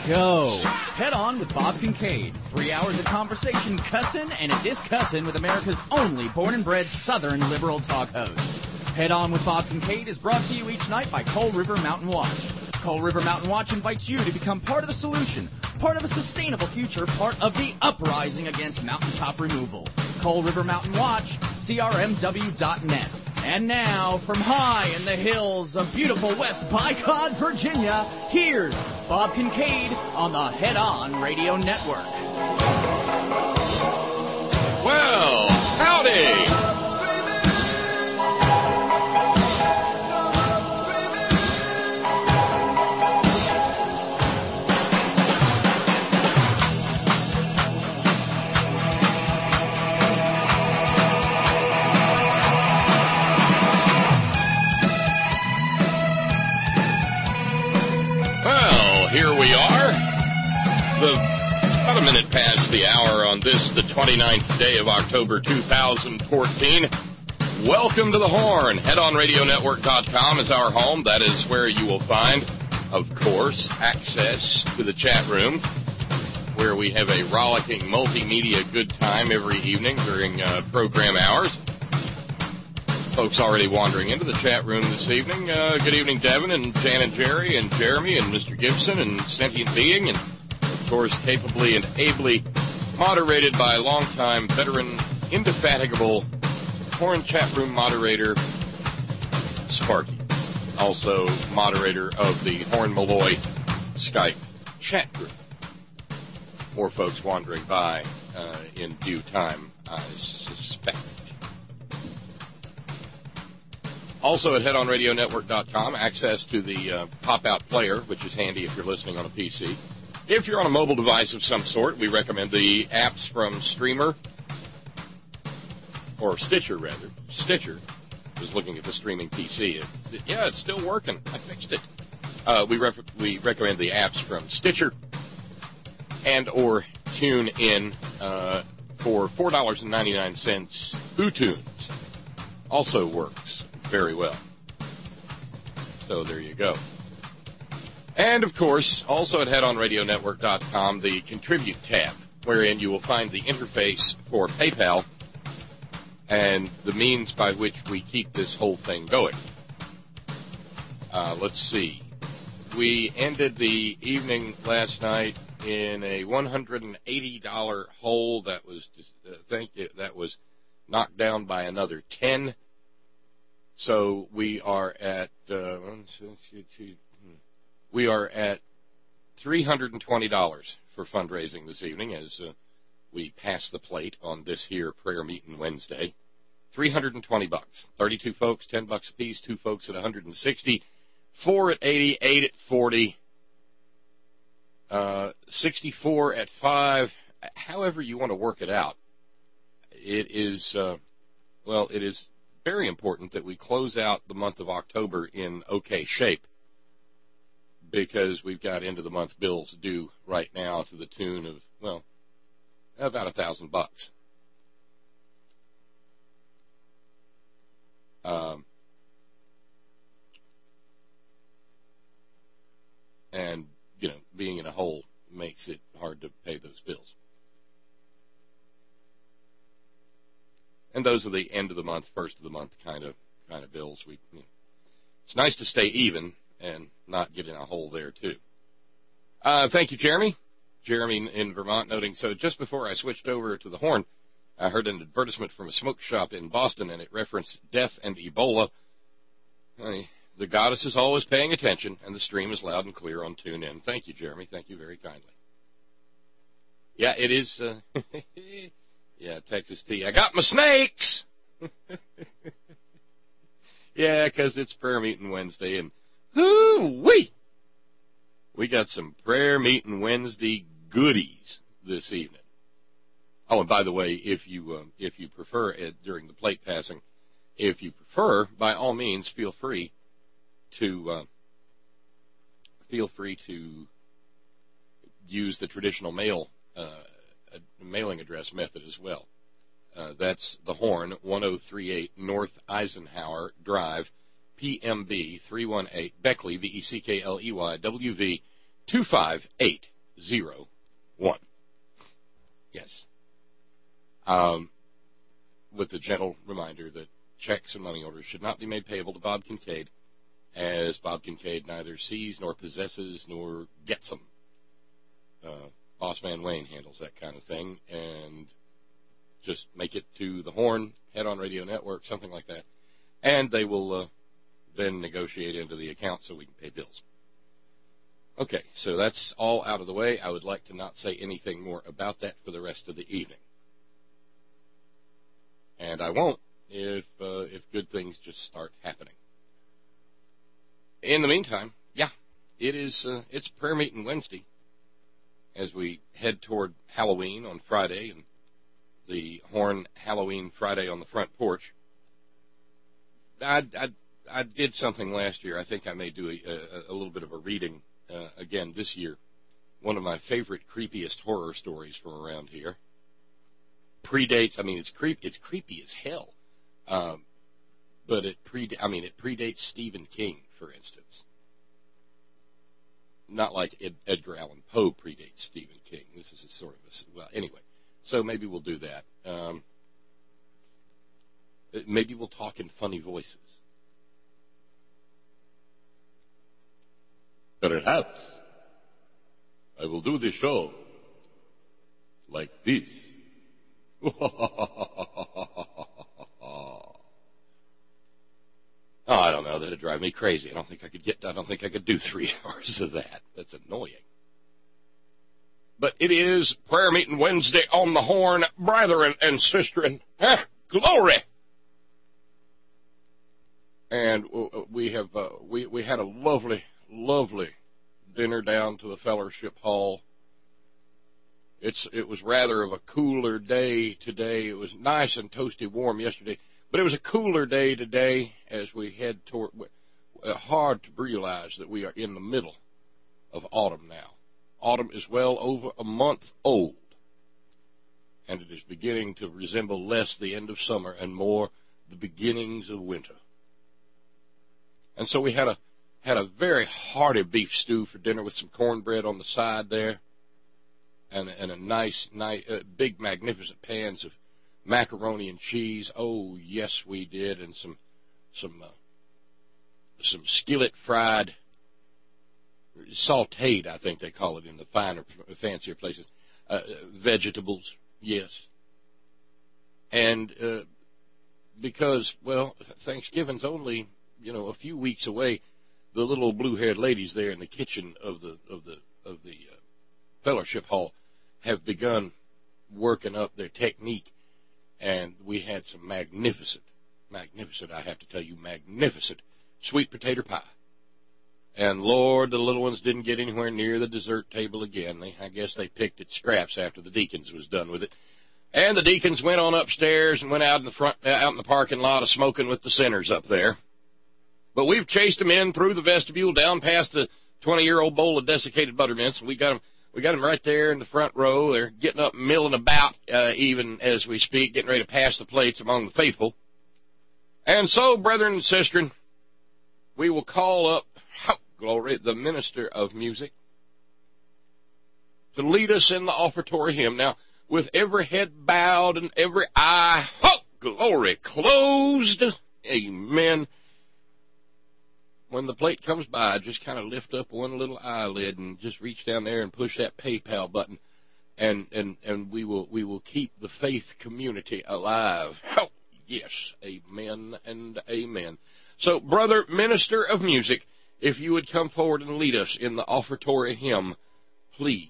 go. Head On with Bob Kincaid. 3 hours of conversation, cussin' and a discussin' with America's only born and bred Southern liberal talk host. Head On with Bob Kincaid is brought to you each night by Coal River Mountain Watch. Coal River Mountain Watch invites you to become part of the solution, part of a sustainable future, part of the uprising against mountaintop removal. Coal River Mountain Watch, crmw.net. And now, from high in the hills of beautiful West Bicod, Virginia, here's Bob Kincaid on the Head On Radio Network. Well, howdy! Here we are, about a minute past the hour on this, the 29th day of October 2014. Welcome to the Horn. HeadOnRadioNetwork.com is our home. That is where you will find, of course, access to the chat room, where we have a rollicking multimedia good time every evening during program hours. Folks already wandering into the chat room this evening. Good evening, Devin and Jan and Jerry and Jeremy and Mr. Gibson and Sentient Being, and, of course, capably and ably moderated by longtime veteran, indefatigable Horn chat room moderator, Sparky, also moderator of the Horn Malloy Skype chat group. More folks wandering by in due time, I suspect. Also at HeadOnRadioNetwork.com, access to the pop-out player, which is handy if you're listening on a PC. If you're on a mobile device of some sort, we recommend the apps from Streamer, or Stitcher, rather. Stitcher. I was looking at the streaming PC. Yeah, it's still working. I fixed it. We recommend the apps from Stitcher and or TuneIn for $4.99. uTunes also works very well. So there you go. And, of course, also at HeadOnRadioNetwork.com, the Contribute tab, wherein you will find the interface for PayPal and the means by which we keep this whole thing going. Let's see. We ended the evening last night in a $180 hole that was that was knocked down by another 10. So we are at $320 for fundraising this evening as we pass the plate on this here prayer meeting Wednesday. $320. 32 folks, $10 apiece. 2 folks at $160. 4 at 80. 8 at 40. 64 at 5. However you want to work it out. It is it is very important that we close out the month of October in okay shape, because we've got end of the month bills due right now to the tune of, about $1,000. And being in a hole makes it hard to pay those bills. And those are the end of the month, first of the month kind of bills. It's nice to stay even and not get in a hole there too. Thank you, Jeremy. Jeremy in Vermont noting, so just before I switched over to the Horn, I heard an advertisement from a smoke shop in Boston, and it referenced death and Ebola. The goddess is always paying attention, and the stream is loud and clear on TuneIn. Thank you, Jeremy. Thank you very kindly. Yeah, it is. Yeah, Texas tea. I got my snakes! Yeah, because it's prayer meeting Wednesday, and hoo-wee! We got some prayer meeting Wednesday goodies this evening. Oh, and by the way, if you prefer it during the plate passing, if you prefer, by all means, feel free to use the traditional mailing address method as well. That's the Horn, 1038 North Eisenhower Drive, PMB 318, Beckley, Beckley, WV 258 Yes. With the gentle reminder that checks and money orders should not be made payable to Bob Kincaid, as Bob Kincaid neither sees nor possesses nor gets them. Boss Man Wayne handles that kind of thing, and just make it to the Horn, Head On Radio Network, something like that, and they will then negotiate into the account so we can pay bills. Okay, so that's all out of the way. I would like to not say anything more about that for the rest of the evening. And I won't if good things just start happening. In the meantime, it's prayer meeting Wednesday as we head toward Halloween on Friday and the Horn Halloween Friday on the front porch. I did something last year. I think I may do a little bit of a reading again this year. One of my favorite, creepiest horror stories from around here. It's creepy as hell. But it predates Stephen King, for instance. Not like Edgar Allan Poe predates Stephen King. This is a sort of anyway. So maybe we'll do that. Maybe we'll talk in funny voices. Perhaps I will do the show like this. I don't know. That'd drive me crazy. I don't think I could do 3 hours of that. That's annoying. But it is prayer meeting Wednesday on the Horn, brethren and sisterin. Glory! And we had a lovely dinner down to the fellowship hall. It was rather of a cooler day today. It was nice and toasty warm yesterday, but it was a cooler day today as we head toward. Hard to realize that we are in the middle of autumn now. Autumn is well over a month old, and it is beginning to resemble less the end of summer and more the beginnings of winter. And so we had a very hearty beef stew for dinner with some cornbread on the side there. And a nice, big, magnificent pans of macaroni and cheese. Oh, yes, we did. And some skillet fried, sautéed, I think they call it in the finer, fancier places, vegetables, yes. And because, Thanksgiving's only, a few weeks away, the little blue-haired ladies there in the kitchen of the fellowship hall have begun working up their technique, and we had some magnificent, I have to tell you, magnificent sweet potato pie. And, Lord, the little ones didn't get anywhere near the dessert table again. I guess they picked at scraps after the deacons was done with it. And the deacons went on upstairs and went out in the parking lot smoking with the sinners up there. But we've chased them in through the vestibule, down past the 20-year-old bowl of desiccated buttermints, and we got them right there in the front row. They're getting up, milling about, even as we speak, getting ready to pass the plates among the faithful. And so, brethren and sistren, we will call up, glory, the minister of music to lead us in the offertory hymn. Now, with every head bowed and every eye, glory, closed, amen. When the plate comes by, just kind of lift up one little eyelid and just reach down there and push that PayPal button, and we will keep the faith community alive. Oh, yes, amen and amen. So, brother minister of music, if you would come forward and lead us in the offertory hymn, please.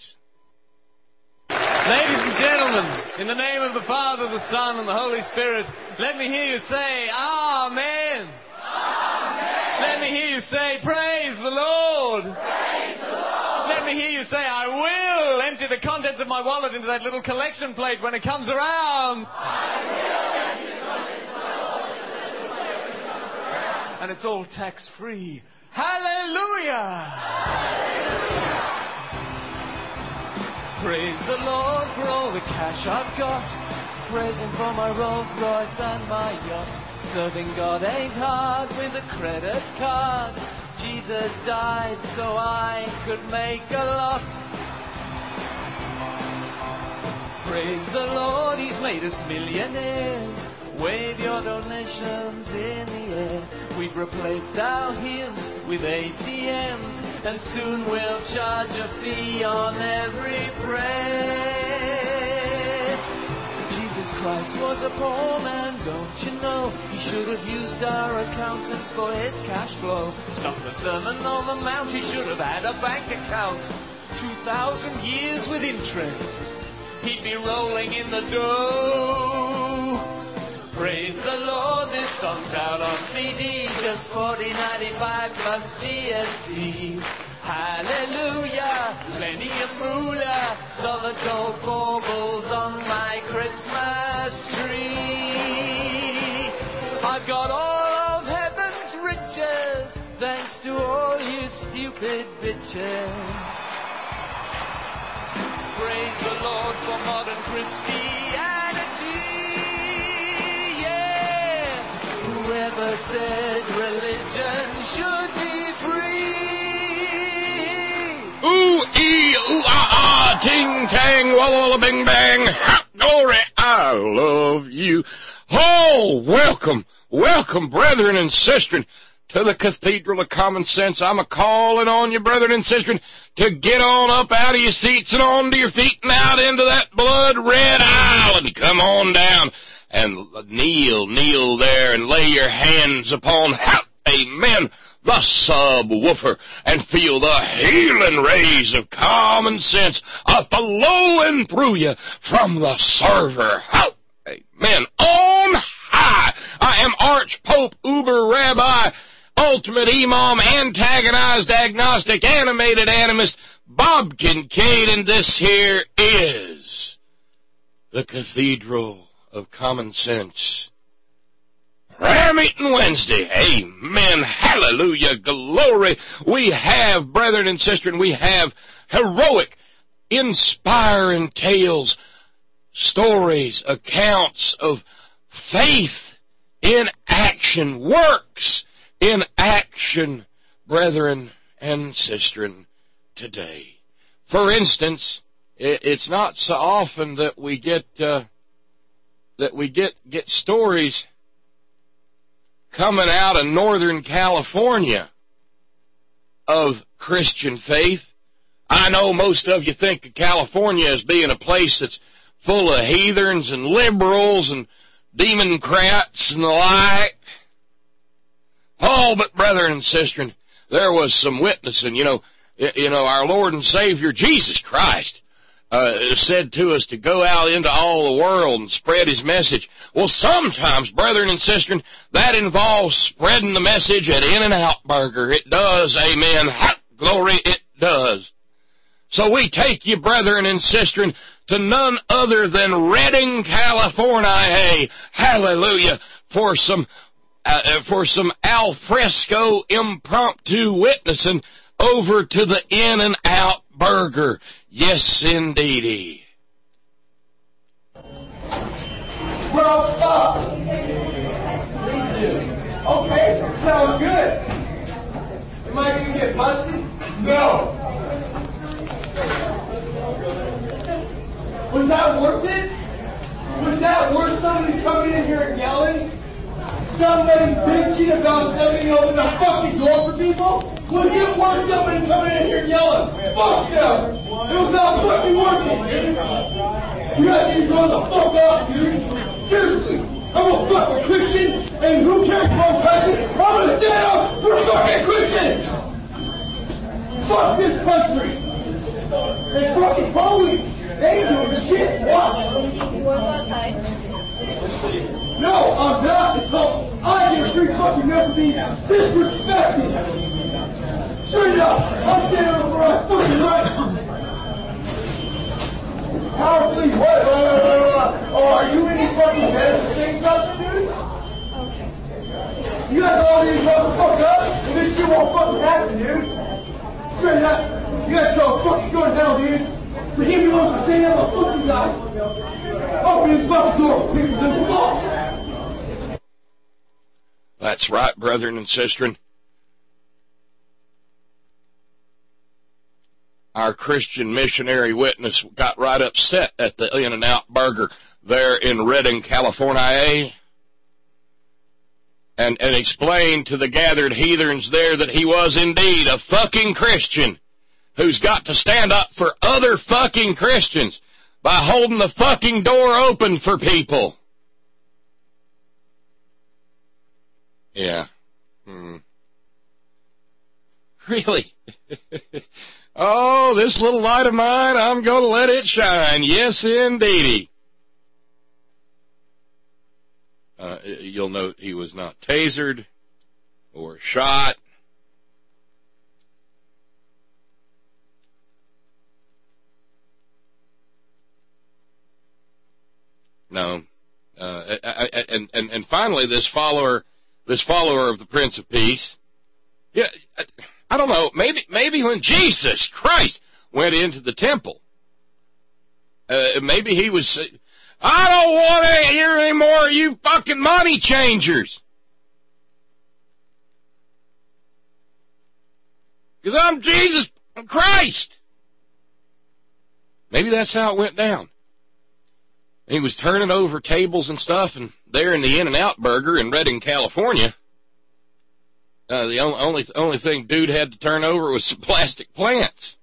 Ladies and gentlemen, in the name of the Father, the Son, and the Holy Spirit, let me hear you say, Amen. Let me hear you say, praise the Lord. Praise the Lord. Let me hear you say, I will empty the contents of my wallet into that little collection plate when it comes around. I will empty the contents of my wallet into that little plate when it comes around. And it's all tax-free. Hallelujah. Hallelujah. Praise the Lord for all the cash I've got. Praise Him for my Rolls Royce and my yacht. Serving God ain't hard with a credit card. Jesus died so I could make a lot. Praise the Lord, He's made us millionaires. Wave your donations in the air. We've replaced our hymns with ATMs, and soon we'll charge a fee on every prayer. Jesus Christ was a poor man, don't you know? He should have used our accountants for his cash flow. Stop the Sermon on the Mount, he should have had a bank account. 2,000 years with interest, he'd be rolling in the dough. Praise the Lord, this song's out on CD, just $40.95 plus GST. Hallelujah, plenty of moolah, solid gold baubles on my Christmas tree. I've got all of heaven's riches, thanks to all you stupid bitches. Praise the Lord for modern Christianity. Whoever said religion should be free? Ooh, ee, ooh, ah, ah, ting, tang, walla, walla, bing, bang. Ha, glory, I love you. Oh, welcome, brethren and sistren, to the Cathedral of Common Sense. I'm a-calling on you, brethren and sistren, to get on up out of your seats and onto your feet and out into that blood-red aisle and come on down and kneel there and lay your hands upon, amen, the subwoofer, and feel the healing rays of common sense a-flowing through you from the server. Amen. On high, I am Archpope, Uber Rabbi, Ultimate Imam, Antagonized Agnostic, Animated Animist, Bob Kincaid, and this here is the Cathedral of Common Sense. Prayer Meeting Wednesday. Amen. Hallelujah. Glory. We have, brethren and sisters, we have heroic, inspiring tales, stories, accounts of faith in action, works in action, brethren and sistren, today. For instance, it's not so often that we get stories coming out of Northern California of Christian faith. I know most of you think of California as being a place that's full of heathens and liberals and democrats and the like. Oh, but brethren and sisters, there was some witnessing. You know, our Lord and Savior Jesus Christ said to us to go out into all the world and spread His message. Well, sometimes, brethren and sisters, that involves spreading the message at In-N-Out Burger. It does, amen. Glory, it does. So we take you, brethren and sisters, to none other than Redding, California. Hey, hallelujah, for some al fresco impromptu witnessing over to the In-N-Out Burger. Yes, indeedy. Well, okay, sounds good. Am I going to get busted? No. Was that worth it? Was that worth somebody coming in here and yelling? Somebody bitching about somebody opening the fucking door for people? Was it worth somebody coming in here and yelling? Fuck them! It was not fucking worth it, dude! You guys need to go the fuck off, dude! Seriously! I'm a fucking Christian, and who cares about country? I'm gonna stand up for fucking Christians! Fuck this country! It's fucking police! They ain't doing the shit! Watch! No, I'm not until I get free fucking never be disrespected! Straight up! I'm standing up for my fucking rights! Powerfully what? Oh, are you any fucking better than saying something, dude? Okay. You guys all need to shut the fuck up, and this shit won't fucking happen, dude. Straight up. You guys go fucking go to hell, dude. Forgive me once for saying I'm a fucking guy. Open this fucking door, people, this fuck. That's right, brethren and sistren. our Christian missionary witness got right upset at the In-N-Out Burger there in Redding, California, and explained to the gathered heathens there that he was indeed a fucking Christian who's got to stand up for other fucking Christians by holding the fucking door open for people. Yeah. Really? Oh, this little light of mine, I'm going to let it shine. Yes, indeedy. You'll note he was not tasered or shot. No. And finally, this follower of the Prince of Peace, yeah, I don't know, maybe when Jesus Christ went into the temple, maybe he was, I don't want to hear any more of you fucking money changers. Because I'm Jesus Christ. Maybe that's how it went down. He was turning over tables and stuff, and there in the In-N-Out Burger in Redding, California, the only thing dude had to turn over was some plastic plants.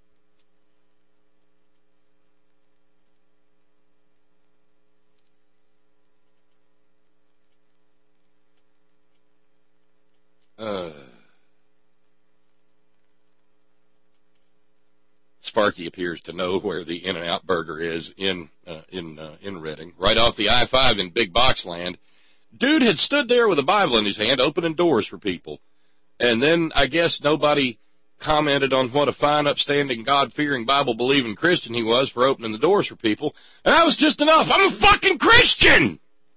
Sparky appears to know where the In-N-Out Burger is in Redding, right off the I-5 in Big Box Land. Dude had stood there with a Bible in his hand, opening doors for people. And then I guess nobody commented on what a fine, upstanding, God-fearing, Bible-believing Christian he was for opening the doors for people. And that was just enough. I'm a fucking Christian!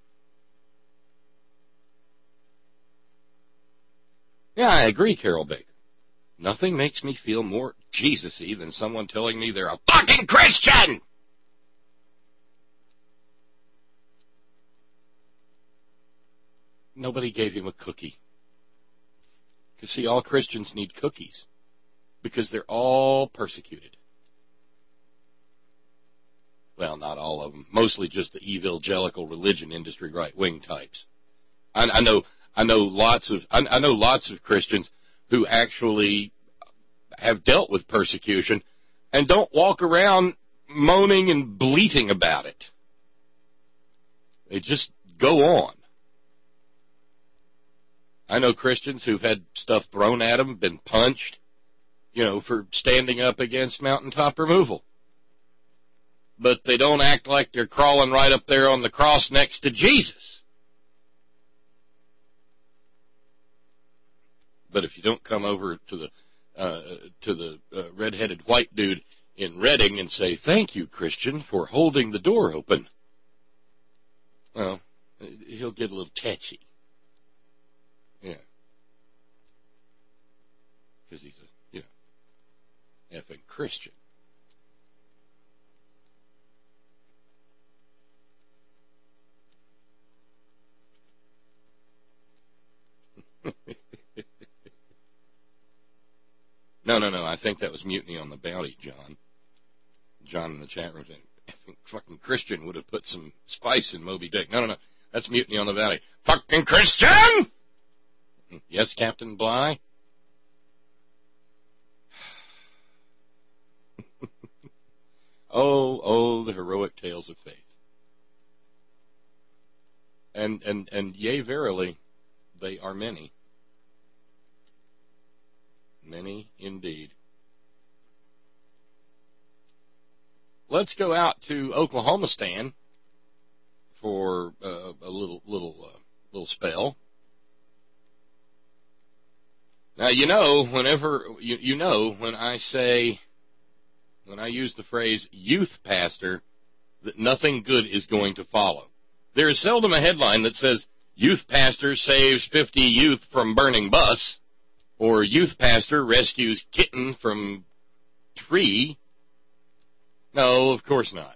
Yeah, I agree, Carol Baker. Nothing makes me feel more Jesus-y than someone telling me they're a fucking Christian! Nobody gave him a cookie. Because, see, all Christians need cookies. Because they're all persecuted. Well, not all of them. Mostly just the evangelical religion industry right-wing types. I know lots of Christians who actually have dealt with persecution and don't walk around moaning and bleating about it. They just go on. I know Christians who've had stuff thrown at them, been punched, for standing up against mountaintop removal. But they don't act like they're crawling right up there on the cross next to Jesus. But if you don't come over to the red-headed white dude in Redding and say, "Thank you, Christian, for holding the door open," well, he'll get a little tetchy. Yeah. Because he's a, effing Christian. No. I think that was Mutiny on the Bounty, John. John in the chat room said, fucking Christian would have put some spice in Moby Dick. No. That's Mutiny on the Bounty. Fucking Christian! Yes, Captain Bligh? Oh, the heroic tales of faith. And yea, verily, they are many. Many indeed. Let's go out to Oklahoma Stan for a little spell. Now, whenever when I use the phrase youth pastor, that nothing good is going to follow. There is seldom a headline that says youth pastor saves 50 youth from burning bus, or youth pastor rescues kitten from tree. No, of course not.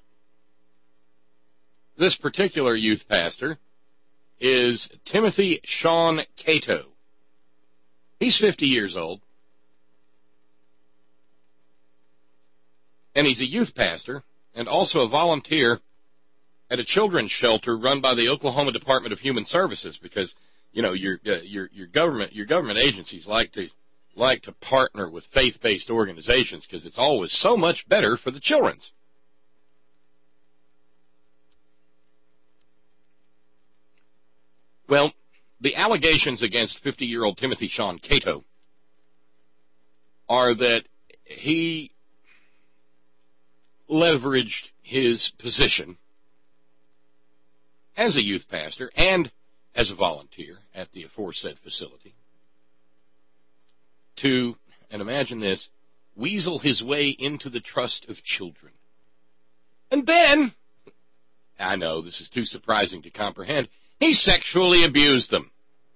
This particular youth pastor is Timothy Sean Cato. He's 50 years old. And he's a youth pastor and also a volunteer at a children's shelter run by the Oklahoma Department of Human Services, because, you know, your government agencies like to partner with faith-based organizations because it's always so much better for the children's. Well, the allegations against 50-year-old Timothy Sean Cato are that he leveraged his position as a youth pastor and as a volunteer at the aforesaid facility to, and imagine this, weasel his way into the trust of children. And then, I know this is too surprising to comprehend, he sexually abused them.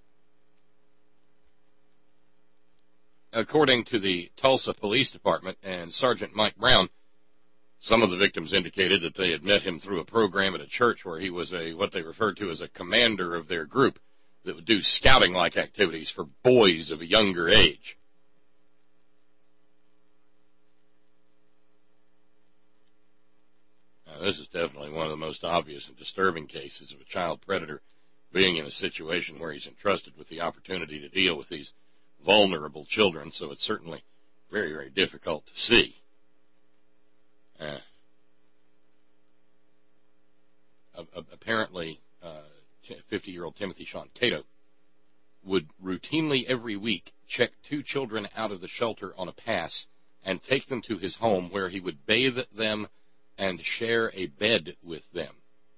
According to the Tulsa Police Department and Sergeant Mike Brown, some of the victims indicated that they had met him through a program at a church where he was what they referred to as a commander of their group that would do scouting-like activities for boys of a younger age. Now, this is definitely one of the most obvious and disturbing cases of a child predator being in a situation where he's entrusted with the opportunity to deal with these vulnerable children, so it's certainly very, very difficult to see. Apparently, 50-year-old Timothy Sean Cato would routinely every week check 2 children out of the shelter on a pass and take them to his home where he would bathe them and share a bed with them.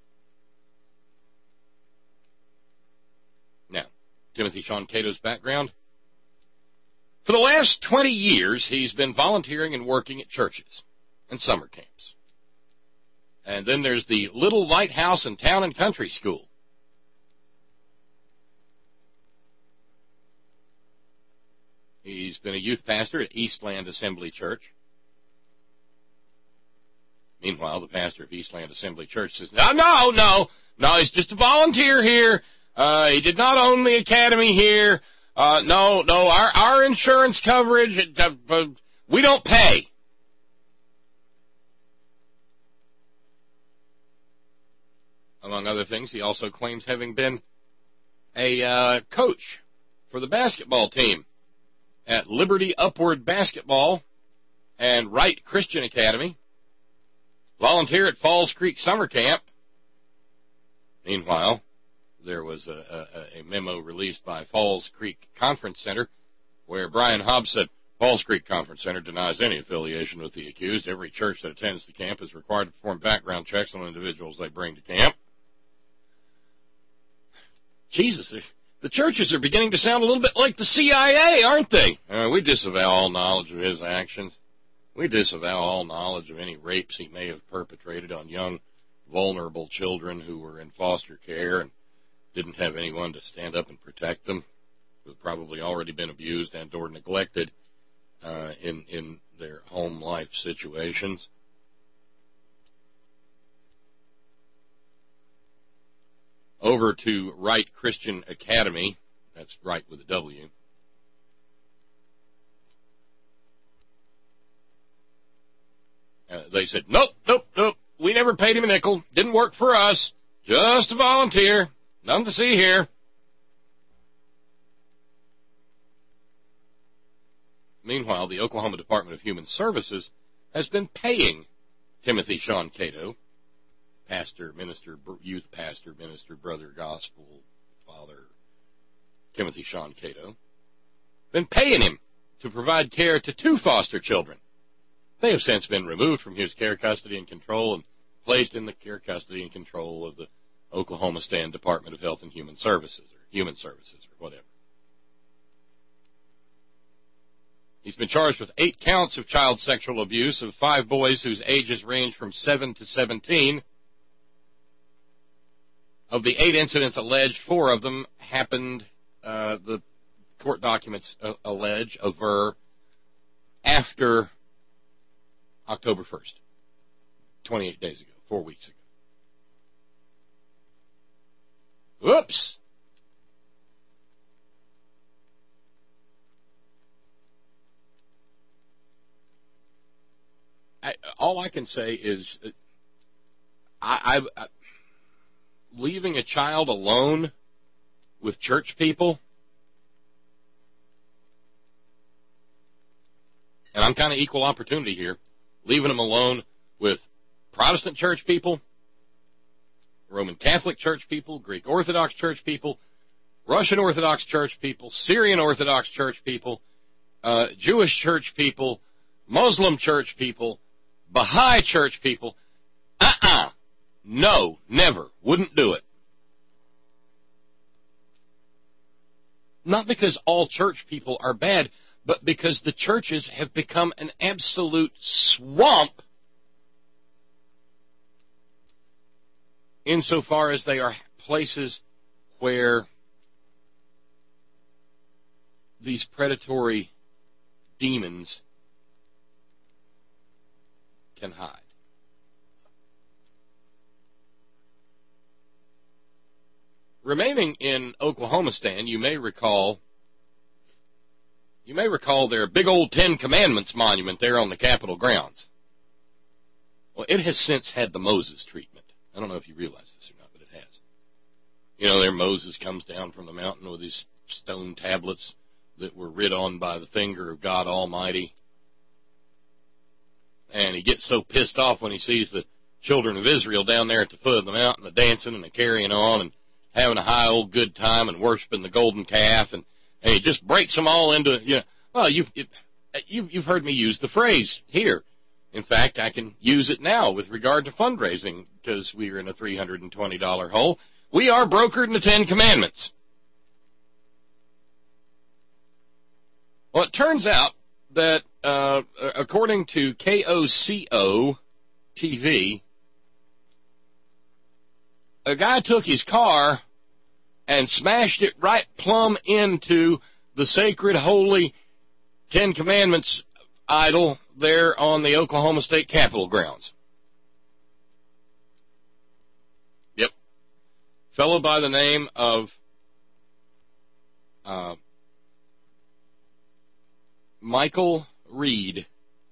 Now, Timothy Sean Cato's background. For the last 20 years, he's been volunteering and working at churches and summer camps. And then there's the Little Lighthouse and Town and Country School. He's been a youth pastor at Eastland Assembly Church. Meanwhile, the pastor of Eastland Assembly Church says, no, he's just a volunteer here. He did not own the academy here. No, our insurance coverage, we don't pay. Among other things, he also claims having been a coach for the basketball team at Liberty Upward Basketball and Wright Christian Academy, volunteer at Falls Creek Summer Camp. Meanwhile, there was a memo released by Falls Creek Conference Center where Brian Hobbs said, Falls Creek Conference Center denies any affiliation with the accused. Every church that attends the camp is required to perform background checks on individuals they bring to camp. Jesus, the churches are beginning to sound a little bit like the CIA, aren't they? We disavow all knowledge of his actions. We disavow all knowledge of any rapes he may have perpetrated on young, vulnerable children who were in foster care and didn't have anyone to stand up and protect them, who had probably already been abused and or neglected in their home life situations. Over to Wright Christian Academy, that's Wright with a W. They said, nope, we never paid him a nickel, didn't work for us, just a volunteer, nothing to see here. Meanwhile, the Oklahoma Department of Human Services has been paying Timothy Sean Cato, pastor, minister, youth pastor, minister, brother, gospel, father, Timothy Sean Cato, been paying him to provide care to 2 foster children. They have since been removed from his care, custody, and control and placed in the care, custody, and control of the Oklahoma State Department of Health and Human Services, or whatever. He's been charged with 8 counts of child sexual abuse of 5 boys whose ages range from 7 to 17. Of the 8 incidents alleged, 4 of them happened, the court documents aver, after October 1st, 28 days ago, 4 weeks ago. Oops! all I can say is leaving a child alone with church people, and I'm kind of equal opportunity here, leaving them alone with Protestant church people, Roman Catholic church people, Greek Orthodox church people, Russian Orthodox church people, Syrian Orthodox church people, Jewish church people, Muslim church people, Baha'i church people. No, never. Wouldn't do it. Not because all church people are bad, but because the churches have become an absolute swamp insofar as they are places where these predatory demons can hide. Remaining in Oklahomistan, you may recall their big old Ten Commandments monument there on the Capitol grounds. Well, it has since had the Moses treatment. I don't know if you realize this or not, but it has. You know, there Moses comes down from the mountain with these stone tablets that were writ on by the finger of God Almighty. And he gets so pissed off when he sees the children of Israel down there at the foot of the mountain, the dancing and the carrying on and having a high old good time and worshiping the golden calf, and he just breaks them all into, well, you've heard me use the phrase here. In fact, I can use it now with regard to fundraising because we are in a $320 hole. We are brokered in the Ten Commandments. Well, it turns out that according to KOCO TV, a guy took his car and smashed it right plumb into the sacred, holy Ten Commandments idol there on the Oklahoma State Capitol grounds. Yep. Fellow by the name of Michael Reed.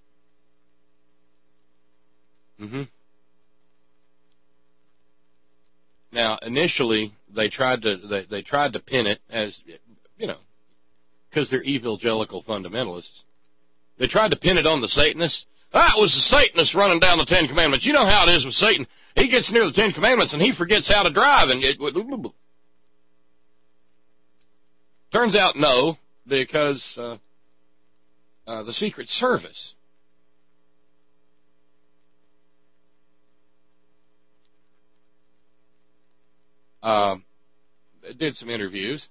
Now, initially, they tried to pin it as, because they're evangelical fundamentalists. They tried to pin it on the Satanists. It was the Satanists running down the Ten Commandments. You know how it is with Satan. He gets near the Ten Commandments and he forgets how to drive. And turns out no, because the Secret Service did some interviews.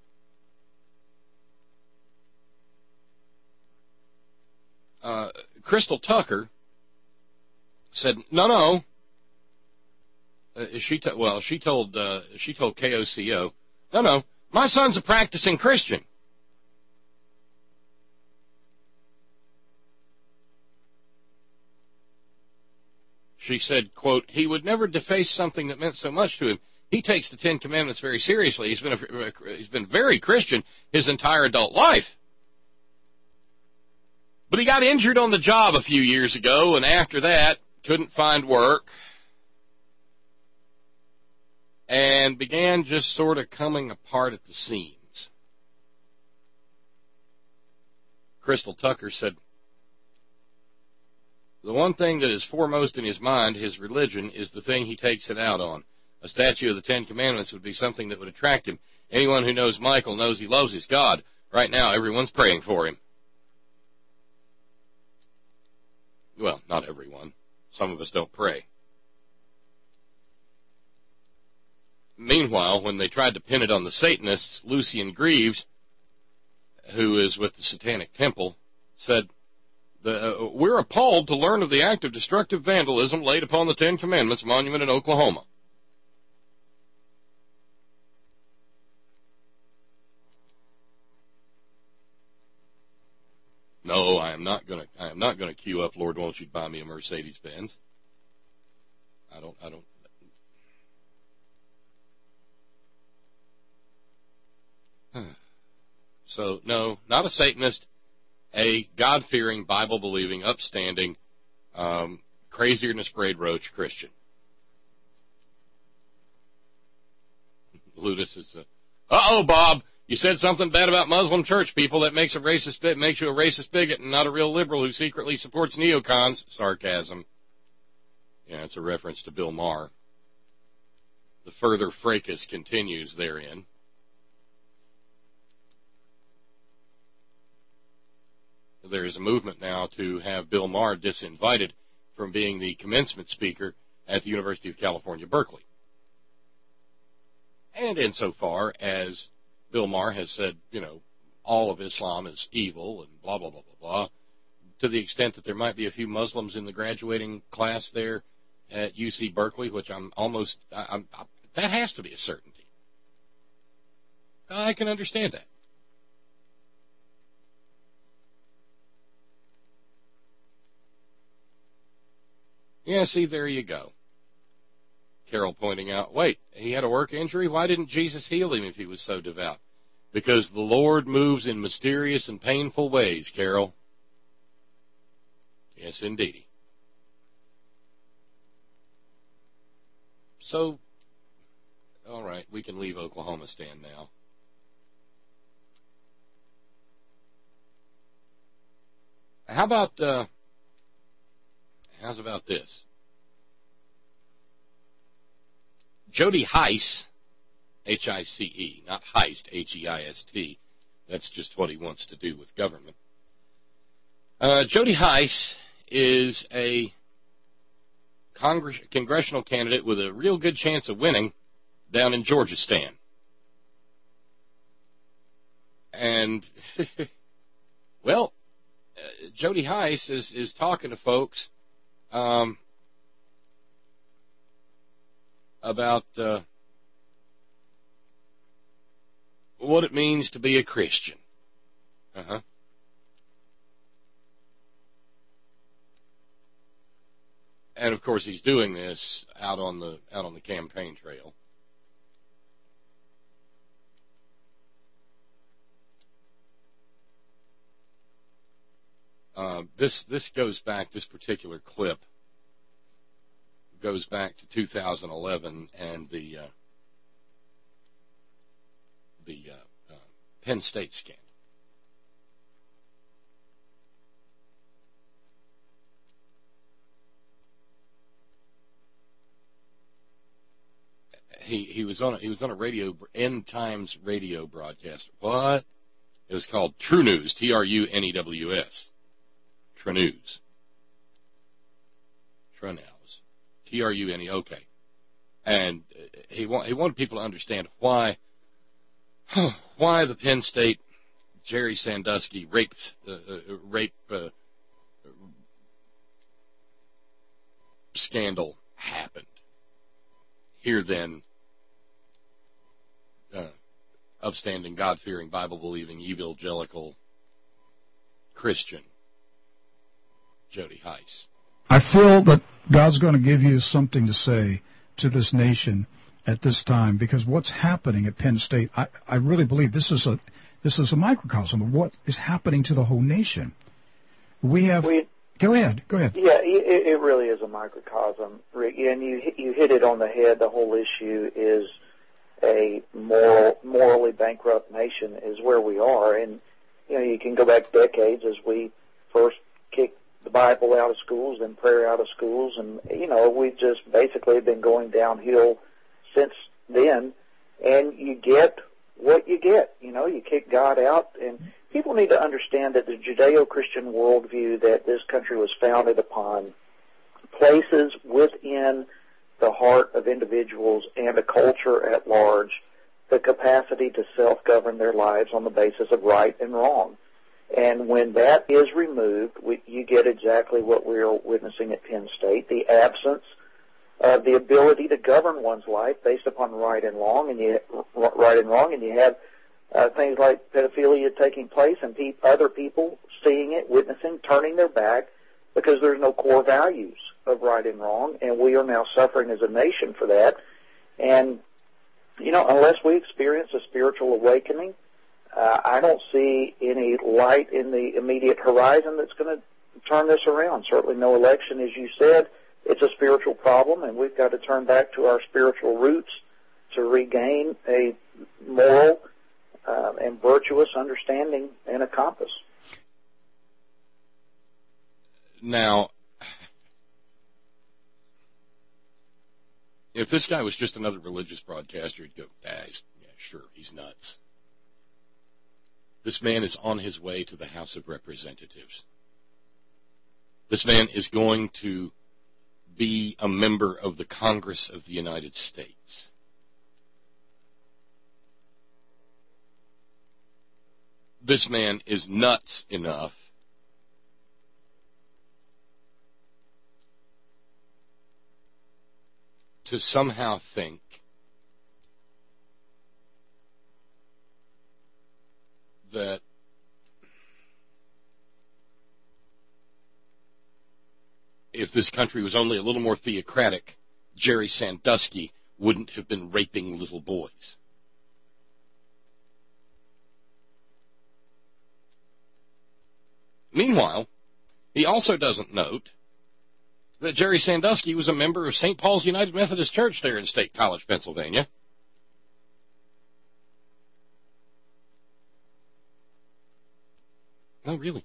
Crystal Tucker said, no. She told KOCO, no, my son's a practicing Christian. She said, quote, he would never deface something that meant so much to him. He takes the Ten Commandments very seriously. He's been very Christian his entire adult life. But he got injured on the job a few years ago, and after that, couldn't find work, and began just sort of coming apart at the seams. Crystal Tucker said, the one thing that is foremost in his mind, his religion, is the thing he takes it out on. A statue of the Ten Commandments would be something that would attract him. Anyone who knows Michael knows he loves his God. Right now, everyone's praying for him. Well, not everyone. Some of us don't pray. Meanwhile, when they tried to pin it on the Satanists, Lucian Greaves, who is with the Satanic Temple, said, we're appalled to learn of the act of destructive vandalism laid upon the Ten Commandments monument in Oklahoma. No, I am not going to queue up, Lord, won't you buy me a Mercedes-Benz? I don't. So, no, not a Satanist, a God-fearing, Bible-believing, upstanding crazier than a sprayed roach Christian. Ludus is, uh-oh, Bob, you said something bad about Muslim church people. That makes you a racist bigot and not a real liberal who secretly supports neocons. Sarcasm. Yeah, it's a reference to Bill Maher. The further fracas continues therein. There is a movement now to have Bill Maher disinvited from being the commencement speaker at the University of California, Berkeley. And insofar as Bill Maher has said, all of Islam is evil and blah, blah, blah, blah, blah, to the extent that there might be a few Muslims in the graduating class there at UC Berkeley, which that has to be a certainty. I can understand that. Yeah, see, there you go. Carol pointing out, wait, he had a work injury? Why didn't Jesus heal him if he was so devout? Because the Lord moves in mysterious and painful ways, Carol. Yes, indeedy. So, all right, we can leave Oklahoma stand now. How's about this? Jody Hice, H-I-C-E, not Heist, H-E-I-S-T. That's just what he wants to do with government. Jody Hice is a congressional candidate with a real good chance of winning down in Georgistan. And, well, Jody Hice is talking to folks about what it means to be a Christian. And of course, he's doing this out on the campaign trail. This goes back. This particular clip goes back to 2011 and the Penn State scandal. He was on a radio End Times radio broadcast. What? It was called True News, T-R-U-N-E-W-S. True News. Trunews. T-R-U-N-E. Okay. And he wanted people to understand why the Penn State Jerry Sandusky rape scandal happened. Here then, upstanding, God-fearing, Bible-believing, evangelical Christian Jody Hice. I feel that God's going to give you something to say to this nation at this time, because what's happening at Penn State, I really believe this is a microcosm of what is happening to the whole nation. Go ahead. Yeah, it really is a microcosm, Rick, and you hit it on the head. The whole issue is a morally bankrupt nation is where we are, and you can go back decades as we first kicked the Bible out of schools and prayer out of schools, and we've just basically been going downhill since then, and you get what you get. You kick God out, and people need to understand that the Judeo-Christian worldview that this country was founded upon places within the heart of individuals and a culture at large the capacity to self-govern their lives on the basis of right and wrong. And when that is removed, you get exactly what we're witnessing at Penn State, the absence of the ability to govern one's life based upon right and wrong, and you have things like pedophilia taking place and other people seeing it, witnessing, turning their back because there's no core values of right and wrong, and we are now suffering as a nation for that. And, unless we experience a spiritual awakening, I don't see any light in the immediate horizon that's going to turn this around. Certainly no election, as you said, it's a spiritual problem, and we've got to turn back to our spiritual roots to regain a moral and virtuous understanding and a compass. Now, if this guy was just another religious broadcaster, he'd go, yeah, sure, he's nuts. This man is on his way to the House of Representatives. This man is going to be a member of the Congress of the United States. This man is nuts enough to somehow think that if this country was only a little more theocratic, Jerry Sandusky wouldn't have been raping little boys. Meanwhile, he also doesn't note that Jerry Sandusky was a member of St. Paul's United Methodist Church there in State College, Pennsylvania. No, really.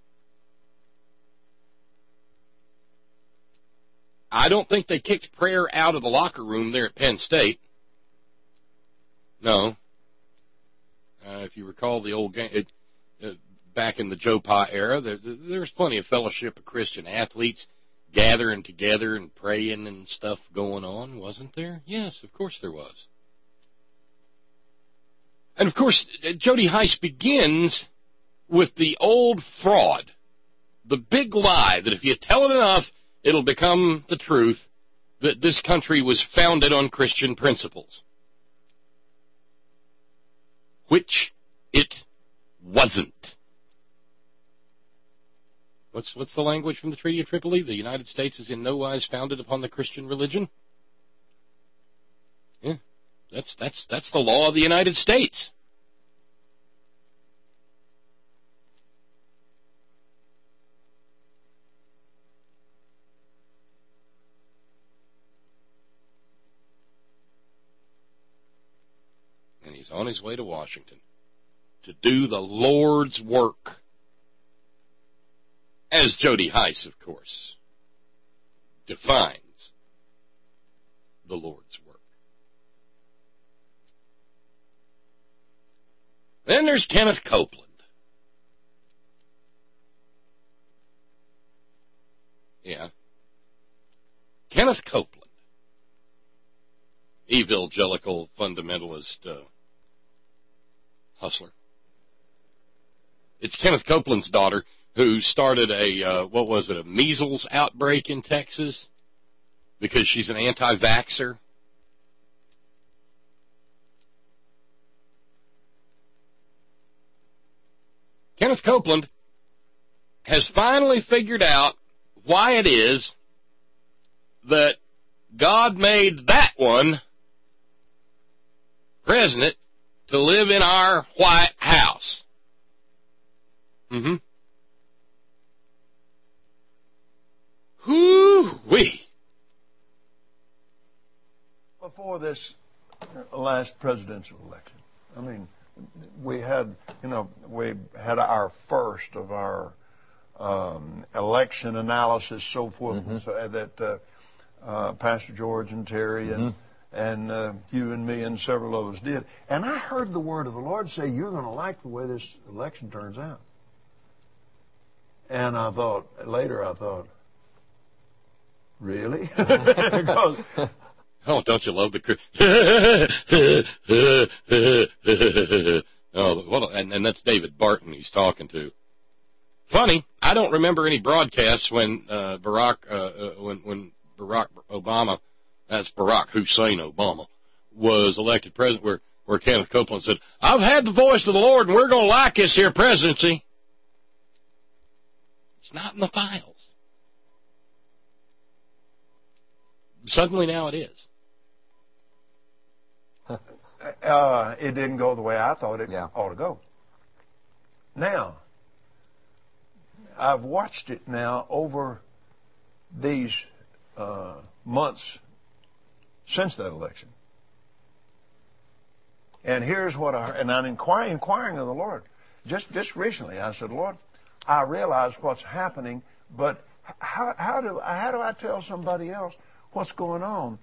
I don't think they kicked prayer out of the locker room there at Penn State. No. If you recall the old game, back in the Joe Pa era, there's plenty of fellowship of Christian athletes gathering together and praying and stuff going on, wasn't there? Yes, of course there was. And of course, Jody Heiss begins with the old fraud, the big lie that if you tell it enough, it'll become the truth, that this country was founded on Christian principles. Which it wasn't. What's the language from the Treaty of Tripoli? The United States is in no wise founded upon the Christian religion. Yeah, that's the law of the United States. And he's on his way to Washington to do the Lord's work. As Jody Heiss, of course, defines the Lord's work. Then there's Kenneth Copeland. Yeah. Kenneth Copeland. Evangelical fundamentalist hustler. It's Kenneth Copeland's daughter who started a measles outbreak in Texas because she's an anti-vaxxer. Kenneth Copeland has finally figured out why it is that God made that one president to live in our White House. Mm-hmm. Whoo-wee. Before this last presidential election, I mean, we had our first of our election analysis, so forth, so that Pastor George and Terry and you and me and several of us did. And I heard the word of the Lord say, you're going to like the way this election turns out. And I thought, really? Because, oh, don't you love the... oh, and that's David Barton he's talking to. Funny, I don't remember any broadcasts when Barack Obama, that's Barack Hussein Obama, was elected president, where Kenneth Copeland said, I've had the voice of the Lord, and we're going to like this here presidency. It's not in the files. Suddenly now it is. It didn't go the way I thought it ought to go. Now, I've watched it now over these months since that election. And here's what I'm inquiring of the Lord. Just recently, I said, Lord, I realize what's happening, but how do I tell somebody else what's going on?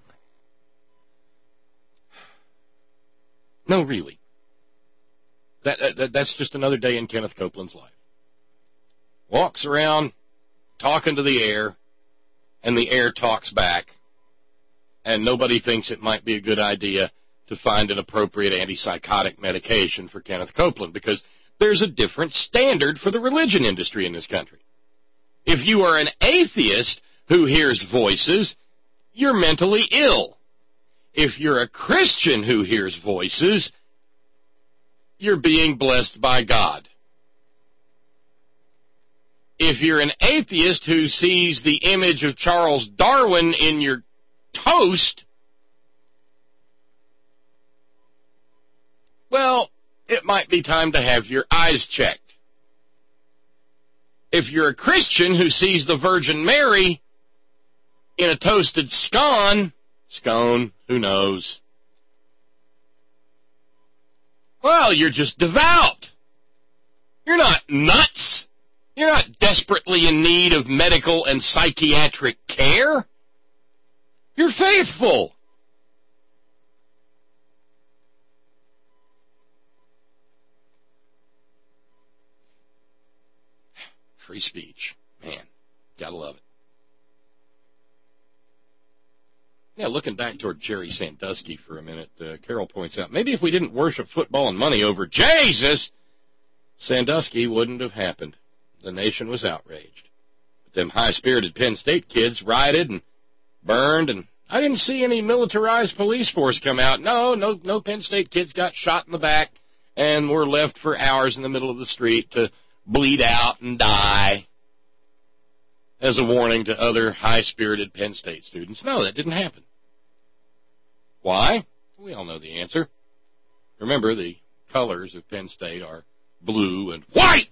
No, really. That's just another day in Kenneth Copeland's life. Walks around talking to the air, and the air talks back, and nobody thinks it might be a good idea to find an appropriate antipsychotic medication for Kenneth Copeland, because there's a different standard for the religion industry in this country. If you are an atheist who hears voices, you're mentally ill. If you're a Christian who hears voices, you're being blessed by God. If you're an atheist who sees the image of Charles Darwin in your toast, well, it might be time to have your eyes checked. If you're a Christian who sees the Virgin Mary in a toasted scone, who knows? Well, you're just devout. You're not nuts. You're not desperately in need of medical and psychiatric care. You're faithful. Free speech. Man, gotta love it. Yeah, looking back toward Jerry Sandusky for a minute, Carol points out, maybe if we didn't worship football and money over Jesus, Sandusky wouldn't have happened. The nation was outraged. But them high-spirited Penn State kids rioted and burned, and I didn't see any militarized police force come out. No Penn State kids got shot in the back and were left for hours in the middle of the street to bleed out and die as a warning to other high-spirited Penn State students. No, that didn't happen. Why? We all know the answer. Remember, the colors of Penn State are blue and white.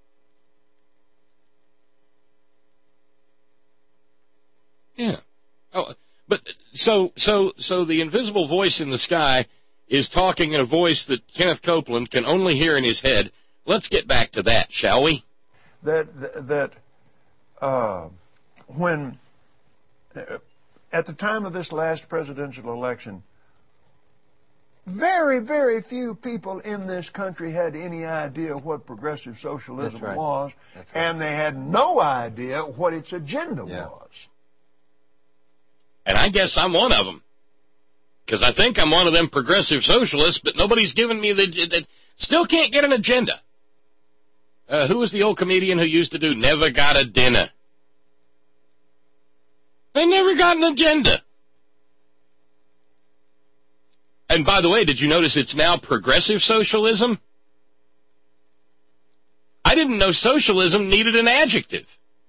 Yeah. Oh, but so the invisible voice in the sky is talking in a voice that Kenneth Copeland can only hear in his head. Let's get back to that, shall we? When at the time of this last presidential election, very, very few people in this country had any idea what progressive socialism was, and they had no idea what its agenda was. And I guess I'm one of them, because I think I'm one of them progressive socialists, but nobody's given me still can't get an agenda. Who was the old comedian who used to do Never Got a Dinner? They never got an agenda. And by the way, did you notice it's now progressive socialism? I didn't know socialism needed an adjective.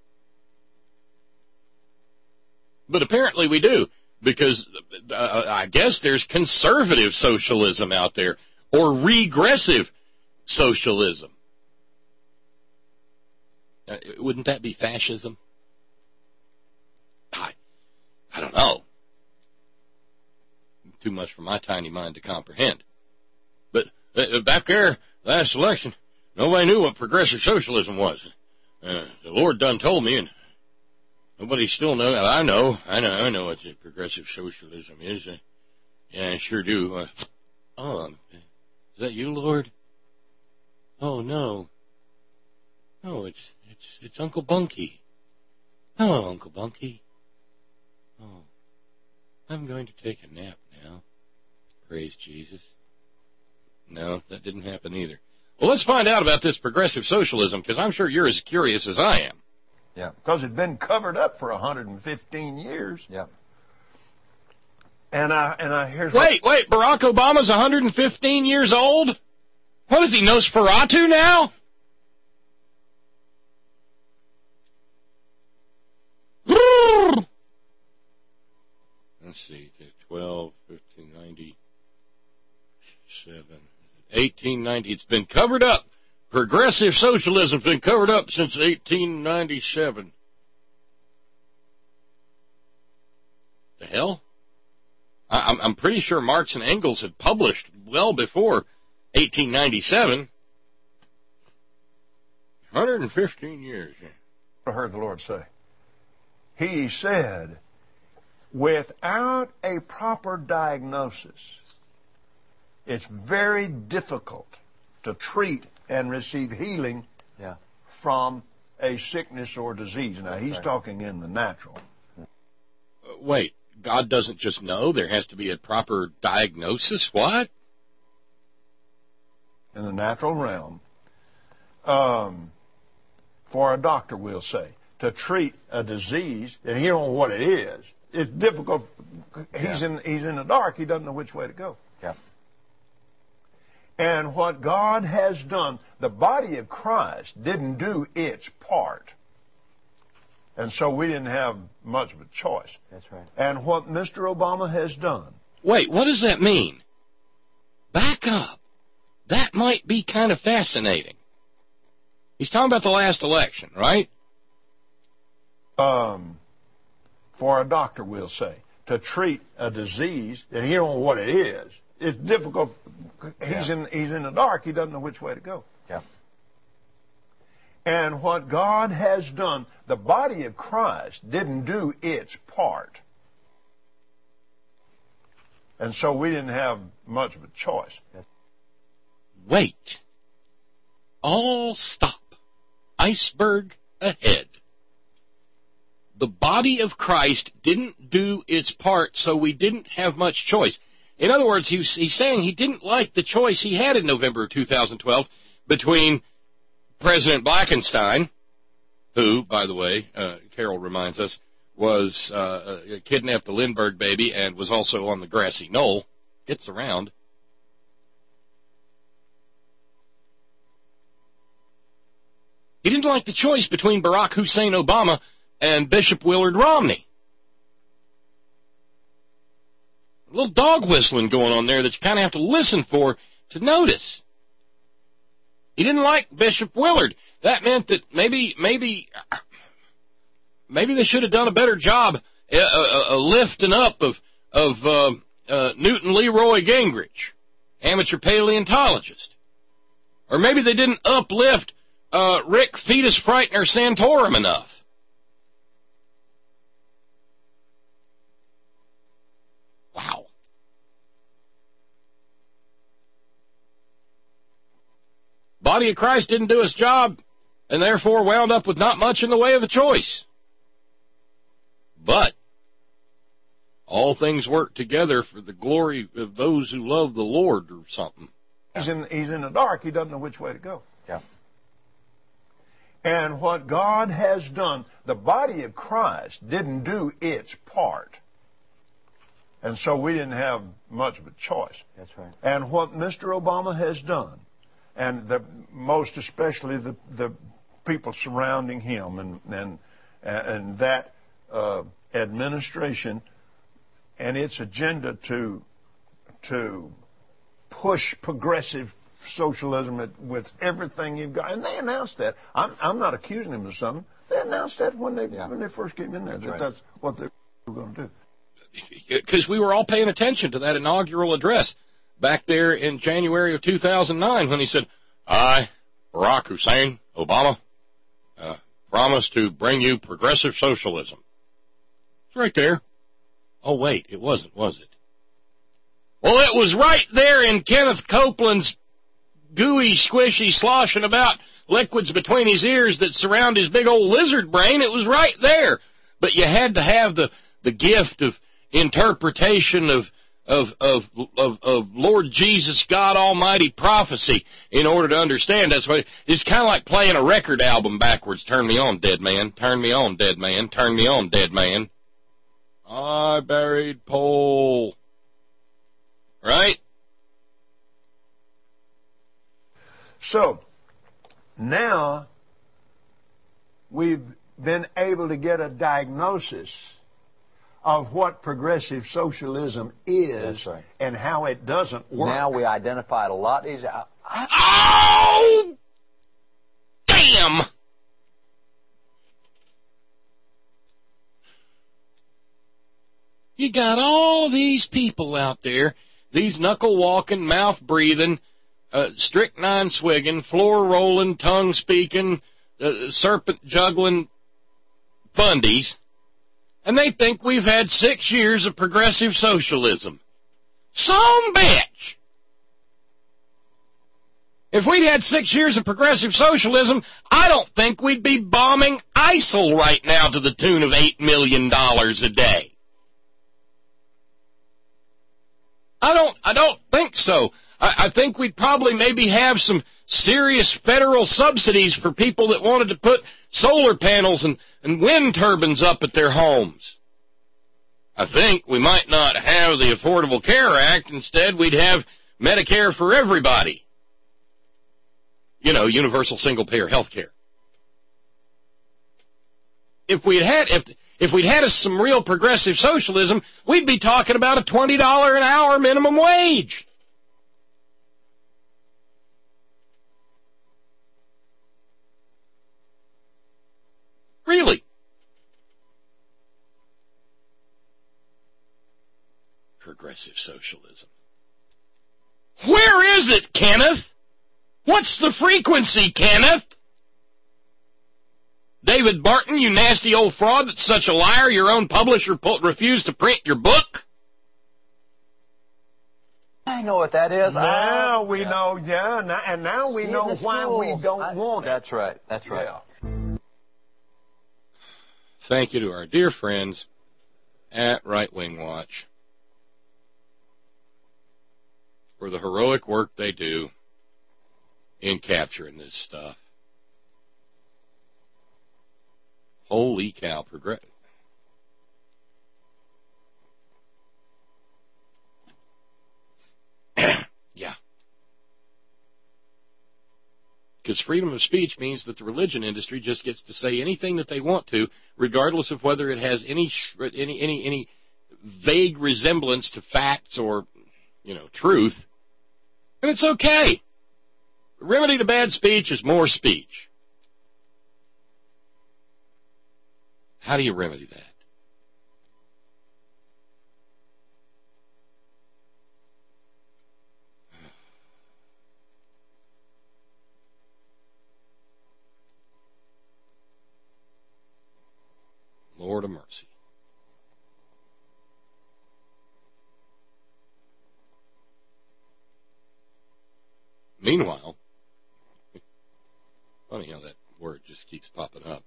But apparently we do, because I guess there's conservative socialism out there, or regressive socialism. Wouldn't that be fascism? I don't know. Too much for my tiny mind to comprehend. But back there, last election, nobody knew what progressive socialism was. The Lord done told me, and nobody still knows. I know what progressive socialism is. Yeah, I sure do. Is that you, Lord? Oh, no. No, it's Uncle Bunky. Hello, Uncle Bunky. Oh, I'm going to take a nap now. Praise Jesus. No, that didn't happen either. Well, let's find out about this progressive socialism, because I'm sure you're as curious as I am. Yeah, because it's been covered up for 115 years. Yeah. And I here's Wait, Barack Obama's 115 years old? What is he, Nosferatu now? Let's see, 12, 15, 97, 1890. It's been covered up. Progressive socialism's been covered up since 1897. The hell? I'm pretty sure Marx and Engels had published well before 1897. 115 years. I heard the Lord say. He said, without a proper diagnosis, it's very difficult to treat and receive healing from a sickness or disease. Now, he's talking in the natural. Wait, God doesn't just know? There has to be a proper diagnosis? What? In the natural realm, for a doctor, we'll say, to treat a disease, and he don't know what it is, it's difficult. He's in the dark. He doesn't know which way to go. Yeah. And what God has done, the body of Christ didn't do its part. And so we didn't have much of a choice. That's right. And what Mr. Obama has done. Wait, what does that mean? Back up. That might be kind of fascinating. He's talking about the last election, right? For a doctor, we'll say, to treat a disease, and he don't know what it is, it's difficult. He's in the dark. He doesn't know which way to go. Yeah. And what God has done, the body of Christ didn't do its part. And so we didn't have much of a choice. Wait. All stop. Iceberg ahead. The body of Christ didn't do its part, so we didn't have much choice. In other words, he's saying he didn't like the choice he had in November of 2012 between President Blackenstein, who, by the way, Carol reminds us, was kidnapped the Lindbergh baby and was also on the grassy knoll. Gets around. He didn't like the choice between Barack Hussein Obama and Bishop Willard Romney. A little dog whistling going on there that you kind of have to listen for to notice. He didn't like Bishop Willard. That meant that maybe they should have done a better job lifting up of Newton Leroy Gingrich, amateur paleontologist. Or maybe they didn't uplift Rick Fetus Frightener Santorum enough. Wow. Body of Christ didn't do its job, and therefore wound up with not much in the way of a choice. But all things work together for the glory of those who love the Lord, or something. He's in the dark. He doesn't know which way to go. Yeah. And what God has done, the body of Christ didn't do its part. And so we didn't have much of a choice. That's right. And what Mr. Obama has done, and most especially the people surrounding him and that administration and its agenda to push progressive socialism with everything you've got. And they announced that. I'm not accusing them of something. They announced that when they first came in there. That's what they were going to do. Because we were all paying attention to that inaugural address back there in January of 2009 when he said, I, Barack Hussein Obama, promise to bring you progressive socialism. It's right there. Oh, wait, it wasn't, was it? Well, it was right there in Kenneth Copeland's gooey, squishy, sloshing about liquids between his ears that surround his big old lizard brain. It was right there. But you had to have the gift of interpretation of Lord Jesus, God Almighty prophecy in order to understand. That's what it's kind of like playing a record album backwards. Turn me on, dead man. Turn me on, dead man. Turn me on, dead man. I buried Paul. Right? So, now we've been able to get a diagnosis of what progressive socialism is and how it doesn't work. Now we identify it a lot easier. Oh! Damn! You got all these people out there, these knuckle-walking, mouth-breathing, strychnine-swigging, floor-rolling, tongue-speaking, serpent-juggling fundies, and they think we've had 6 years of progressive socialism. Some bitch! If we'd had 6 years of progressive socialism, I don't think we'd be bombing ISIL right now to the tune of $8 million a day. I don't think so. I think we'd probably maybe have some serious federal subsidies for people that wanted to put solar panels and wind turbines up at their homes. I think we might not have the Affordable Care Act. Instead, we'd have Medicare for everybody. You know, universal single-payer health care. If we'd had some real progressive socialism, we'd be talking about a $20 an hour minimum wage. Really? Progressive socialism. Where is it, Kenneth? What's the frequency, Kenneth? David Barton, you nasty old fraud that's such a liar your own publisher refused to print your book? I know what that is. Now we know, and now we know why we don't want it. That's right. That's right. Yeah. Thank you to our dear friends at Right Wing Watch for the heroic work they do in capturing this stuff. Holy cow, yeah. Because freedom of speech means that the religion industry just gets to say anything that they want to, regardless of whether it has any vague resemblance to facts or, truth. And it's okay. The remedy to bad speech is more speech. How do you remedy that? Lord of mercy. Meanwhile, funny how that word just keeps popping up.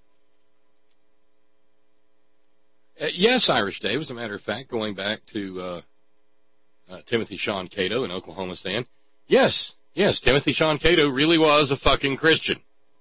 Yes, Irish Dave, as a matter of fact, going back to Timothy Sean Cato in Oklahoma Stand. Yes, Timothy Sean Cato really was a fucking Christian.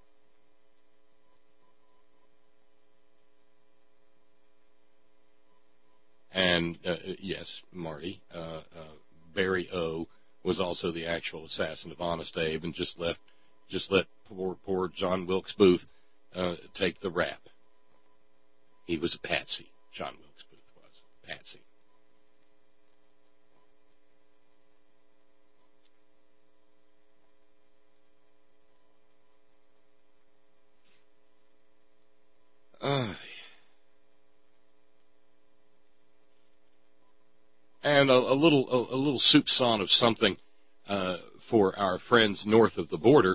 And, yes, Marty, Barry O. was also the actual assassin of Honest Abe and just let poor John Wilkes Booth take the rap. He was a patsy. John Wilkes Booth was a patsy. And a little soupçon of something for our friends north of the border,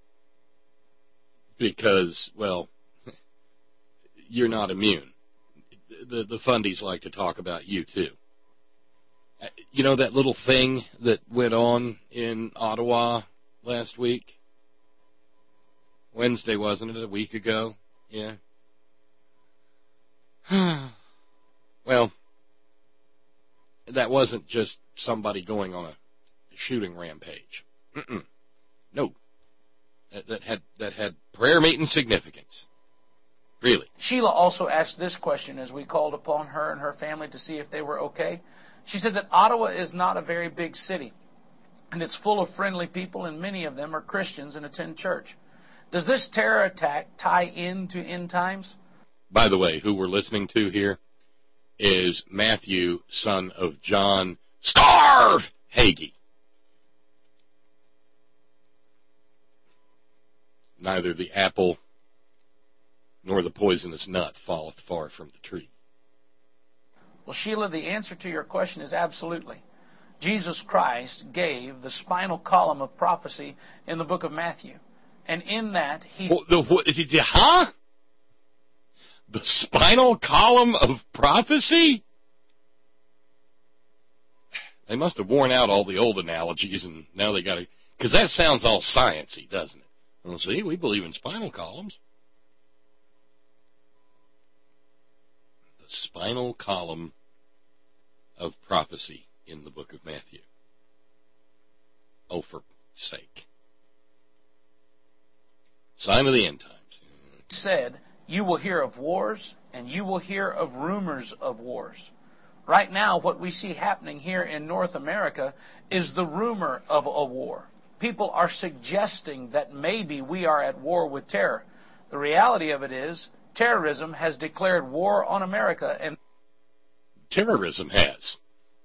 because, well, you're not immune. The fundies like to talk about you, too. You know that little thing that went on in Ottawa last week? Wednesday, wasn't it? A week ago? Yeah. Well, that wasn't just somebody going on a shooting rampage. No. That had prayer meeting significance. Really. Sheila also asked this question as we called upon her and her family to see if they were okay. She said that Ottawa is not a very big city, and it's full of friendly people, and many of them are Christians and attend church. Does this terror attack tie into end times? By the way, who we're listening to here is Matthew, son of John Starve Hagee. Neither the apple nor the poisonous nut falleth far from the tree. Well, Sheila, the answer to your question is absolutely. Jesus Christ gave the spinal column of prophecy in the book of Matthew. And in that, he... Huh? The spinal column of prophecy? They must have worn out all the old analogies, and now they got to... Because that sounds all sciencey, doesn't it? Well, see, we believe in spinal columns. The spinal column of prophecy in the book of Matthew. Oh, for sake. Sign of the end times. Said, you will hear of wars, and you will hear of rumors of wars. Right now, what we see happening here in North America is the rumor of a war. People are suggesting that maybe we are at war with terror. The reality of it is, terrorism has declared war on America. And terrorism has.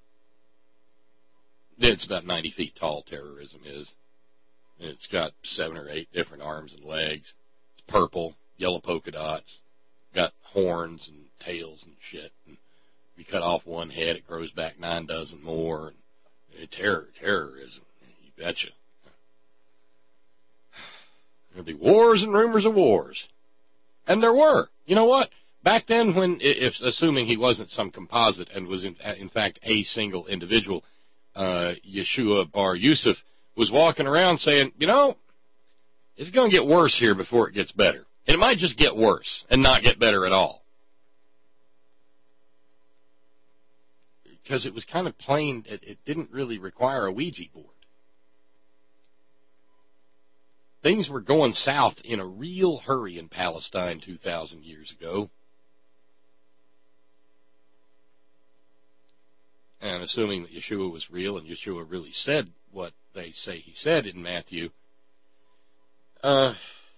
It's about 90 feet tall, terrorism is. It's got 7 or 8 different arms and legs. It's purple, yellow polka dots. Got horns and tails and shit. And if you cut off one head, it grows back 9 dozen more. And terrorism, you betcha. There'll be wars and rumors of wars. And there were. You know what? Back then, when, if assuming he wasn't some composite and was in fact a single individual, Yeshua Bar Yusuf was walking around saying, you know, it's going to get worse here before it gets better. And it might just get worse and not get better at all. Because it was kind of plain, it didn't really require a Ouija board. Things were going south in a real hurry in Palestine 2,000 years ago. And assuming that Yeshua was real and Yeshua really said what they say he said in Matthew, my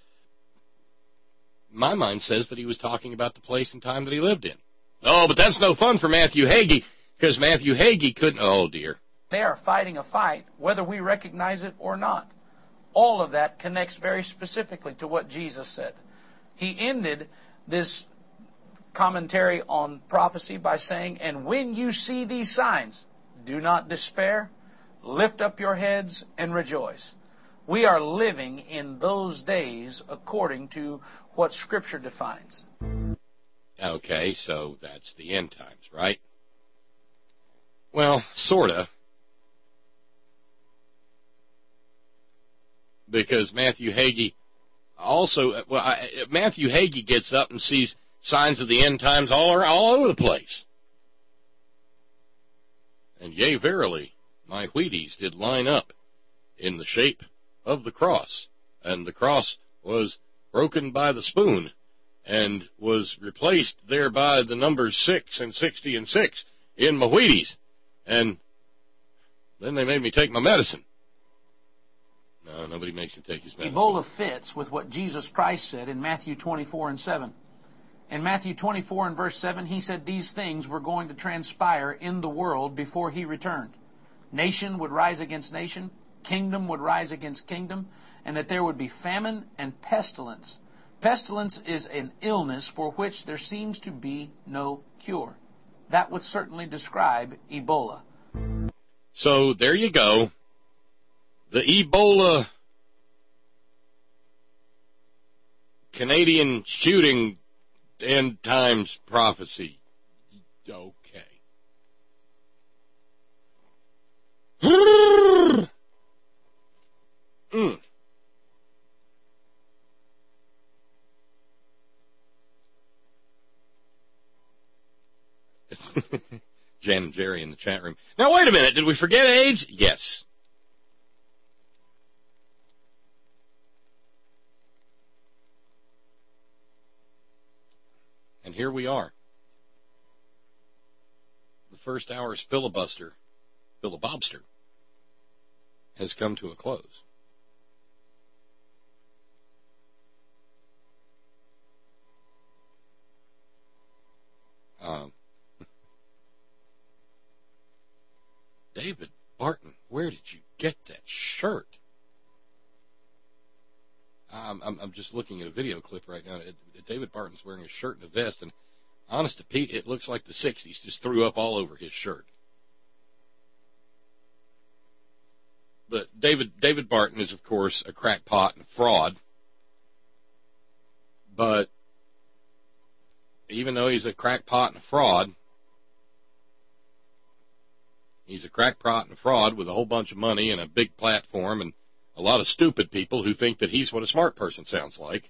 mind says that he was talking about the place and time that he lived in. Oh, but that's no fun for Matthew Hagee, because Matthew Hagee couldn't... Oh, dear. They are fighting a fight, whether we recognize it or not. All of that connects very specifically to what Jesus said. He ended this commentary on prophecy by saying, and when you see these signs, do not despair, lift up your heads and rejoice. We are living in those days according to what Scripture defines. Okay, so that's the end times, right? Well, sorta. Because Matthew Hagee also, Matthew Hagee gets up and sees signs of the end times all over the place. And yea, verily, my Wheaties did line up in the shape of the cross, and the cross was broken by the spoon, and was replaced thereby the numbers 6 and 60 and 6 in my Wheaties. And then they made me take my medicine. No, nobody makes him take his medicine. Ebola fits with what Jesus Christ said in Matthew 24:7. In Matthew 24 and verse 7, he said these things were going to transpire in the world before he returned. Nation would rise against nation, kingdom would rise against kingdom, and that there would be famine and pestilence. Pestilence is an illness for which there seems to be no cure. That would certainly describe Ebola. So there you go. The Ebola Canadian shooting end times prophecy. Okay. Jan and Jerry in the chat room. Now, wait a minute. Did we forget AIDS? Yes. And here we are. The first hour's filibobster, has come to a close. David Barton, where did you get that shirt? I'm just looking at a video clip right now. David Barton's wearing a shirt and a vest, and Honest to Pete, it looks like the 60s just threw up all over his shirt. But David Barton is, of course, a crackpot and fraud. But even though he's a crackpot and a fraud, he's a crackpot and a fraud with a whole bunch of money and a big platform and a lot of stupid people who think that he's what a smart person sounds like.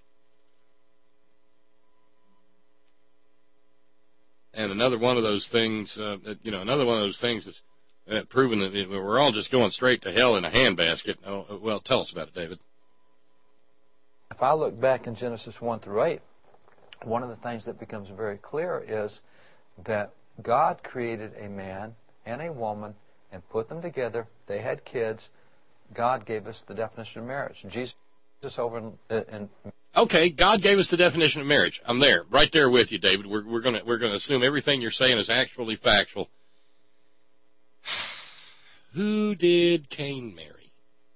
And another one of those things, that's proven that we're all just going straight to hell in a handbasket. Oh, well, tell us about it, David. If I look back in Genesis 1 through 8, one of the things that becomes very clear is that God created a man and a woman and put them together. They had kids. God gave us the definition of marriage. Jesus over in Okay, God gave us the definition of marriage. I'm there, right there with you, David. We're gonna assume everything you're saying is actually factual. Who did Cain marry?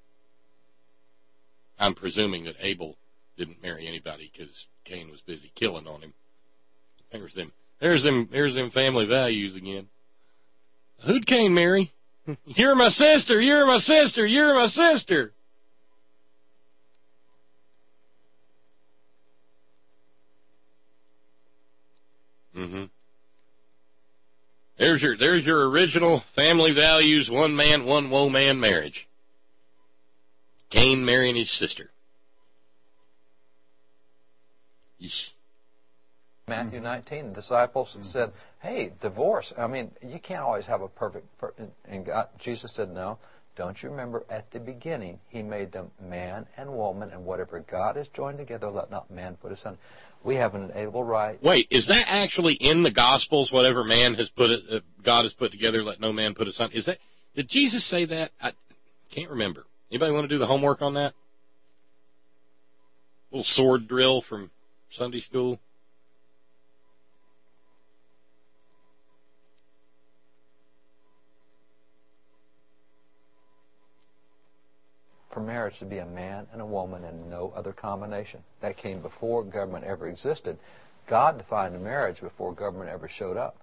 I'm presuming that Abel didn't marry anybody because Cain was busy killing on him. There's them family values again. Who'd Cain marry? You're my sister. You're my sister. You're my sister. Mm-hmm. There's your original family values, one man, one woman marriage. Cain marrying his sister. Yeesh. Matthew 19, the disciples said, hey, divorce. I mean, you can't always have a perfect and God, Jesus said, no. Don't you remember at the beginning, he made them man and woman, and whatever God has joined together, let not man put asunder. We have an inalienable right. Wait, is that actually in the Gospels? Whatever man has God has put together, let no man put asunder. Is that? Did Jesus say that? I can't remember. Anybody want to do the homework on that? A little sword drill from Sunday school. For marriage to be a man and a woman and no other combination. That came before government ever existed. God defined a marriage before government ever showed up.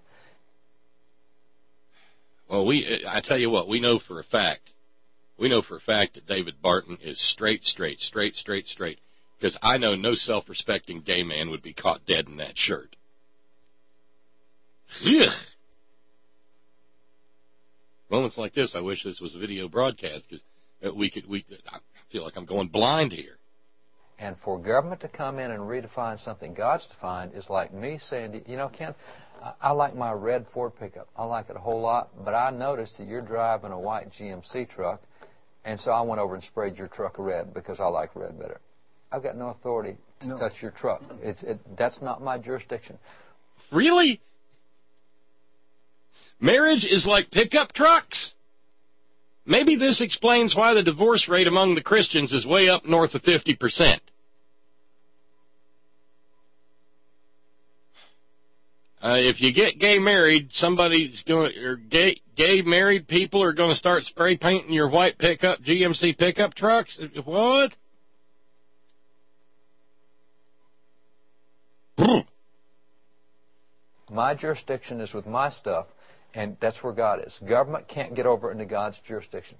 Well, I tell you what, we know for a fact that David Barton is straight. Because I know no self-respecting gay man would be caught dead in that shirt. Ugh. Moments like this, I wish this was a video broadcast, because I feel like I'm going blind here. And for government to come in and redefine something God's defined is like me saying, Ken, I like my red Ford pickup. I like it a whole lot, but I noticed that you're driving a white GMC truck, and so I went over and sprayed your truck red because I like red better. I've got no authority to touch your truck. That's not my jurisdiction. Really? Marriage is like pickup trucks? Maybe this explains why the divorce rate among the Christians is way up north of 50%. If you get gay married, gay married people are going to start spray painting your white GMC pickup trucks? What? My jurisdiction is with my stuff. And that's where God is. Government can't get over into God's jurisdiction.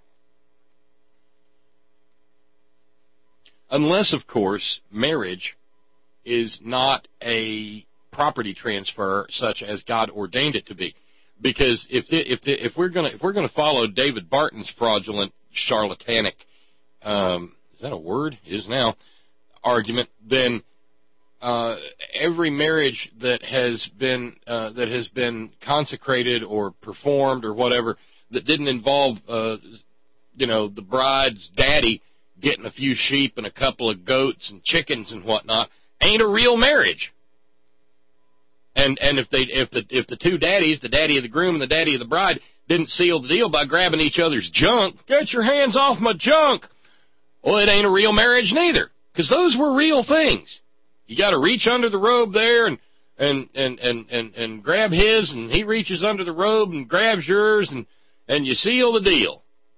Unless, of course, marriage is not a property transfer such as God ordained it to be. Because if we're going to follow David Barton's fraudulent, charlatanic, is that a word? It is now, argument, then every marriage that has been consecrated or performed or whatever that didn't involve the bride's daddy getting a few sheep and a couple of goats and chickens and whatnot ain't a real marriage. And if the two daddies, the daddy of the groom and the daddy of the bride, didn't seal the deal by grabbing each other's junk, get your hands off my junk, well, it ain't a real marriage neither, because those were real things. You got to reach under the robe there and grab his, and he reaches under the robe and grabs yours, and you seal the deal.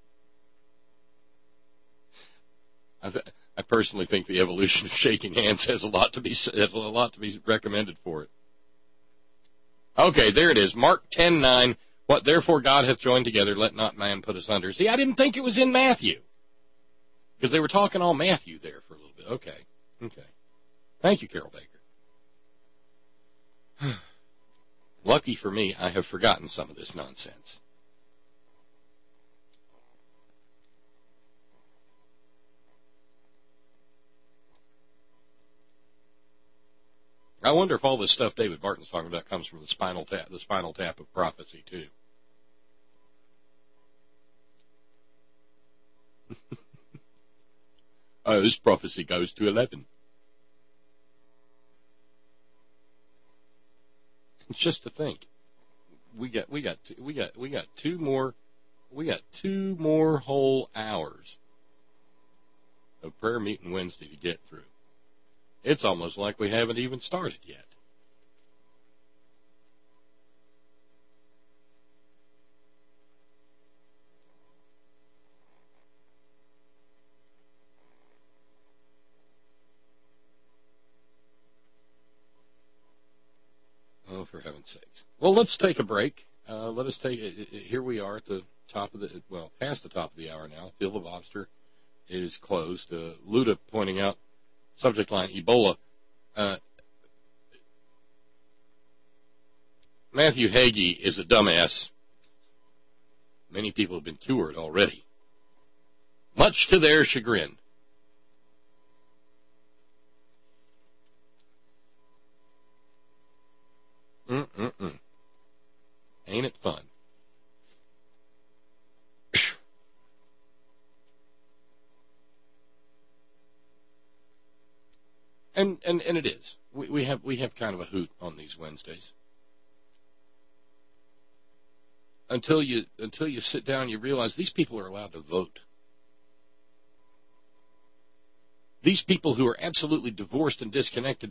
I personally think the evolution of shaking hands has a lot to be recommended for it. Okay, there it is. Mark 10:9. What therefore God hath joined together, let not man put asunder. See, I didn't think it was in Matthew. Because they were talking all Matthew there for a little bit. Okay. Thank you, Carol Baker. Lucky for me, I have forgotten some of this nonsense. I wonder if all this stuff David Barton's talking about comes from the spinal tap of prophecy, too. This prophecy goes to 11. It's just to think. We got 2 more whole hours of prayer meeting Wednesday to get through. It's almost like we haven't even started yet. Oh, for heaven's sakes. Well, let's take a break. Here we are at the top of past the top of the hour now. Field of Lobster is closed. Luda pointing out, subject line, Ebola. Matthew Hagee is a dumbass. Many people have been cured already, much to their chagrin. Ain't it fun? And it is. We have kind of a hoot on these Wednesdays. Until you sit down and you realize these people are allowed to vote. These people who are absolutely divorced and disconnected,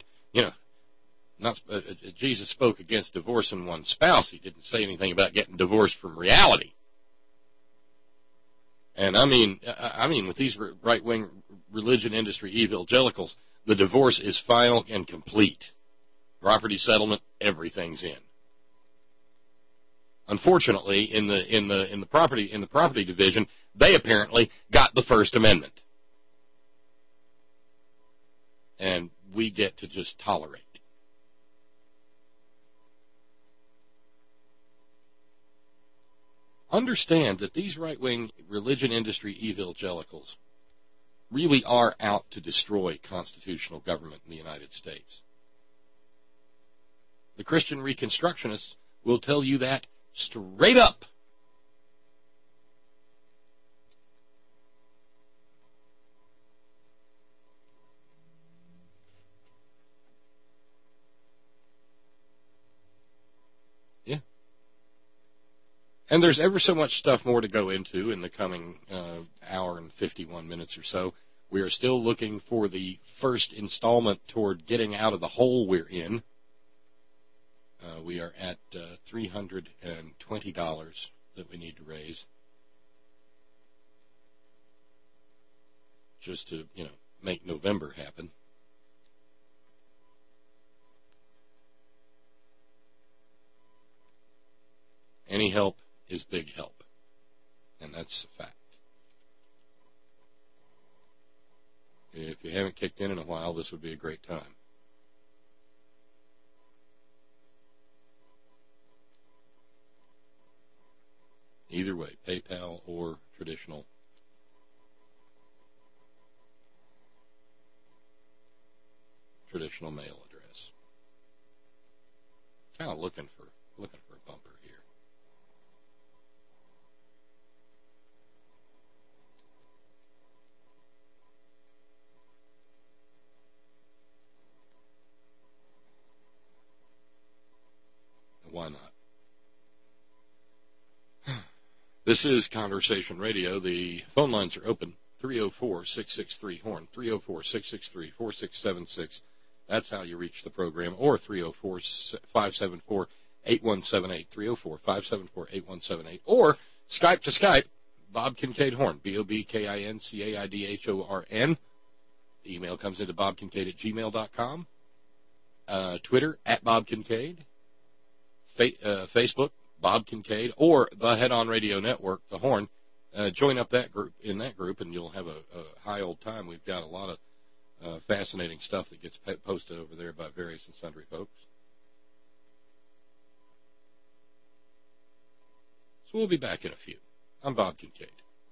Jesus spoke against divorcing one's spouse. He didn't say anything about getting divorced from reality. And I mean, with these right-wing religion industry evangelicals, the divorce is final and complete. Property settlement, everything's in. Unfortunately, in the property division, they apparently got the First Amendment, and we get to just tolerate. Understand that these right-wing religion industry evangelicals really are out to destroy constitutional government in the United States. The Christian Reconstructionists will tell you that straight up. Yeah. And there's ever so much stuff more to go into in the coming hour and 51 minutes or so. We are still looking for the first installment toward getting out of the hole we're in. We are at $320 that we need to raise just to, make November happen. Any help is big help, and that's a fact. If you haven't kicked in a while, this would be a great time. Either way, PayPal or traditional mail address. Kind of looking for a bumper here. Why not? This is Conversation Radio. The phone lines are open. 304-663-HORN, 304-663-4676. That's how you reach the program. Or 304-574-8178, 304-574-8178. Or Skype to Skype, Bob Kincaid Horn, BobKincaidHorn. The email comes into bobkincaid@gmail.com. Twitter, @BobKincaid. Facebook, Bob Kincaid, or the Head On Radio Network, the Horn. Join up in that group, and you'll have a high old time. We've got a lot of fascinating stuff that gets posted over there by various and sundry folks. So we'll be back in a few. I'm Bob Kincaid.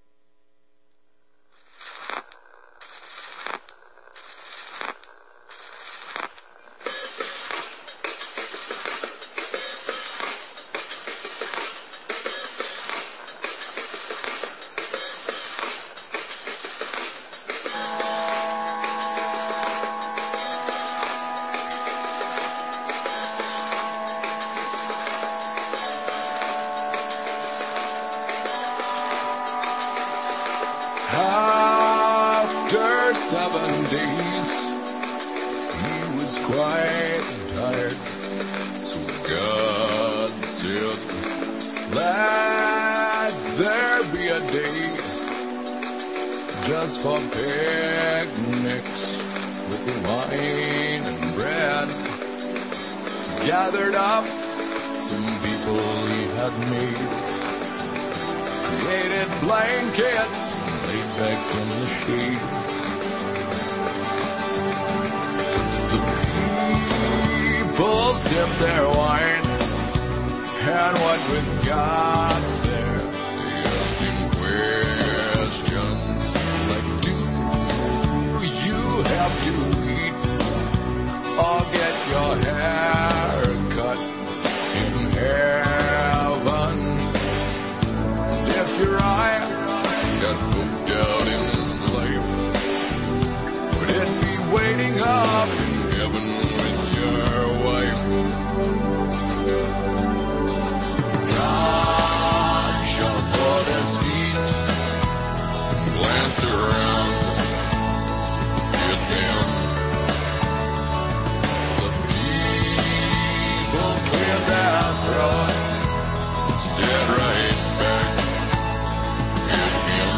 After 7 days, he was quite tired, so God said, let there be a day just for picnics with wine and bread. Gathered up some people he had made, created blankets, laid back in the shade. The people sipped their wine, and what with God there, they asked him questions like, do you have to eat or get your hair cut in heaven? And if your eye got poked out in this life, would it be waiting up in heaven with your wife? God shuffled his feet and glanced around at them. The people cleared their throats and stared right back at him.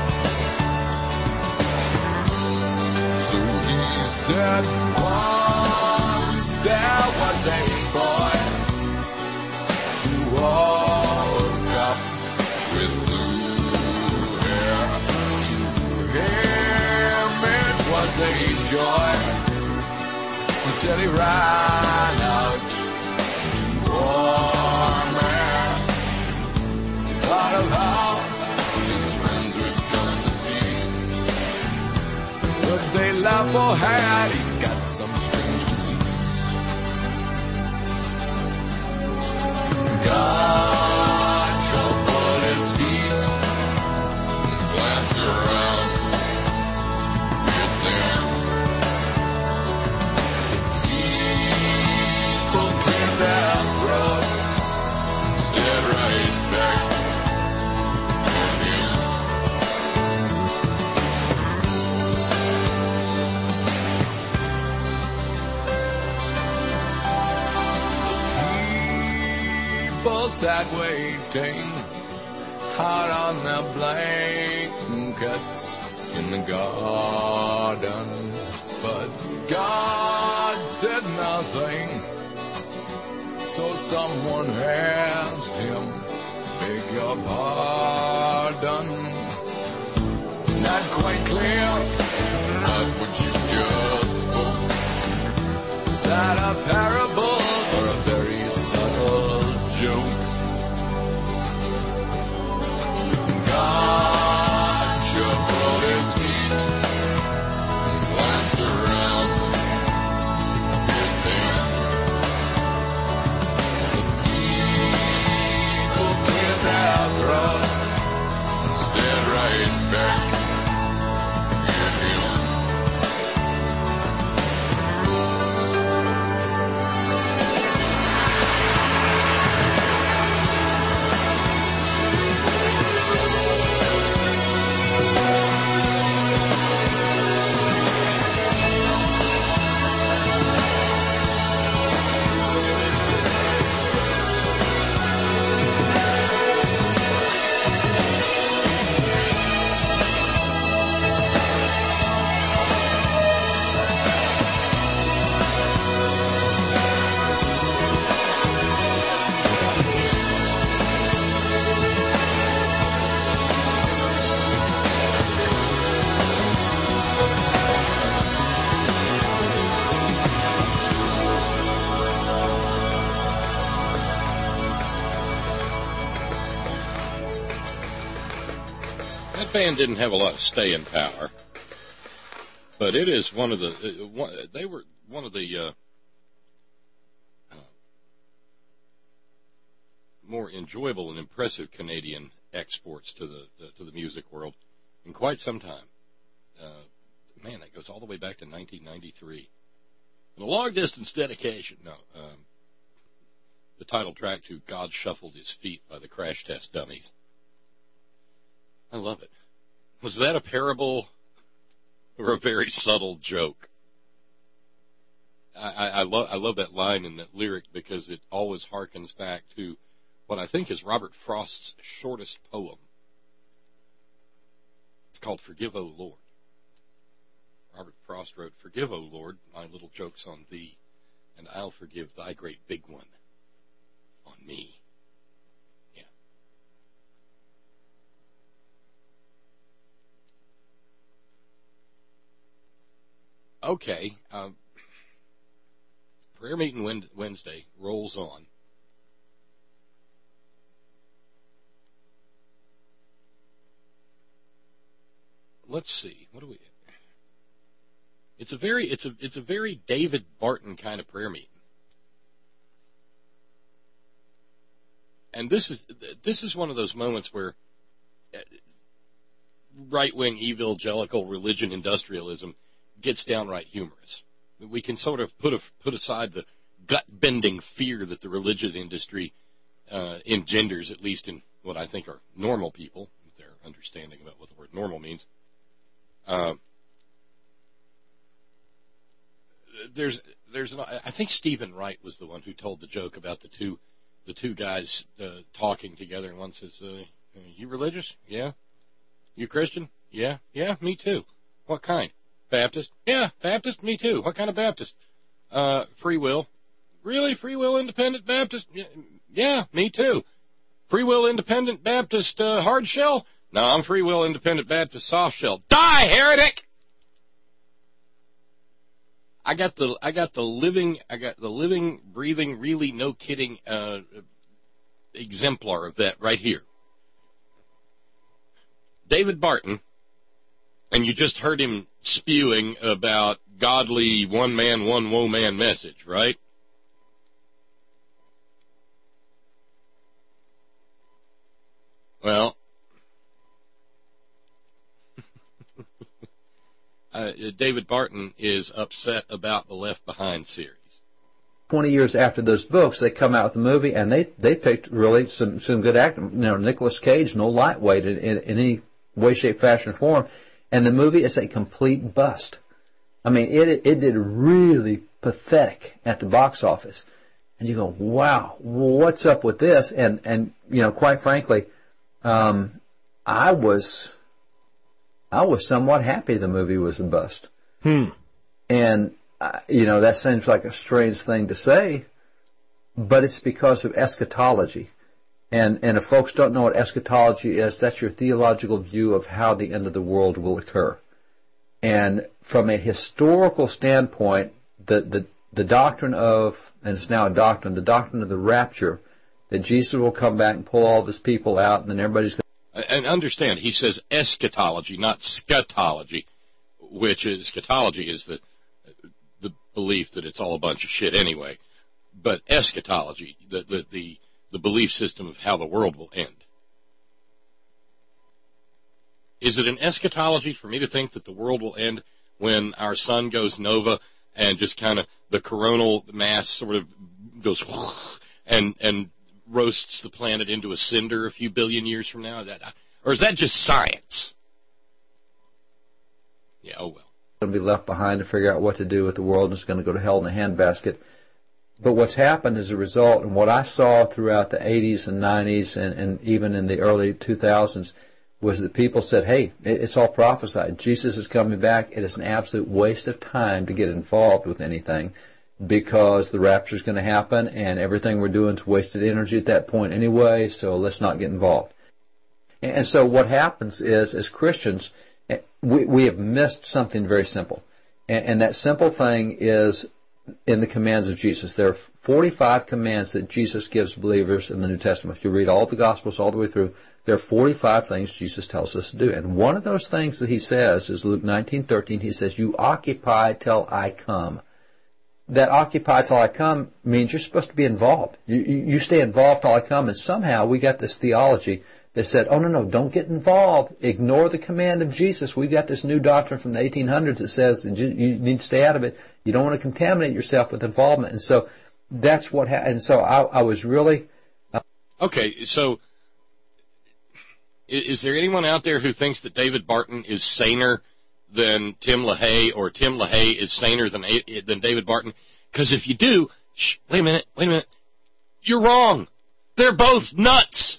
So he said, once there was a boy who woke up with blue hair. To him it was a joy until he ran out to warm air. He thought of how his friends would come to see. Would they laugh or had he got some strange disease? God shuffled his feet and glanced around at them. People cleared their throats and stared right back at him. People sat waiting hard on their blankets in the garden, but God said nothing. So someone asked him, beg your pardon. Not quite clear what would you just spoke. Is that a parable or a very subtle joke? God shuffled his feet and glanced around at them. The people cleared their throats and stared right back at him. That band didn't have a lot of staying power, but it is one of the. They were one of the more enjoyable and impressive Canadian exports to the music world in quite some time. Man, that goes all the way back to 1993. And a long-distance dedication. No, the title track to "God Shuffled His Feet" by the Crash Test Dummies. I love it. Was that a parable or a very subtle joke? I love that line in that lyric because it always harkens back to what I think is Robert Frost's shortest poem. It's called "Forgive, O Lord." Robert Frost wrote, "Forgive, O Lord, my little jokes on thee, and I'll forgive thy great big one on me." Yeah. Okay. Prayer meeting Wednesday rolls on. Let's see. What do we? It's a very David Barton kind of prayer meeting, and this is one of those moments where right-wing evangelical religion industrialism gets downright humorous. We can sort of put aside the gut-bending fear that the religion industry engenders, at least in what I think are normal people, with their understanding about what the word normal means. I think Stephen Wright was the one who told the joke about the two guys talking together, and one says, "You religious? Yeah. You Christian? Yeah. Yeah, me too. What kind? Baptist? Yeah, Baptist. Me too. What kind of Baptist? Free will. Really? Free will independent Baptist? Yeah, me too. Free will independent Baptist hard shell? No, I'm free will independent Baptist soft shell. Die, heretic!" I got the living, breathing, really no kidding exemplar of that right here. David Barton, and you just heard him spewing about godly one man, one woe man message, right? Well, David Barton is upset about the Left Behind series. 20 years after those books, they come out with the movie, and they picked really some good actors. Nicolas Cage, no lightweight in any way, shape, fashion, or form. And the movie is a complete bust. I mean, it did really pathetic at the box office. And you go, wow, what's up with this? And quite frankly, I was somewhat happy the movie was a bust. And, that seems like a strange thing to say, but it's because of eschatology. And if folks don't know what eschatology is, that's your theological view of how the end of the world will occur. And from a historical standpoint, the doctrine of, and it's now a doctrine, the doctrine of the rapture, that Jesus will come back and pull all of his people out, and then everybody's going to... And understand, he says eschatology, not scatology, which is, scatology is the belief that it's all a bunch of shit anyway. But eschatology, the belief system of how the world will end. Is it an eschatology for me to think that the world will end when our sun goes nova and just kind of the coronal mass sort of goes and roasts the planet into a cinder a few billion years from now? Or is that just science? Yeah, oh well. Going to be left behind to figure out what to do with the world, and it's going to go to hell in a handbasket. But what's happened as a result, and what I saw throughout the 80s and 90s and even in the early 2000s, was that people said, hey, it's all prophesied. Jesus is coming back. It is an absolute waste of time to get involved with anything because the rapture is going to happen and everything we're doing is wasted energy at that point anyway, so let's not get involved. And so what happens is, as Christians, we have missed something very simple. And that simple thing is in the commands of Jesus. There are 45 commands that Jesus gives believers in the New Testament. If you read all the Gospels all the way through, there are 45 things Jesus tells us to do. And one of those things that he says is Luke 19:13. He says, "You occupy till I come." That occupy till I come means you're supposed to be involved. You stay involved till I come. And somehow we got this theology that said, oh, no, don't get involved. Ignore the command of Jesus. We got this new doctrine from the 1800s that says you need to stay out of it. You don't want to contaminate yourself with involvement. And so that's what happened. And so I was really... Okay, so is there anyone out there who thinks that David Barton is saner than Tim LaHaye, or Tim LaHaye is saner than David Barton? Because if you do, wait a minute, you're wrong. They're both nuts.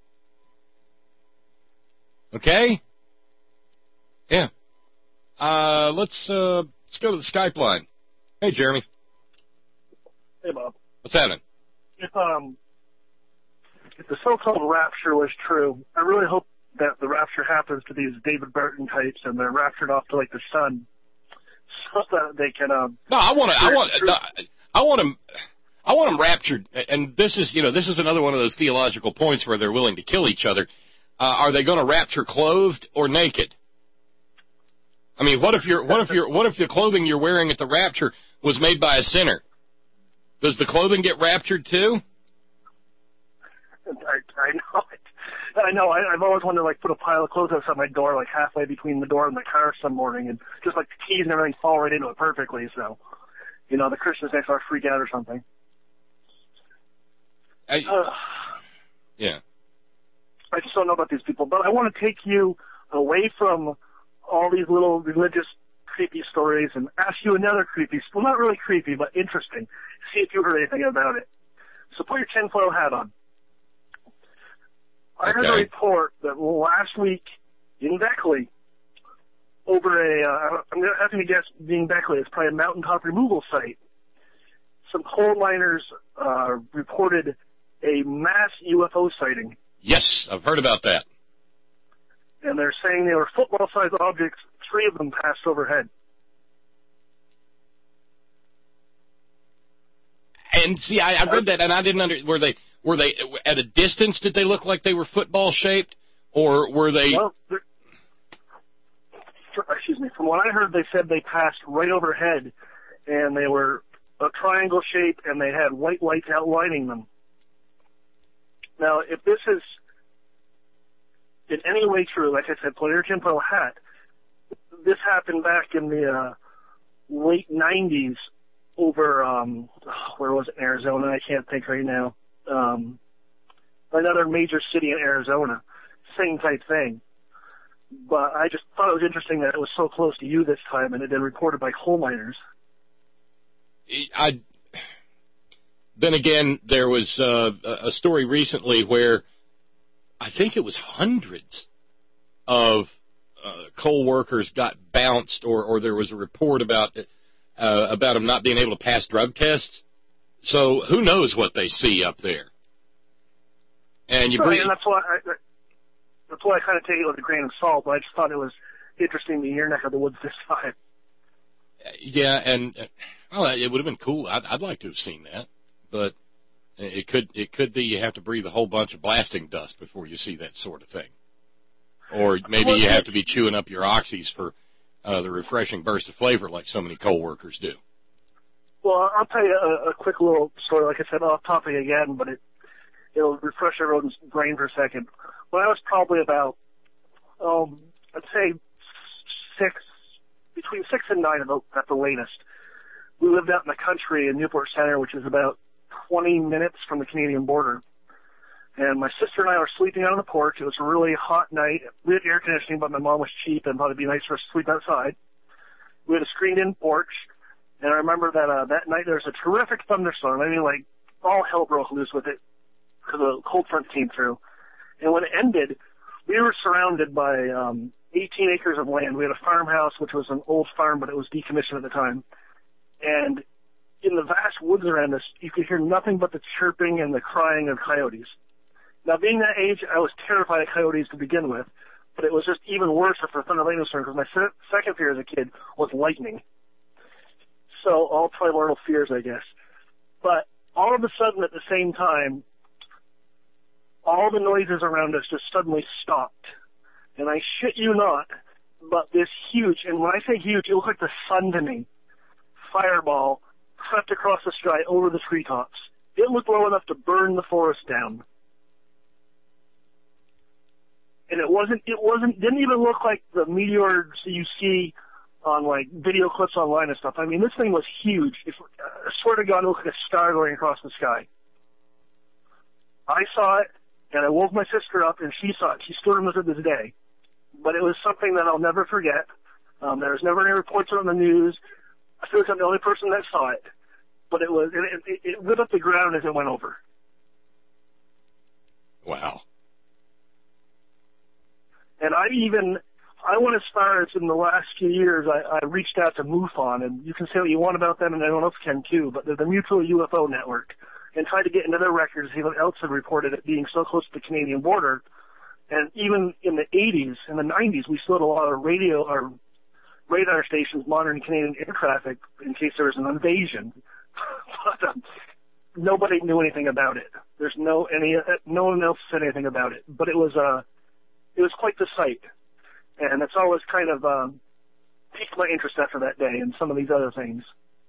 Okay? Yeah. Let's go to the Skype line. Hey, Jeremy. Hey, Bob. What's happening? If the so-called rapture was true, I really hope that the rapture happens to these David Barton types and they're raptured off to like the sun, so that they can. No, I want them raptured. And this is another one of those theological points where they're willing to kill each other. Are they going to rapture clothed or naked? I mean, what if the clothing you're wearing at the rapture was made by a sinner? Does the clothing get raptured too? I know. I've always wanted to like put a pile of clothes outside my door, like halfway between the door and the car some morning, and just like the keys and everything fall right into it perfectly. So, the Christians next door freak out or something. Yeah. I just don't know about these people, but I want to take you away from all these little religious creepy stories and ask you another creepy, well, not really creepy, but interesting. See if you heard anything about it. So put your tinfoil hat on. I heard a report that last week in Beckley, over I'm having to guess being Beckley, it's probably a mountaintop removal site. Some coal miners reported a mass UFO sighting. Yes, I've heard about that. And they're saying they were football-sized objects. 3 of them passed overhead. And see, I read that, and I didn't were they at a distance? Did they look like they were football shaped, or were they? Well, excuse me. From what I heard, they said they passed right overhead, and they were a triangle shape, and they had white lights outlining them. Now, if this is in any way true, like I said, put your tinfoil hat. This happened back in the late 90s over, where was it, Arizona? I can't think right now. Another major city in Arizona. Same type thing. But I just thought it was interesting that it was so close to you this time and it had been reported by coal miners. Then again, there was a story recently where I think it was hundreds of coal workers got bounced, or there was a report about them not being able to pass drug tests. So who knows what they see up there? And and that's why I kind of take it with a grain of salt. But I just thought it was interesting in your neck of the woods this time. Yeah, and it would have been cool. I'd like to have seen that, but it could be you have to breathe a whole bunch of blasting dust before you see that sort of thing, or maybe you have to be chewing up your oxys for the refreshing burst of flavor like so many coal workers do. Well, I'll tell you a quick little story. Like I said, off topic again, but it'll refresh everyone's brain for a second. When I was probably about, I'd say between 6 and 9 at the latest, we lived out in the country in Newport Center, which is about 20 minutes from the Canadian border. And my sister and I were sleeping out on the porch. It was a really hot night. We had air conditioning, but my mom was cheap and thought it'd be nice for us to sleep outside. We had a screened-in porch. And I remember that that night there was a terrific thunderstorm. I mean, like, all hell broke loose with it because the cold front came through. And when it ended, we were surrounded by 18 acres of land. We had a farmhouse, which was an old farm, but it was decommissioned at the time. And in the vast woods around us, you could hear nothing but the chirping and the crying of coyotes. Now, being that age, I was terrified of coyotes to begin with, but it was just even worse for thunder lightning storm because my second fear as a kid was lightning. So all primordial fears, I guess. But all of a sudden, at the same time, all the noises around us just suddenly stopped. And I shit you not, but this huge, and when I say huge, it looked like the sun to me, fireball crept across the sky over the treetops. It looked low enough to burn the forest down. And didn't even look like the meteors you see on like video clips online and stuff. I mean, this thing was huge. I swear to God, it looked like a star going across the sky. I saw it, and I woke my sister up, and she saw it. She still remembers it this day. But it was something that I'll never forget. There was never any reports on the news. I feel like I'm the only person that saw it. But it lit up the ground as it went over. Wow. And I went as far as in the last few years, I reached out to MUFON, and you can say what you want about them, and everyone else can too, but they're the Mutual UFO Network, and tried to get into their records to see what else had reported it being so close to the Canadian border. And even in the 80s and the 90s, we still had a lot of radio or radar stations monitoring Canadian air traffic in case there was an invasion. But nobody knew anything about it. There's no one else said anything about it. But it was quite the sight, and it's always kind of piqued my interest after that day and some of these other things.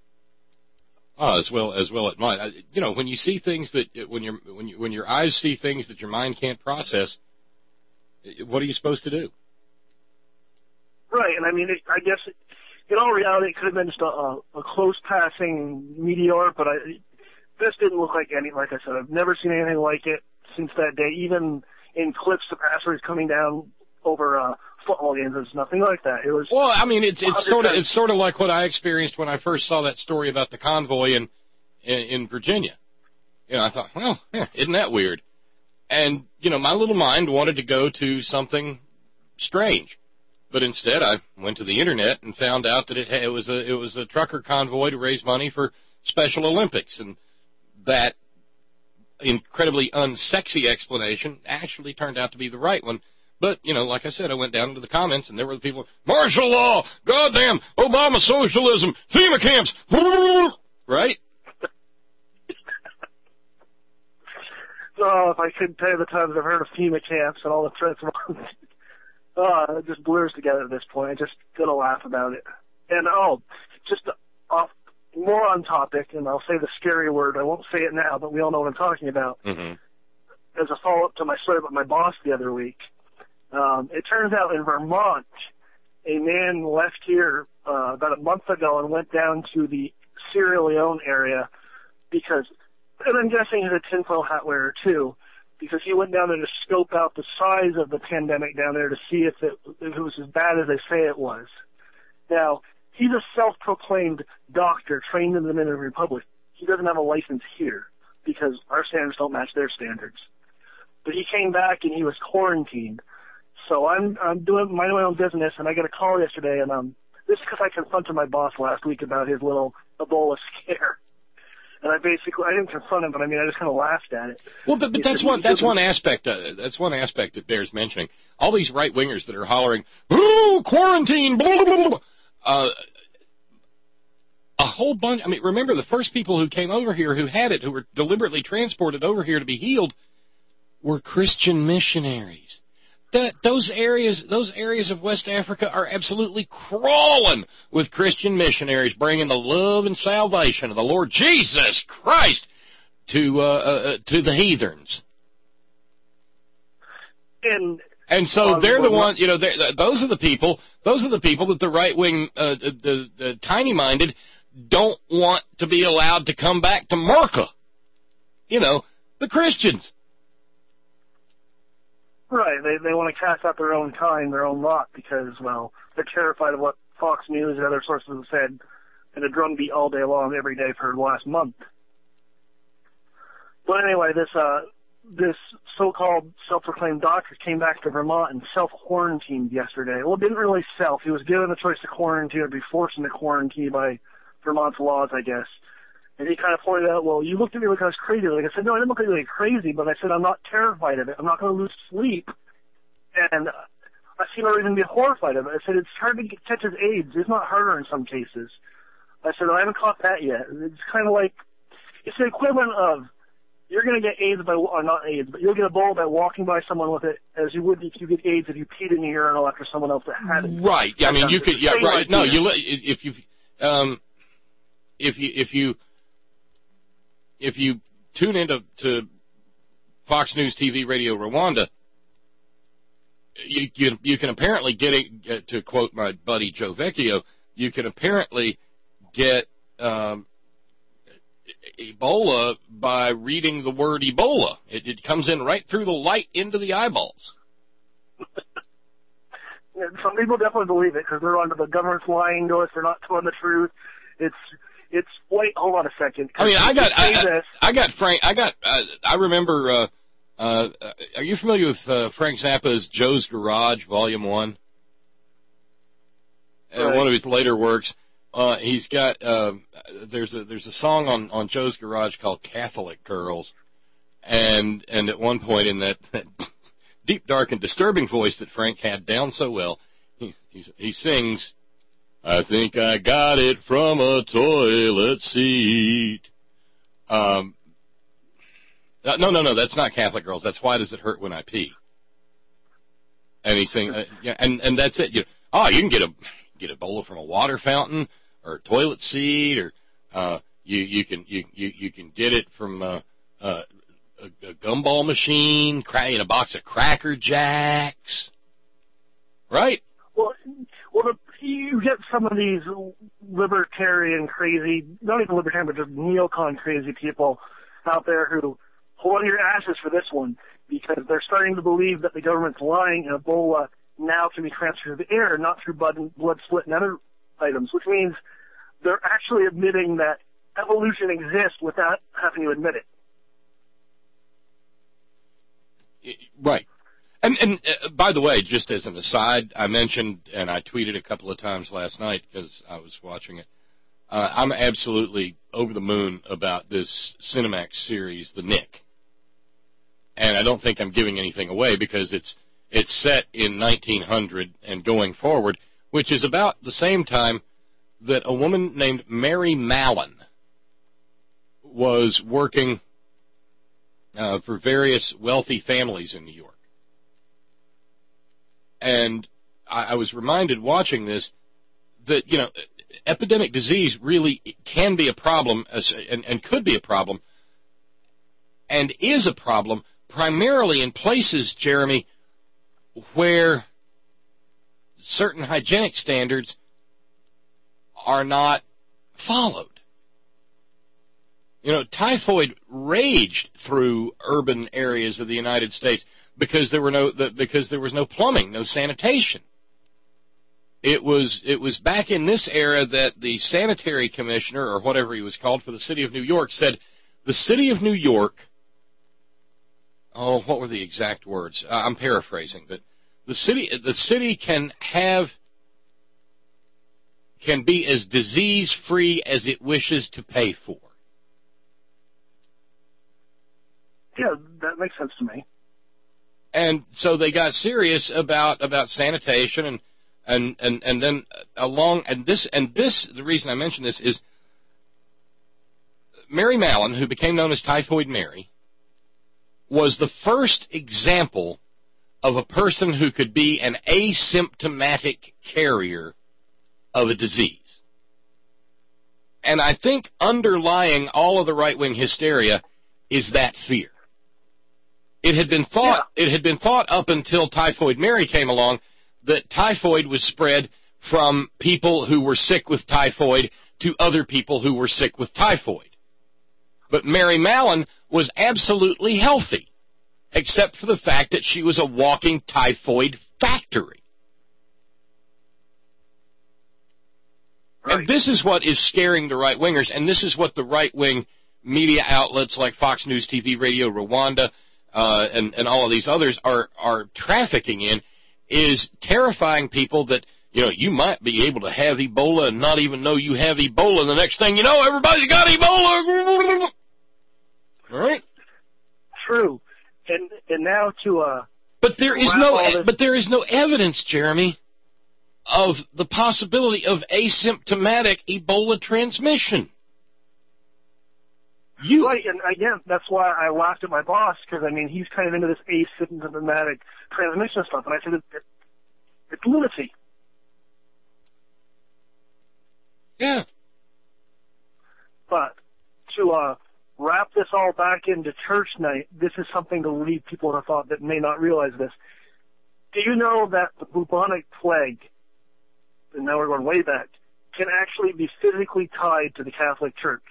As well it might. When you see things that when your eyes see things that your mind can't process, what are you supposed to do? Right, and I mean, I guess in all reality, it could have been just a close passing meteor, but this didn't look like any. Like I said, I've never seen anything like it since that day. Even in clips of asteroids coming down over football games, there's nothing like that. It was. Well, I mean, it's sort of like what I experienced when I first saw that story about the convoy in Virginia. I thought, well, isn't that weird? And my little mind wanted to go to something strange. But instead, I went to the internet and found out that it was a trucker convoy to raise money for Special Olympics, and that incredibly unsexy explanation actually turned out to be the right one. But like I said, I went down into the comments, and there were the people, martial law, goddamn, Obama socialism, FEMA camps, right? Oh, if I could tell you the times I've heard of FEMA camps and all the threats of it just blurs together at this point. I just gonna laugh about it. And just more on topic, and I'll say the scary word. I won't say it now, but we all know what I'm talking about. Mm-hmm. As a follow-up to my story about my boss the other week, it turns out in Vermont, a man left here about a month ago and went down to the Sierra Leone area because, and I'm guessing he's a tinfoil hat wearer too, because he went down there to scope out the size of the pandemic down there to see if it was as bad as they say it was. Now, he's a self-proclaimed doctor trained in the Dominican Republic. He doesn't have a license here because our standards don't match their standards. But he came back and he was quarantined. So I'm minding my own business, and I got a call yesterday, and this is because I confronted my boss last week about his little Ebola scare. And I didn't confront him, but I just kind of laughed at it. Well, but that's one aspect that bears mentioning. All these right wingers that are hollering, "Ooh, quarantine!" Blah, blah, blah. A whole bunch. Remember the first people who came over here who had it, who were deliberately transported over here to be healed, were Christian missionaries. Those areas of West Africa are absolutely crawling with Christian missionaries bringing the love and salvation of the Lord Jesus Christ to the heathens. And so they're the ones, those are the people that the right wing, the tiny-minded, don't want to be allowed to come back to America. The Christians. Right, they want to cast out their own kind, their own lot, because, they're terrified of what Fox News and other sources have said in a drumbeat all day long, every day for the last month. But anyway, this so-called self-proclaimed doctor came back to Vermont and self-quarantined yesterday. Well, it didn't really self. He was given the choice to quarantine or be forced into quarantine by Vermont's laws, I guess. And he kind of pointed out, well, you looked at me like I was crazy. Like I said, no, I didn't look at you like crazy, but I said I'm not terrified of it. I'm not going to lose sleep. And I see no reason to be horrified of it. I said it's hard to catch his AIDS. It's not harder in some cases. I said, I haven't caught that yet. It's kind of like, it's the equivalent of, you're going to get AIDS by, or not AIDS, but you'll get Ebola by walking by someone with it, as you would if you get AIDS if you peed in the urinal after someone else that had it. Right. I mean, you could. Yeah. Right. Idea. No. If you tune into Fox News TV Radio Rwanda, you can apparently get to quote my buddy Joe Vecchio, you can apparently get Ebola by reading the word Ebola. It comes in right through the light into the eyeballs. Some people definitely believe it because they're under the government's lying to us. They're not telling the truth. It's wait, hold on a second. I mean, I remember. Are you familiar with Frank Zappa's Joe's Garage, Volume 1? Right. One of his later works. He's got there's a song on Joe's Garage called Catholic Girls, and at one point in that deep, dark, and disturbing voice that Frank had down so well, he sings, I think I got it from a toilet seat. No, that's not Catholic Girls. That's Why Does It Hurt When I Pee? And he's saying, and that's it. You can get Ebola from a water fountain or a toilet seat, or you can get it from a gumball machine, in a box of Cracker Jacks, right? Well, you get some of these libertarian crazy, not even libertarian, but just neocon crazy people out there who hold on to your asses for this one, because they're starting to believe that the government's lying and Ebola now can be transferred to the air, not through blood split and other items, which means they're actually admitting that evolution exists without having to admit it. Right. And by the way, just as an aside, I mentioned, and I tweeted a couple of times last night because I was watching it, I'm absolutely over the moon about this Cinemax series, The Nick. And I don't think I'm giving anything away because it's set in 1900 and going forward, which is about the same time that a woman named Mary Mallon was working for various wealthy families in New York. And I was reminded watching this that, epidemic disease really can be a problem and could be a problem and is a problem primarily in places, Jeremy, where certain hygienic standards are not followed. Typhoid raged through urban areas of the United States because there was no plumbing, no sanitation. It was back in this era that the sanitary commissioner, or whatever he was called, for the city of New York said, the city of New York, what were the exact words? I'm paraphrasing, but the city can be as disease-free as it wishes to pay for. Yeah, that makes sense to me. And so they got serious about sanitation and then the reason I mention this is Mary Mallon, who became known as Typhoid Mary, was the first example of a person who could be an asymptomatic carrier of a disease. And I think underlying all of the right-wing hysteria is that fear. It had been thought up until Typhoid Mary came along that typhoid was spread from people who were sick with typhoid to other people who were sick with typhoid. But Mary Mallon was absolutely healthy, except for the fact that she was a walking typhoid factory. Right. And this is what is scaring the right-wingers, and this is what the right-wing media outlets like Fox News TV, Radio Rwanda, and all of these others are trafficking in, is terrifying people that, you might be able to have Ebola and not even know you have Ebola, and the next thing you know, everybody's got Ebola. All right? True. And now to But there is no evidence, Jeremy. of the possibility of asymptomatic Ebola transmission. Right, and again, that's why I laughed at my boss, because, I mean, he's kind of into this asymptomatic transmission stuff, and I said, it's lunacy. Yeah. But to wrap this all back into church night, this is something to leave people in a thought that may not realize this. Do you know that the bubonic plague, and now we're going way back, can actually be physically tied to the Catholic Church?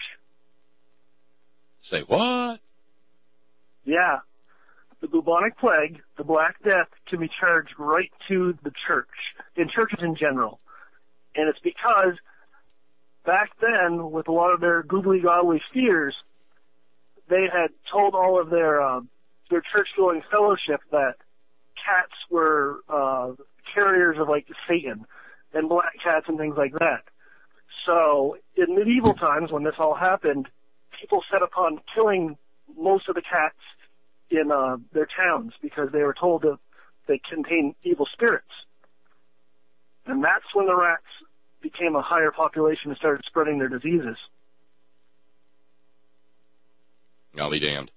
Say what? Yeah. The bubonic plague, the Black Death, can be charged right to the church, in churches in general. And it's because back then, with a lot of their googly-gobbly fears, they had told all of their church-going fellowship that cats were carriers of, like, Satan and black cats and things like that. So in medieval times, when this all happened, people set upon killing most of the cats in their towns because they were told that they contain evil spirits. And that's when the rats became a higher population and started spreading their diseases. I'll be damned.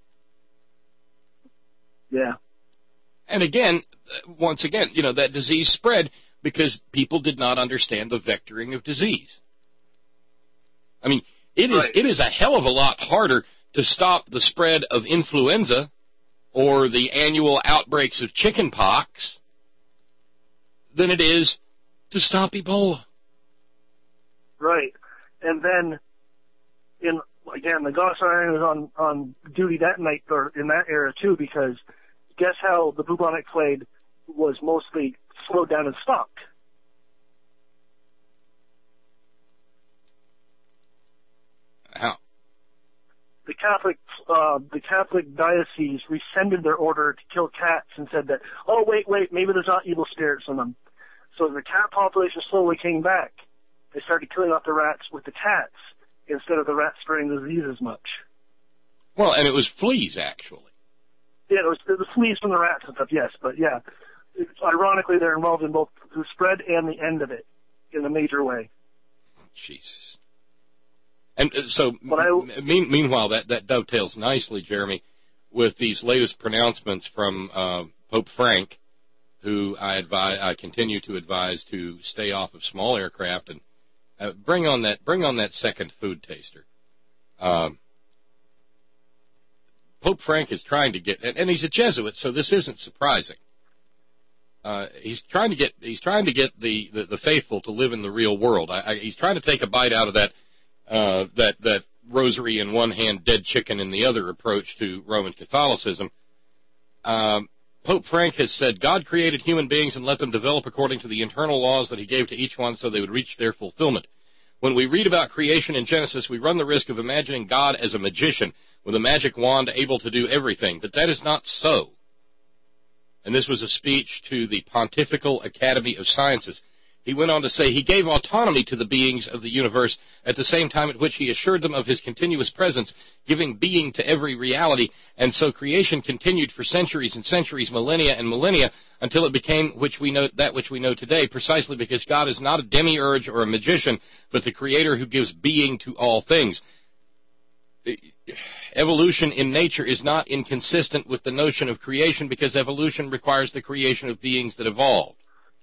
Yeah. And again, once again, that disease spread because people did not understand the vectoring of disease. I mean, it is a hell of a lot harder to stop the spread of influenza or the annual outbreaks of chicken pox than it is to stop Ebola. Right. And then, the Goss Iron was on duty that night, or in that era too, because guess how the bubonic plague was mostly slowed down and stopped? How? The Catholic diocese rescinded their order to kill cats and said that, oh, wait, maybe there's not evil spirits in them. So the cat population slowly came back. They started killing off the rats with the cats instead of the rats spreading the disease as much. Well, and it was fleas, actually. Yeah, it was the fleas from the rats and stuff, yes. But, yeah, ironically, they're involved in both the spread and the end of it in a major way. Jesus. And so, meanwhile, that dovetails nicely, Jeremy, with these latest pronouncements from Pope Frank, who I continue to advise to stay off of small aircraft and bring on that second food taster. Pope Frank is trying to get, and he's a Jesuit, so this isn't surprising. He's trying to get the faithful to live in the real world. He's trying to take a bite out of that rosary in one hand, dead chicken in the other approach to Roman Catholicism. Pope Frank has said, God created human beings and let them develop according to the internal laws that he gave to each one so they would reach their fulfillment. When we read about creation in Genesis, we run the risk of imagining God as a magician with a magic wand able to do everything, but that is not so. And this was a speech to the Pontifical Academy of Sciences. He went on to say, he gave autonomy to the beings of the universe at the same time at which he assured them of his continuous presence, giving being to every reality, and so creation continued for centuries and centuries, millennia and millennia, until it became that which we know today, precisely because God is not a demiurge or a magician, but the creator who gives being to all things. Evolution in nature is not inconsistent with the notion of creation because evolution requires the creation of beings that evolved.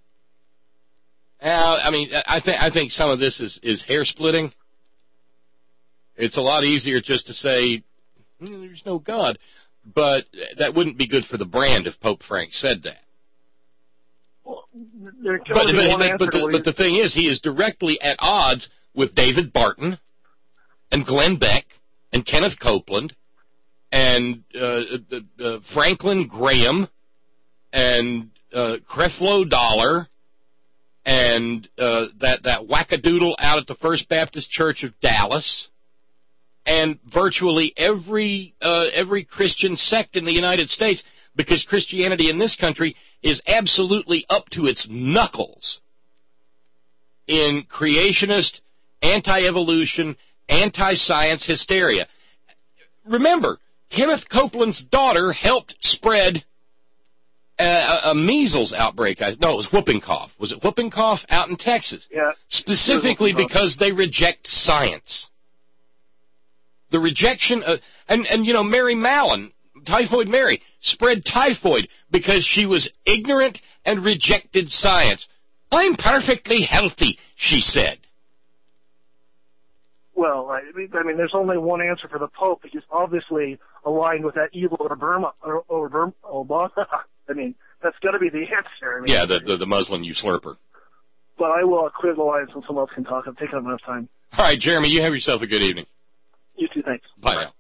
I think some of this is hair splitting. It's a lot easier just to say there's no God, but that wouldn't be good for the brand if Pope Frank said that. Well, but the thing is, he is directly at odds with David Barton and Glenn Beck and Kenneth Copeland and Franklin Graham and Creflo Dollar and that wackadoodle out at the First Baptist Church of Dallas, and virtually every Christian sect in the United States, because Christianity in this country is absolutely up to its knuckles in creationist, anti-evolution, anti-science hysteria. Remember, Kenneth Copeland's daughter helped spread a measles outbreak. No, it was whooping cough. Was it whooping cough out in Texas? Yeah. Specifically because they reject science. The rejection of, and you know, Mary Mallon, Typhoid Mary, spread typhoid because she was ignorant and rejected science. I'm perfectly healthy, she said. Well, I mean, there's only one answer for the Pope. He's obviously aligned with that evil Obama. I mean, that's got to be the answer. I mean, yeah, the Muslim usurper. But I will clear the line so someone else can talk. I've taken up enough time. All right, Jeremy, you have yourself a good evening. You too, thanks. Bye now.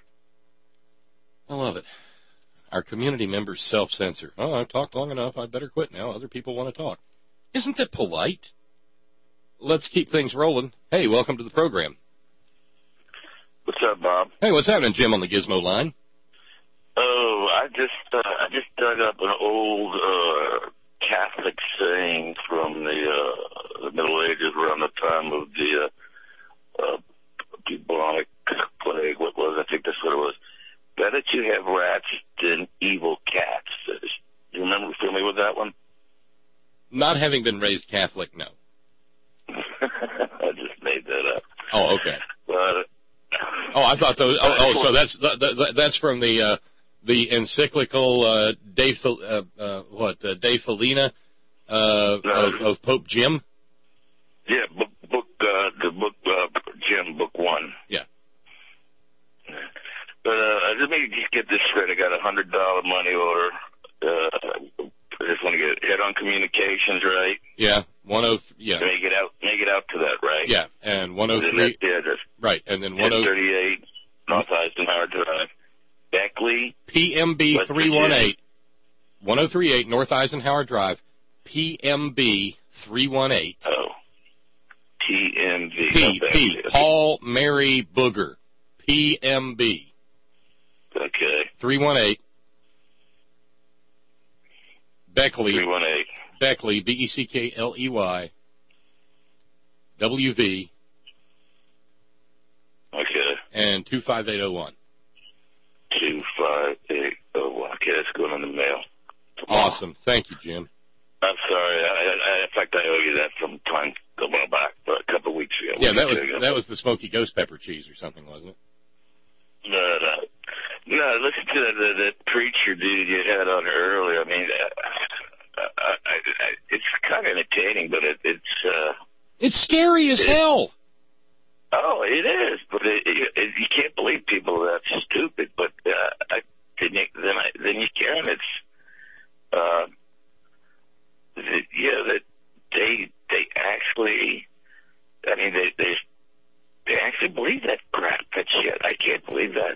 I love it. Our community members self-censor. Oh, I've talked long enough. I better quit now. Other people want to talk. Isn't that polite? Let's keep things rolling. Hey, welcome to the program. What's up, Bob? Hey, what's happening, Jim, on the Gizmo line? Oh, I just dug up an old Catholic saying from the Middle Ages around the time of the bubonic plague. What was it? I think that's what it was. Better to have rats than evil cats. Do you remember familiar with that one? Not having been raised Catholic, no. I just made that up. Oh, okay. But I thought those. So that's from the encyclical De Felina of Pope Jim. Yeah, the book Jim, book 1. Yeah. But let me just get this straight. I got a $100 money order. I just want to get Head-On Communications, right? Yeah, 103. Yeah. Make it out to that, right? Yeah, and 103. The address. Right, and then 1038 North Eisenhower Drive, Beckley, PMB 318, 1038 North Eisenhower Drive, PMB 318. Oh, TMB. P. Paul Mary Booger, PMB. Okay. 318. Beckley. 318. Beckley, Beckley, WV. Okay. And 25801. 25801. Okay, that's going in the mail. Awesome. Thank you, Jim. I'm sorry. In fact, I owe you that from time a while back, but a couple of weeks ago. Yeah, that was the smoky ghost pepper cheese or something, wasn't it? No, listen to that preacher dude you had on earlier. I mean, it's kind of entertaining, but it's scary as hell. Oh, it is, but you can't believe people are that stupid. But then you can. It's that they actually. I mean, they actually believe that crap. That shit. I can't believe that.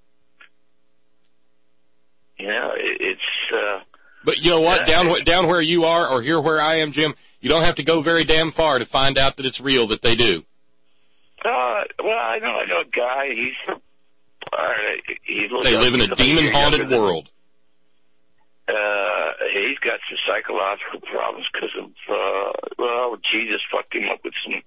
You know, it's. But you know what? Down where you are, or here where I am, Jim, you don't have to go very damn far to find out that it's real. That they do. Well, I know a guy. They live in a demon-haunted world. He's got some psychological problems because of Jesus fucked him up with some.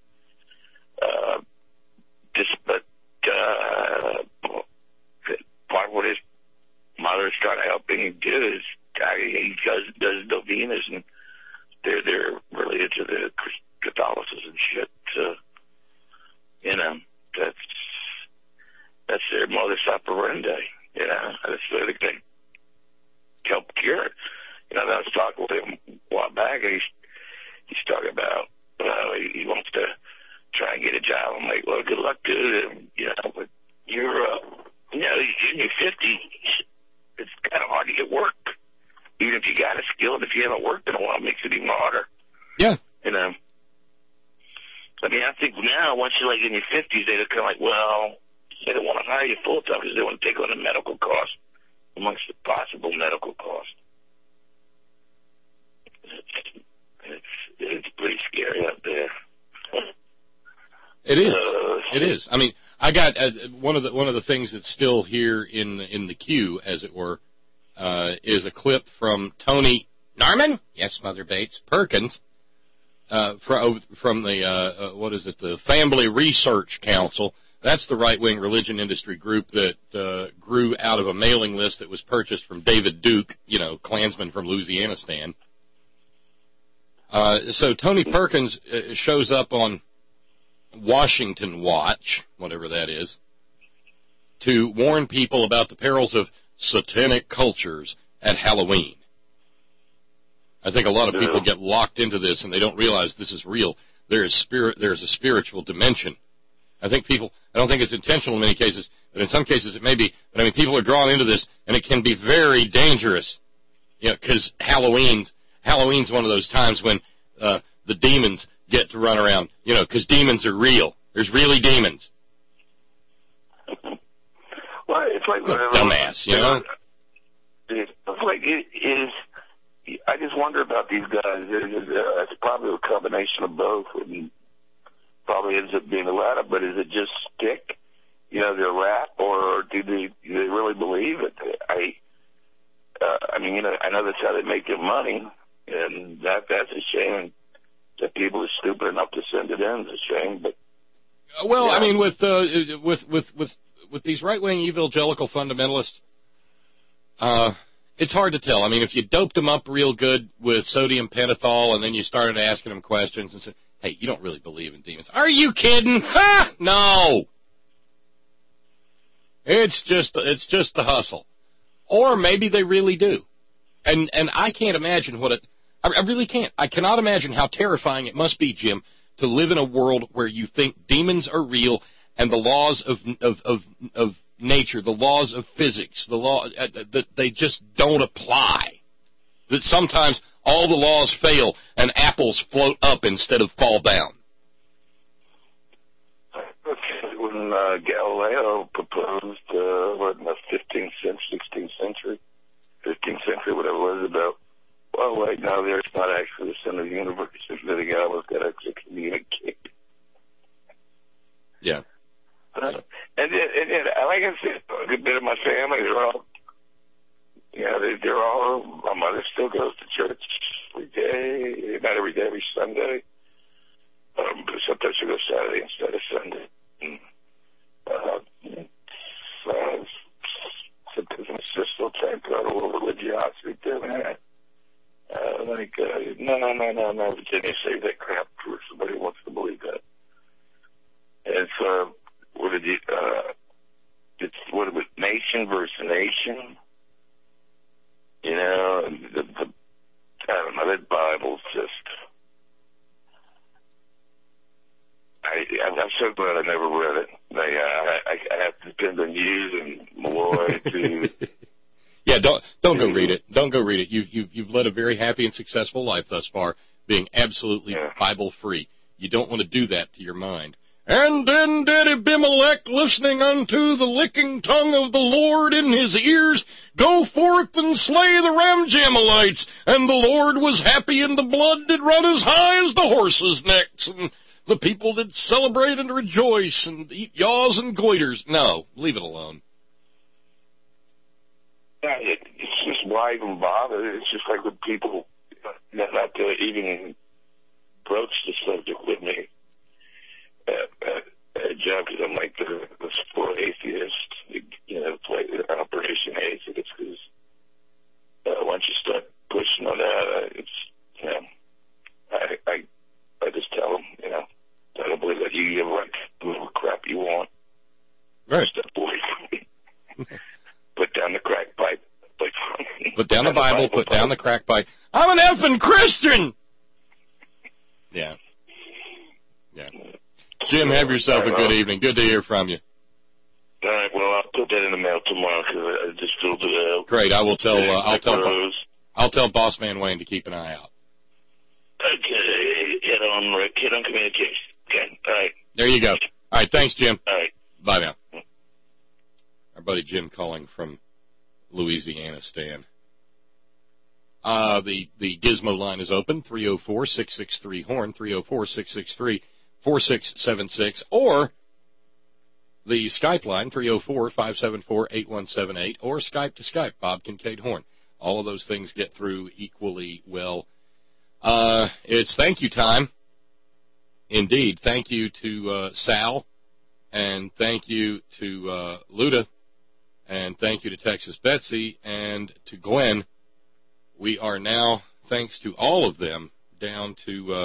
Part of what his mother's trying to help him do is he does novenas, and they're related to the Catholicism shit. You know, that's their modus operandi. You know, that's where they help cure it. You know, I was talking with him a while back, and he's talking about he wants to try and get a job. I'm like, well, good luck, dude. You know, but you're in your 50s. It's kind of hard to get work. Even if you got a skill, and if you haven't worked in a while, it makes it even harder. Yeah. You know. I mean, I think now, once you're like in your 50s, they're kind of like, well, they don't want to hire you full time because they want to take on the medical cost amongst the possible medical cost. It's pretty scary out there. It is. It is. I mean, I got one of the things that's still here in the queue, as it were, is a clip from Tony Norman. Yes, Mother Bates Perkins. From the the Family Research Council, That's the right-wing religion industry group that grew out of a mailing list that was purchased from David Duke, Klansman from Louisianistan. So Tony Perkins shows up on Washington Watch, whatever that is, to warn people about the perils of satanic cultures at Halloween. I think a lot of people get locked into this and they don't realize this is real. There's a spiritual dimension. I don't think it's intentional in many cases, but in some cases it may be. But I mean, people are drawn into this, and it can be very dangerous. Because Halloween's one of those times when the demons get to run around. Because demons are real. There's really demons. Well, it's like dumbass, It's like it is. I just wonder about these guys. It's probably a combination of both. I mean, probably ends up being the latter, but is it just stick? Their rap, or do they really believe it? I know that's how they make their money, and that's a shame. That people are stupid enough to send it in is a shame. But I mean, with these right-wing evangelical fundamentalists, it's hard to tell. I mean, if you doped them up real good with sodium pentothal, and then you started asking them questions and said, "Hey, you don't really believe in demons? Are you kidding? Ha! No. It's just the hustle." Or maybe they really do. And I can't imagine I really can't. I cannot imagine how terrifying it must be, Jim, to live in a world where you think demons are real and the laws of nature, the laws of physics, that they just don't apply. That sometimes all the laws fail and apples float up instead of fall down. When Galileo proposed, in the 15th century, 16th century, 15th century, whatever it was, about, well, wait, no, there's not actually the center of the universe. That a guy was got to communicate. Yeah. And like I said, a good bit of my family, they're all, my mother still goes to church every day, not every day, every Sunday. But sometimes she goes Saturday instead of Sunday. Sometimes my sister will try and put a little religiosity to that. No, Virginia, save that crap for somebody who wants to believe that. And so, it's nation versus nation. I don't know, that Bible's just, I'm so glad I never read it. I have to depend on you and Malloy to. Yeah, don't go read it. Don't go read it. You've led a very happy and successful life thus far, being absolutely Bible free. You don't want to do that to your mind. And then did Abimelech, listening unto the licking tongue of the Lord in his ears, go forth and slay the Ramjamelites. And the Lord was happy, and the blood did run as high as the horses' necks. And the people did celebrate and rejoice and eat yaws and goiters. No, leave it alone. It's just why even bother. It's just like with people not to even broach the subject with me. John, because I'm like the sport atheist, play Operation Atheist. It's because once you start pushing on that, I just tell them, I don't believe that you give like the little crap you want. Right. Step away from me. Put down the crack pipe. Put down the Bible, put down the crack pipe. I'm an effing Christian! Yeah. Jim, have yourself a good evening. Good to hear from you. All right, well, I'll put that in the mail tomorrow because I just filled it out. Great, I will tell, I'll tell Boss Man Wayne to keep an eye out. Okay, hit on communication. Okay, all right. There you go. All right, thanks, Jim. All right. Bye now. Our buddy Jim calling from Louisiana, Stan. The Gizmo line is open, 304-663-HORN, 304-663-4676, or the Skype line, 304-574-8178, or Skype to Skype, Bob Kincaid Horn. All of those things get through equally well. It's thank you time. Indeed. Thank you to Sal And thank you to Luda, and thank you to Texas Betsy, and to Glenn. We are now, thanks to all of them, down to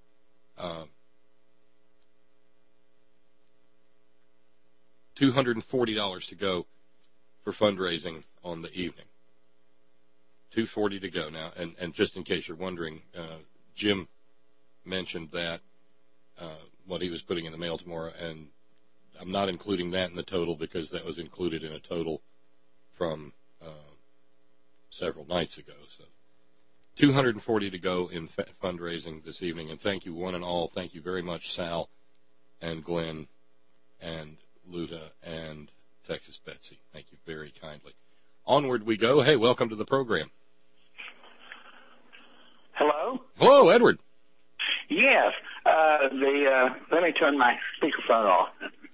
$240 to go for fundraising on the evening. $240 to go now. And just in case you're wondering, Jim mentioned that what he was putting in the mail tomorrow, and I'm not including that in the total because that was included in a total from several nights ago. So $240 to go in fundraising this evening. And thank you one and all. Thank you very much, Sal and Glenn and Luda and Texas Betsy. Thank you very kindly. Onward we go. Hey, welcome to the program. Hello? Hello, Edward. Yes. Let me turn my speakerphone off.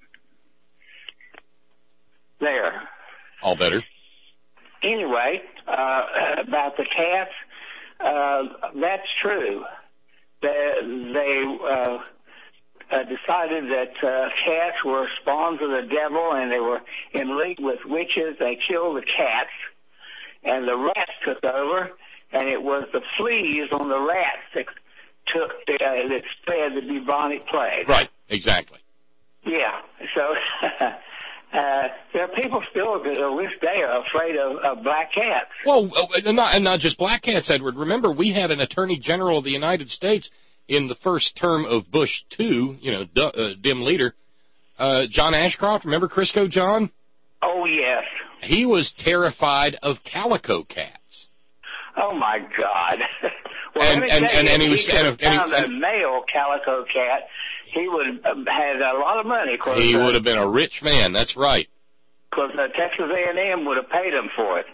There. All better. Anyway, about the cats, that's true. They decided that cats were spawns of the devil and they were in league with witches. They killed the cats, and the rats took over, and it was the fleas on the rats that that spread the bubonic plague. Right, exactly. Yeah, so there are people still to this day are afraid of black cats. Well, and not just black cats, Edward. Remember, we had an Attorney General of the United States in the first term of Bush II, dim leader, John Ashcroft. Remember Crisco John? Oh, yes. He was terrified of calico cats. Oh, my God. Well, and he was found a male calico cat, he would have had a lot of money. He would have been a rich man. That's right. Because Texas A&M would have paid him for it.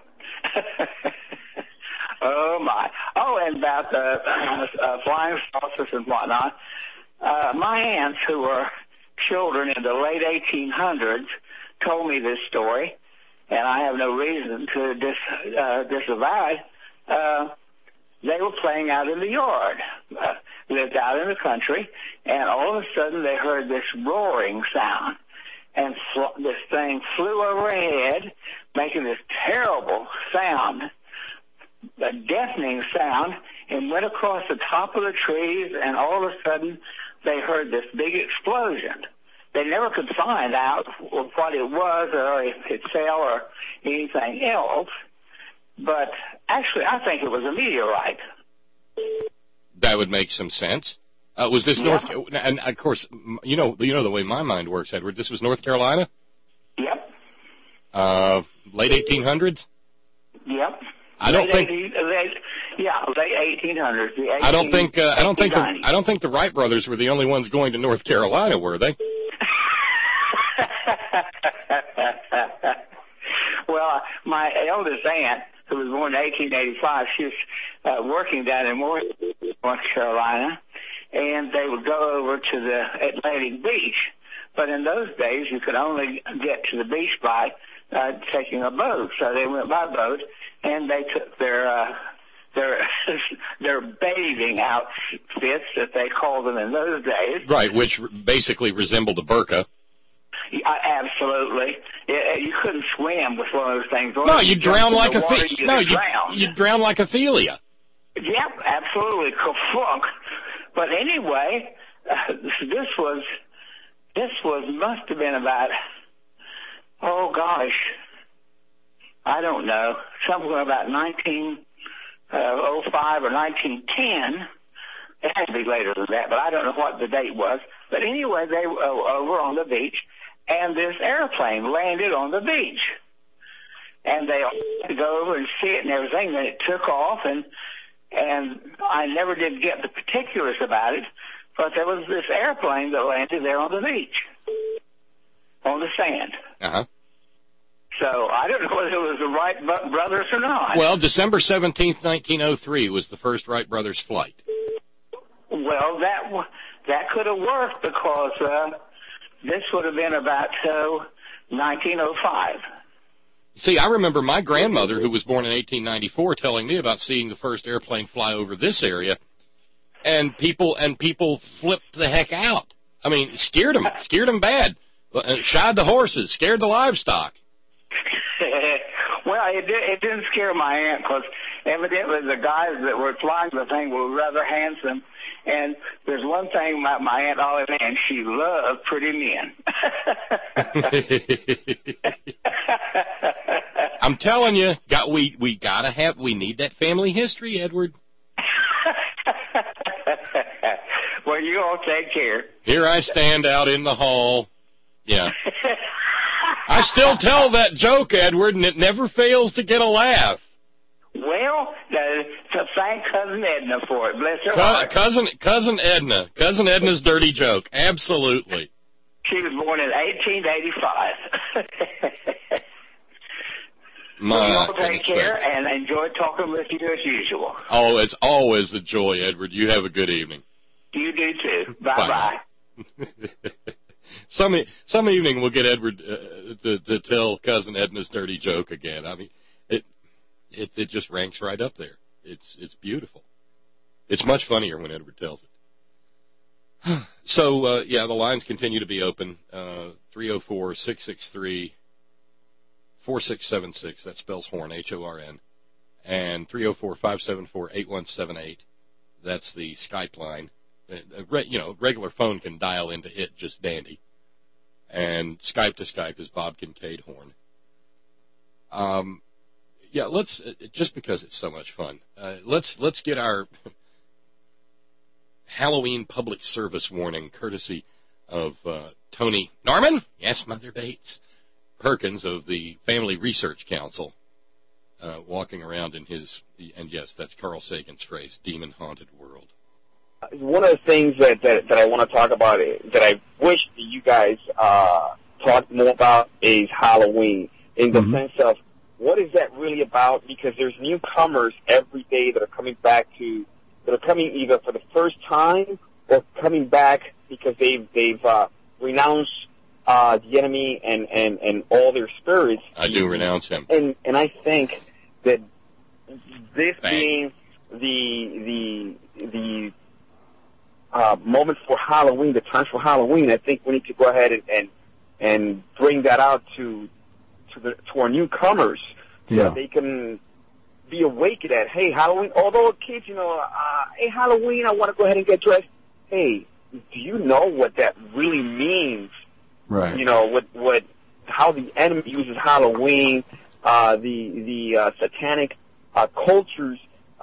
Oh, my. Oh, and about the flying saucers and whatnot. My aunts, who were children in the late 1800s, told me this story, and I have no reason to disavow it. They were playing out in the yard, lived out in the country, and all of a sudden they heard this roaring sound, and this thing flew overhead, making this terrible sound, a deafening sound, and went across the top of the trees, and all of a sudden they heard this big explosion. They never could find out what it was or if it fell or anything else. But actually, I think it was a meteorite. That would make some sense. Was this North? And of course, you know the way my mind works, Edward. This was North Carolina. Yep. Late 1800s. Yep. I don't think. Late 1800s. I don't think the Wright brothers were the only ones going to North Carolina, were they? Well, my eldest aunt, who was born in 1885, she was working down in North Carolina, and they would go over to the Atlantic Beach. But in those days, you could only get to the beach by taking a boat. So they went by boat, and they took their bathing outfits, that they called them in those days. Right, which basically resembled a burqa. Absolutely. You couldn't swim with one of those things. No, you'd drown like you'd drown like Ophelia. Yep, absolutely. Kerflunk. But anyway, this must have been about, oh gosh, I don't know, somewhere about 1905 or 1910. It had to be later than that, but I don't know what the date was. But anyway, they were over on the beach, and this airplane landed on the beach. And they all had to go over and see it and everything. Then it took off, and I never did get the particulars about it, but there was this airplane that landed there on the beach, on the sand. Uh-huh. So I don't know whether it was the Wright brothers or not. Well, December 17th, 1903 was the first Wright brothers flight. Well, that could have worked because this would have been about 1905. See, I remember my grandmother, who was born in 1894, telling me about seeing the first airplane fly over this area, and people flipped the heck out. I mean, scared them bad. Shied the horses, scared the livestock. Well, it didn't scare my aunt because evidently the guys that were flying the thing were rather handsome. And there's one thing about my Aunt Olive Ann, she loved pretty men. I'm telling you, we need that family history, Edward. Well, you all take care. Here I stand out in the hall. Yeah. I still tell that joke, Edward, and it never fails to get a laugh. Well, to thank Cousin Edna for it. Bless her heart. Cousin Edna. Cousin Edna's dirty joke. Absolutely. She was born in 1885. My you all take care and enjoy talking with you as usual. Oh, it's always a joy, Edward. You have a good evening. You do too. Bye-bye. Some evening we'll get Edward to tell Cousin Edna's dirty joke again. I mean, it just ranks right up there. It's beautiful. It's much funnier when Edward tells it. So, the lines continue to be open. 304-663-4676. That spells Horn, H-O-R-N. And 304-574-8178. That's the Skype line. Regular phone can dial into it just dandy. And Skype to Skype is Bob Kincaid Horn. Let's just because it's so much fun. Let's get our Halloween public service warning, courtesy of Tony Norman. Yes, Mother Bates Perkins of the Family Research Council, walking around in his, and yes, that's Carl Sagan's phrase, demon-haunted world. One of the things that I want to talk about that I wish that you guys talked more about is Halloween, in the sense of what is that really about? Because there's newcomers every day that are coming either for the first time or coming back because they've renounced the enemy and all their spirits. I do renounce him. And I think that this being the moment for Halloween, the time for Halloween, I think we need to go ahead and bring that out to our newcomers, so that they can be awake to that. Hey, Halloween, although kids, hey, Halloween, I want to go ahead and get dressed. Hey, do you know what that really means? Right. How the enemy uses Halloween, the satanic cultures,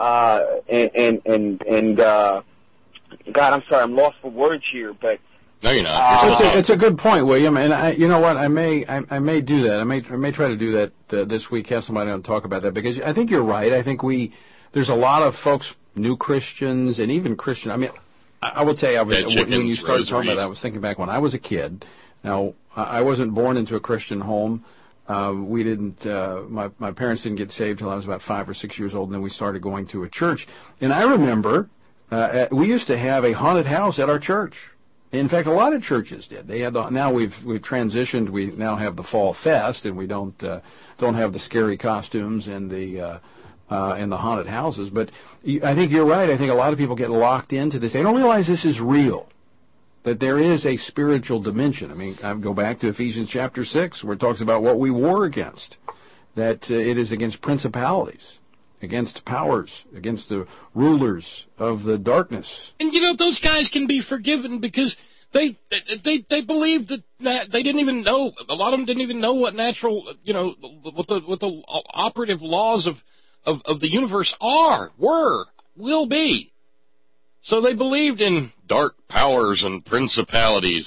and God, I'm sorry, I'm lost for words here, but. No, you're not. It's a good point, William. And you know what? I may do that. I may try to do that this week. Have somebody on to talk about that, because I think you're right. I think there's a lot of folks, new Christians and even Christian. I mean, I will tell you, when you started talking about that, I was thinking back when I was a kid. Now, I wasn't born into a Christian home. We didn't. My parents didn't get saved till I was about 5 or 6 years old, and then we started going to a church. And I remember we used to have a haunted house at our church. In fact, a lot of churches did. They had now we've transitioned. We now have the Fall Fest, and we don't have the scary costumes and the haunted houses. But I think you're right. I think a lot of people get locked into this. They don't realize this is real, that there is a spiritual dimension. I mean, I go back to Ephesians chapter 6, where it talks about what we war against, that it is against principalities, against powers, against the rulers of the darkness. And those guys can be forgiven because they believed that they didn't even know. A lot of them didn't even know what natural, what the operative laws of the universe will be. So they believed in dark powers and principalities.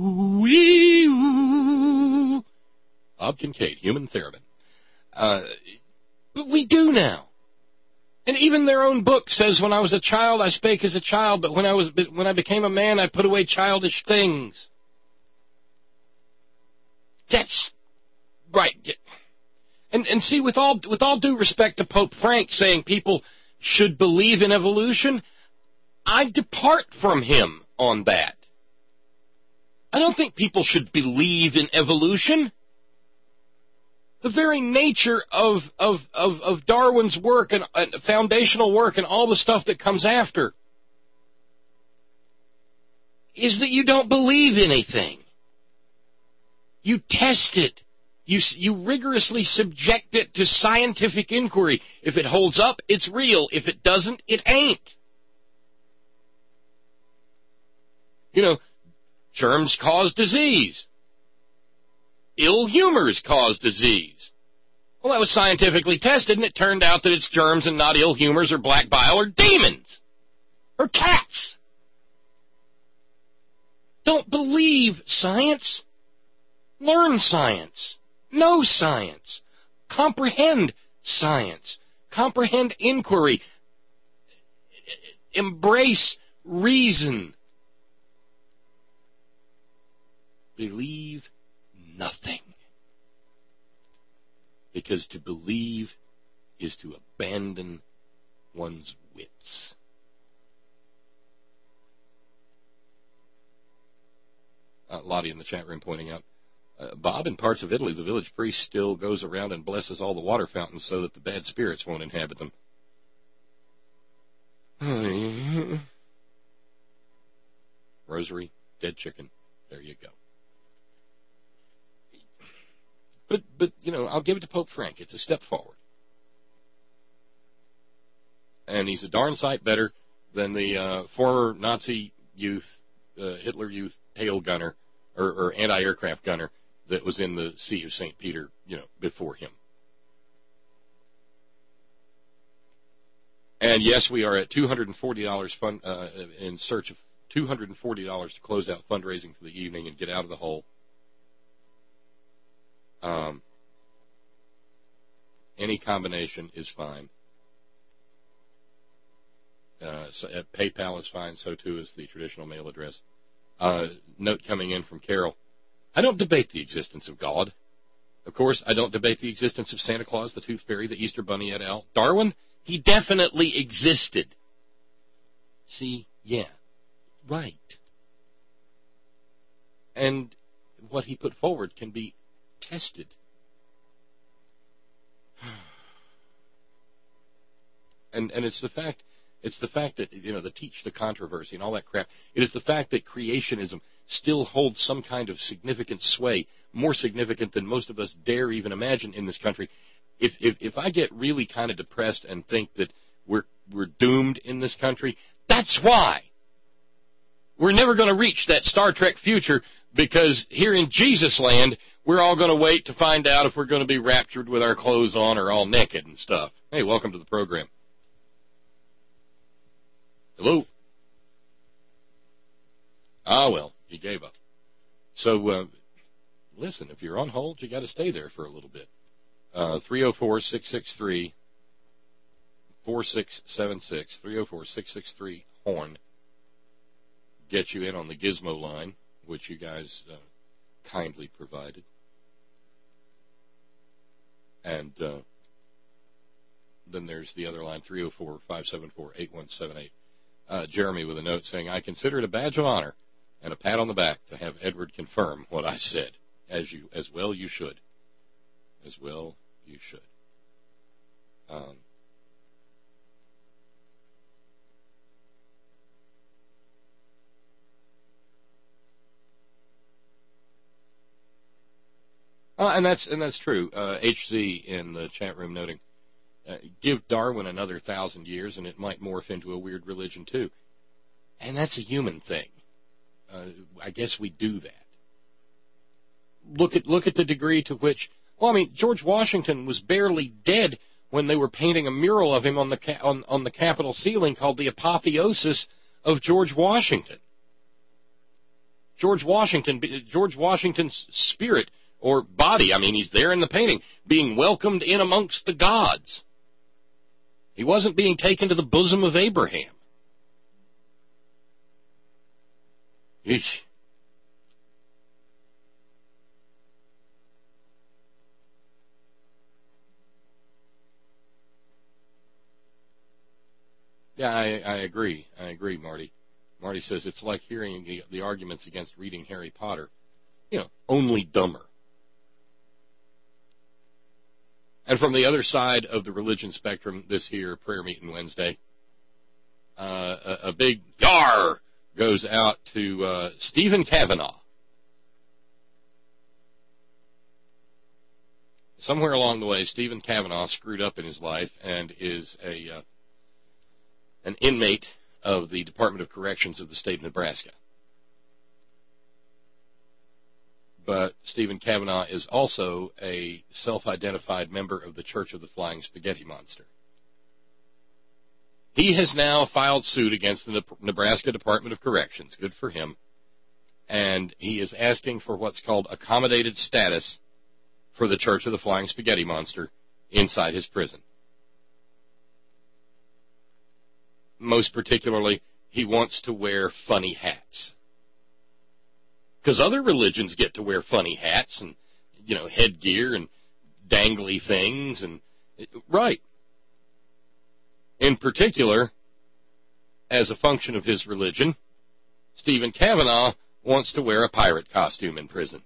Ooh-wee-oo. Bob Kincaid, human theremin. But we do now. And even their own book says, when I was a child, I spake as a child, but when I became a man, I put away childish things. That's right. And see, with all due respect to Pope Frank saying people should believe in evolution, I depart from him on that. I don't think people should believe in evolution. The very nature of Darwin's work and foundational work and all the stuff that comes after is that you don't believe anything. You test it. You rigorously subject it to scientific inquiry. If it holds up, it's real. If it doesn't, it ain't. You know, germs cause disease. Ill humors cause disease. Well, that was scientifically tested, and it turned out that it's germs and not ill humors or black bile or demons or cats. Don't believe science. Learn science. Know science. Comprehend science. Comprehend inquiry. Embrace reason. Believe nothing. Because to believe is to abandon one's wits. Lottie in the chat room pointing out, Bob, in parts of Italy, the village priest still goes around and blesses all the water fountains so that the bad spirits won't inhabit them. Rosary, dead chicken. There you go. But you know, I'll give it to Pope Frank. It's a step forward. And he's a darn sight better than the former Nazi youth, Hitler youth tail gunner, or anti-aircraft gunner that was in the Sea of St. Peter, you know, before him. And yes, we are at $240 in search of $240 to close out fundraising for the evening and get out of the hole. Any combination is fine. So PayPal is fine, so too is the traditional mail address. Note coming in from Carol. I don't debate the existence of God. Of course, I don't debate the existence of Santa Claus, the Tooth Fairy, the Easter Bunny, et al. Darwin, he definitely existed. See, yeah, right. And what he put forward can be tested. And it's the fact that, you know, the teach the controversy and all that crap. It is the fact that creationism still holds some kind of significant sway, more significant than most of us dare even imagine in this country. If I get really kind of depressed and think that we're doomed in this country, that's why. We're never going to reach that Star Trek future, because here in Jesus land, we're all going to wait to find out if we're going to be raptured with our clothes on or all naked and stuff. Hey, welcome to the program. Hello? Ah, well, he gave up. So, listen, if you're on hold, you got to stay there for a little bit. 304-663-4676, 304-663-HORN. Get you in on the Gizmo line, which you guys kindly provided. And then there's the other line, 304-574-8178. Jeremy with a note saying, I consider it a badge of honor and a pat on the back to have Edward confirm what I said. As well you should. As well you should. And that's true. HZ in the chat room noting, give Darwin another 1,000 years and it might morph into a weird religion too. And that's a human thing. I guess we do that. Look at the degree to which, well, I mean, George Washington was barely dead when they were painting a mural of him on the Capitol ceiling called the Apotheosis of George Washington. George Washington's spirit or body, I mean, he's there in the painting, being welcomed in amongst the gods. He wasn't being taken to the bosom of Abraham. Eesh. Yeah, I agree. I agree, Marty. Marty says it's like hearing the arguments against reading Harry Potter. You know, only dumber. And from the other side of the religion spectrum, this here prayer meeting Wednesday, a big yar goes out to Stephen Kavanaugh. somewhere along the way, Stephen Kavanaugh screwed up in his life and is an inmate of the Department of Corrections of the state of Nebraska. But Stephen Kavanaugh is also a self-identified member of the Church of the Flying Spaghetti Monster. He has now filed suit against the Nebraska Department of Corrections. Good for him. And he is asking for what's called accommodated status for the Church of the Flying Spaghetti Monster inside his prison. Most particularly, he wants to wear funny hats. Because other religions get to wear funny hats and, headgear and dangly things. Right. In particular, as a function of his religion, Stephen Kavanaugh wants to wear a pirate costume in prison.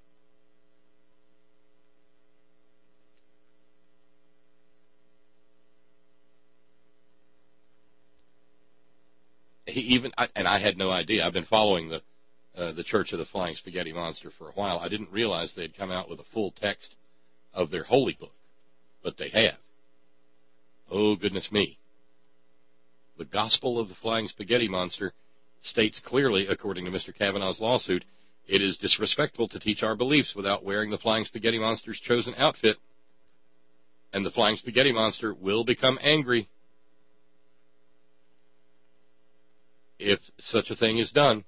I had no idea. I've been following the Church of the Flying Spaghetti Monster for a while. I didn't realize they'd come out with a full text of their holy book, but they have. Oh, goodness me. The Gospel of the Flying Spaghetti Monster states clearly, according to Mr. Kavanaugh's lawsuit, it is disrespectful to teach our beliefs without wearing the Flying Spaghetti Monster's chosen outfit, and the Flying Spaghetti Monster will become angry if such a thing is done.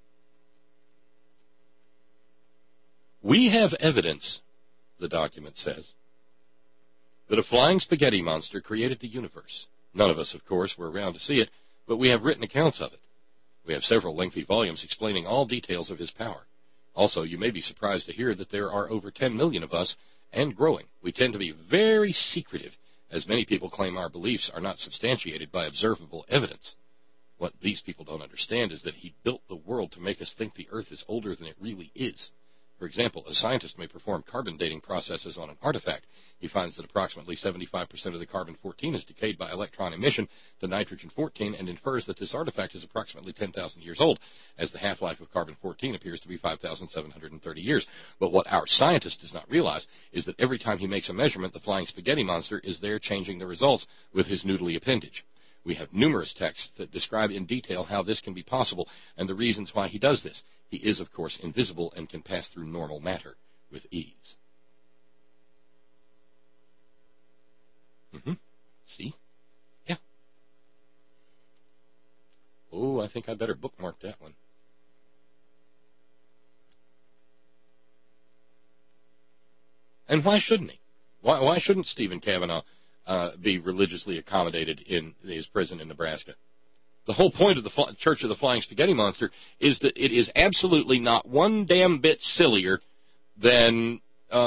We have evidence, the document says, that a flying spaghetti monster created the universe. None of us, of course, were around to see it, but we have written accounts of it. We have several lengthy volumes explaining all details of his power. Also, you may be surprised to hear that there are over 10 million of us, and growing. We tend to be very secretive, as many people claim our beliefs are not substantiated by observable evidence. What these people don't understand is that he built the world to make us think the Earth is older than it really is. For example, a scientist may perform carbon dating processes on an artifact. He finds that approximately 75% of the carbon-14 is decayed by electron emission to nitrogen-14 and infers that this artifact is approximately 10,000 years old, as the half-life of carbon-14 appears to be 5,730 years. But what our scientist does not realize is that every time he makes a measurement, the flying spaghetti monster is there changing the results with his noodly appendage. We have numerous texts that describe in detail how this can be possible and the reasons why he does this. He is, of course, invisible and can pass through normal matter with ease. See? Yeah. Oh, I think I better bookmark that one. And why shouldn't he? Why shouldn't Stephen Kavanaugh be religiously accommodated in his prison in Nebraska? The whole point of the Church of the Flying Spaghetti Monster is that it is absolutely not one damn bit sillier than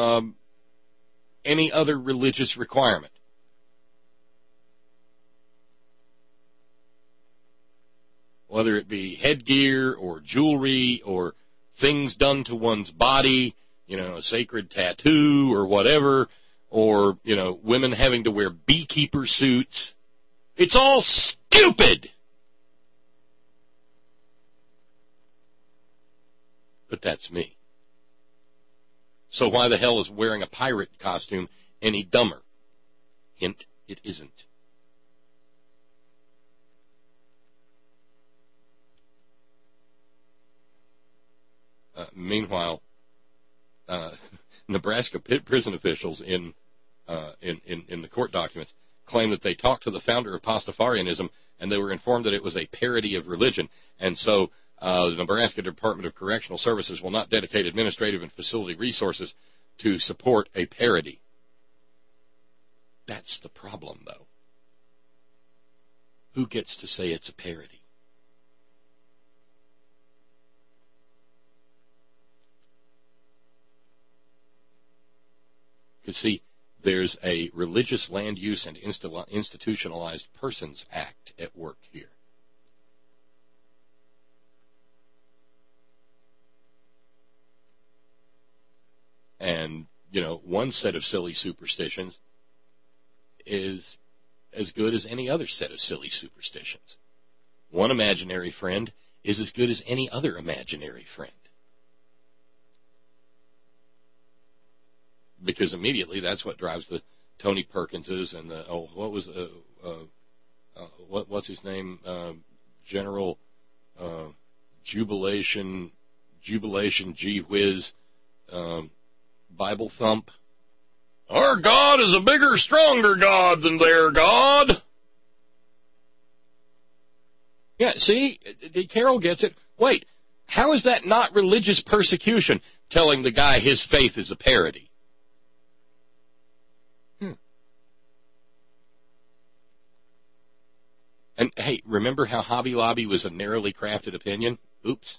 any other religious requirement. Whether it be headgear or jewelry or things done to one's body, a sacred tattoo or whatever, or, women having to wear beekeeper suits. It's all stupid! But that's me. So why the hell is wearing a pirate costume any dumber? Hint, it isn't. Meanwhile, Nebraska prison officials in the court documents claim that they talked to the founder of Pastafarianism and they were informed that it was a parody of religion, and so the Nebraska Department of Correctional Services will not dedicate administrative and facility resources to support a parody. That's the problem, though. Who gets to say it's a parody? Because, see, there's a Religious Land Use and Institutionalized Persons Act at work here. And, one set of silly superstitions is as good as any other set of silly superstitions. One imaginary friend is as good as any other imaginary friend. because immediately that's what drives the Tony Perkinses and the what's his name, General Jubilation, Gee Whiz, Bible Thump. Our God is a bigger, stronger God than their God. Yeah, see, Carol gets it. Wait, how is that not religious persecution, telling the guy his faith is a parody? And, hey, remember how Hobby Lobby was a narrowly crafted opinion? Oops.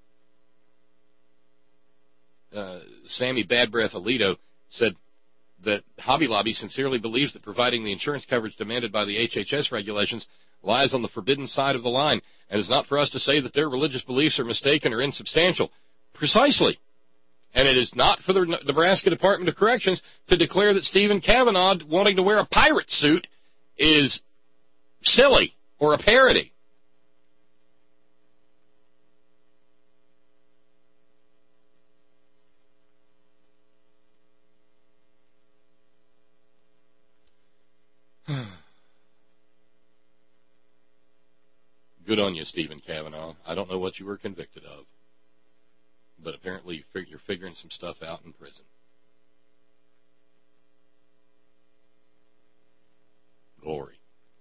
Sammy Bad Breath Alito said that Hobby Lobby sincerely believes that providing the insurance coverage demanded by the HHS regulations lies on the forbidden side of the line, and it's not for us to say that their religious beliefs are mistaken or insubstantial. Precisely. And it is not for the Nebraska Department of Corrections to declare that Stephen Kavanaugh wanting to wear a pirate suit is silly or a parody. Good on you, Stephen Kavanaugh. I don't know what you were convicted of, but apparently you're figuring some stuff out in prison. Glory.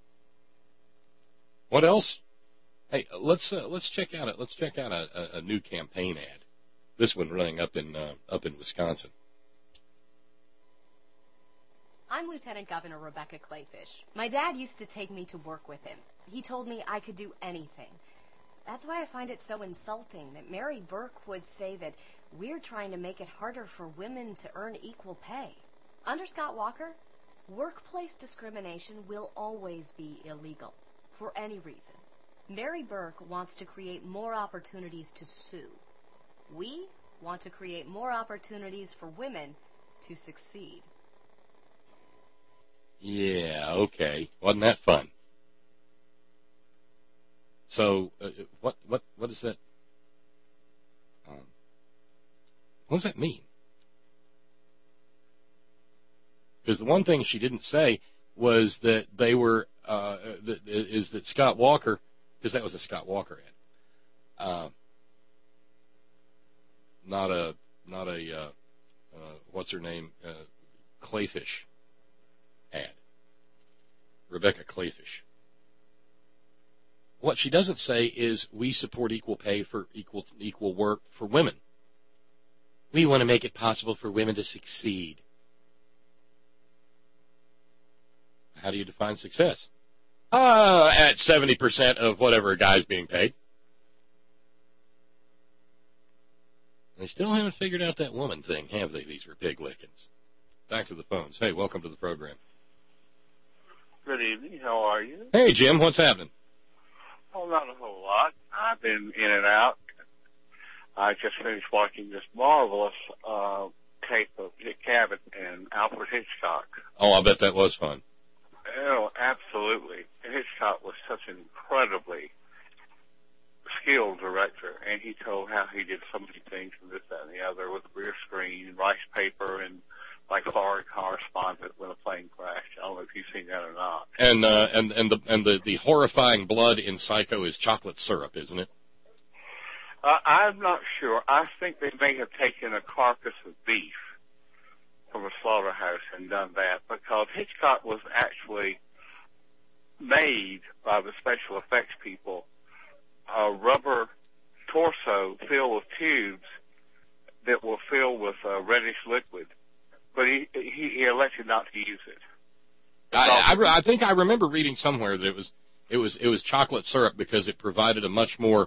What else? Hey, let's check out a new campaign ad. This one running up in Wisconsin. I'm Lieutenant Governor Rebecca Clayfish. My dad used to take me to work with him. He told me I could do anything. That's why I find it so insulting that Mary Burke would say that we're trying to make it harder for women to earn equal pay. Under Scott Walker, workplace discrimination will always be illegal, for any reason. Mary Burke wants to create more opportunities to sue. We want to create more opportunities for women to succeed. Yeah, okay. Wasn't that fun? So, what is that? What does that mean? Because the one thing she didn't say was that they were, that Scott Walker, because that was a Scott Walker ad, not a what's her name, Clayfish ad. Rebecca Clayfish. What she doesn't say is we support equal pay for equal work for women. We want to make it possible for women to succeed. How do you define success? At 70% of whatever a guy's being paid. They still haven't figured out that woman thing, have they, these Republicans? Back to the phones. Hey, welcome to the program. Good evening. How are you? Hey, Jim. What's happening? Oh, not a whole lot. I've been in and out. I just finished watching this marvelous tape of Dick Cavett and Alfred Hitchcock. Oh, I bet that was fun. Oh, absolutely. Hitchcock was such an incredibly skilled director, and he told how he did so many things from this, that, and the other with rear screen, rice paper, and like foreign correspondent when a plane crashed. I don't know if you've seen that or not. And the horrifying blood in Psycho is chocolate syrup, isn't it? I'm not sure. I think they may have taken a carcass of beef from a slaughterhouse and done that, because Hitchcock was actually made by the special effects people a rubber torso filled with tubes that were filled with reddish liquid. But he elected not to use it. I think I remember reading somewhere that it was chocolate syrup because it provided a much more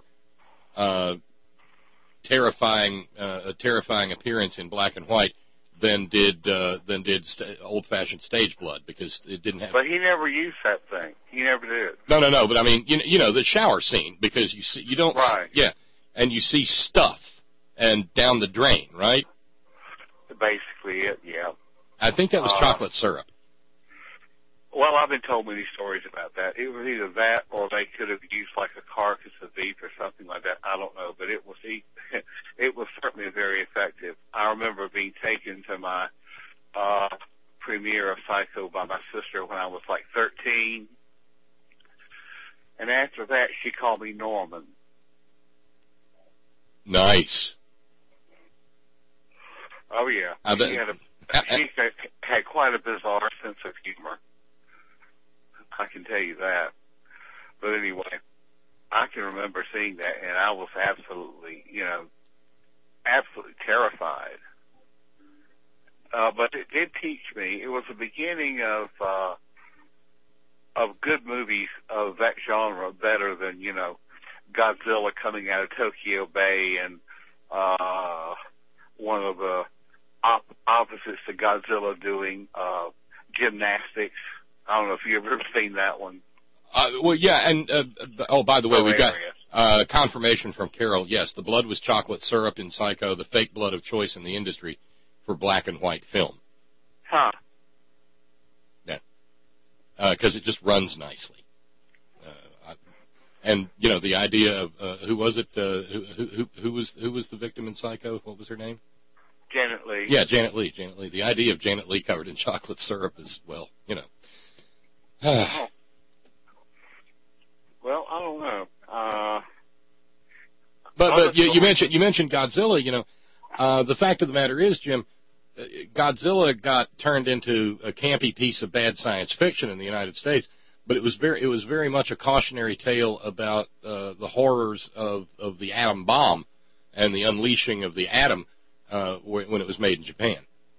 terrifying appearance in black and white than did old-fashioned stage blood, because it didn't have. But he never used that thing. He never did. No. But I mean, you know the shower scene, because you don't. Right. Yeah, and you see stuff and down the drain, right? Basically it, yeah. I think that was chocolate syrup. Well, I've been told many stories about that. It was either that or they could have used like a carcass of beef or something like that. I don't know, but it was certainly very effective. I remember being taken to my premiere of Psycho by my sister when I was like 13. And after that, she called me Norman. Nice. Oh, yeah. She had quite a bizarre sense of humor. I can tell you that. But anyway, I can remember seeing that, and I was absolutely terrified. But it did teach me. It was the beginning of good movies of that genre, better than Godzilla coming out of Tokyo Bay and one of the opposites to Godzilla doing gymnastics. I don't know if you've ever seen that one. Well, yeah, and by the way, we got confirmation from Carol. Yes, the blood was chocolate syrup in Psycho, the fake blood of choice in the industry for black and white film. Huh. Yeah. Because it just runs nicely. And the idea of who was it? Who was the victim in Psycho? What was her name? Janet Leigh. Yeah, Janet Leigh. Janet Leigh. The idea of Janet Leigh covered in chocolate syrup is, well, Well, I don't know. But you mentioned Godzilla. The fact of the matter is, Jim, Godzilla got turned into a campy piece of bad science fiction in the United States, but it was very much a cautionary tale about the horrors of the atom bomb and the unleashing of the atom when it was made in Japan.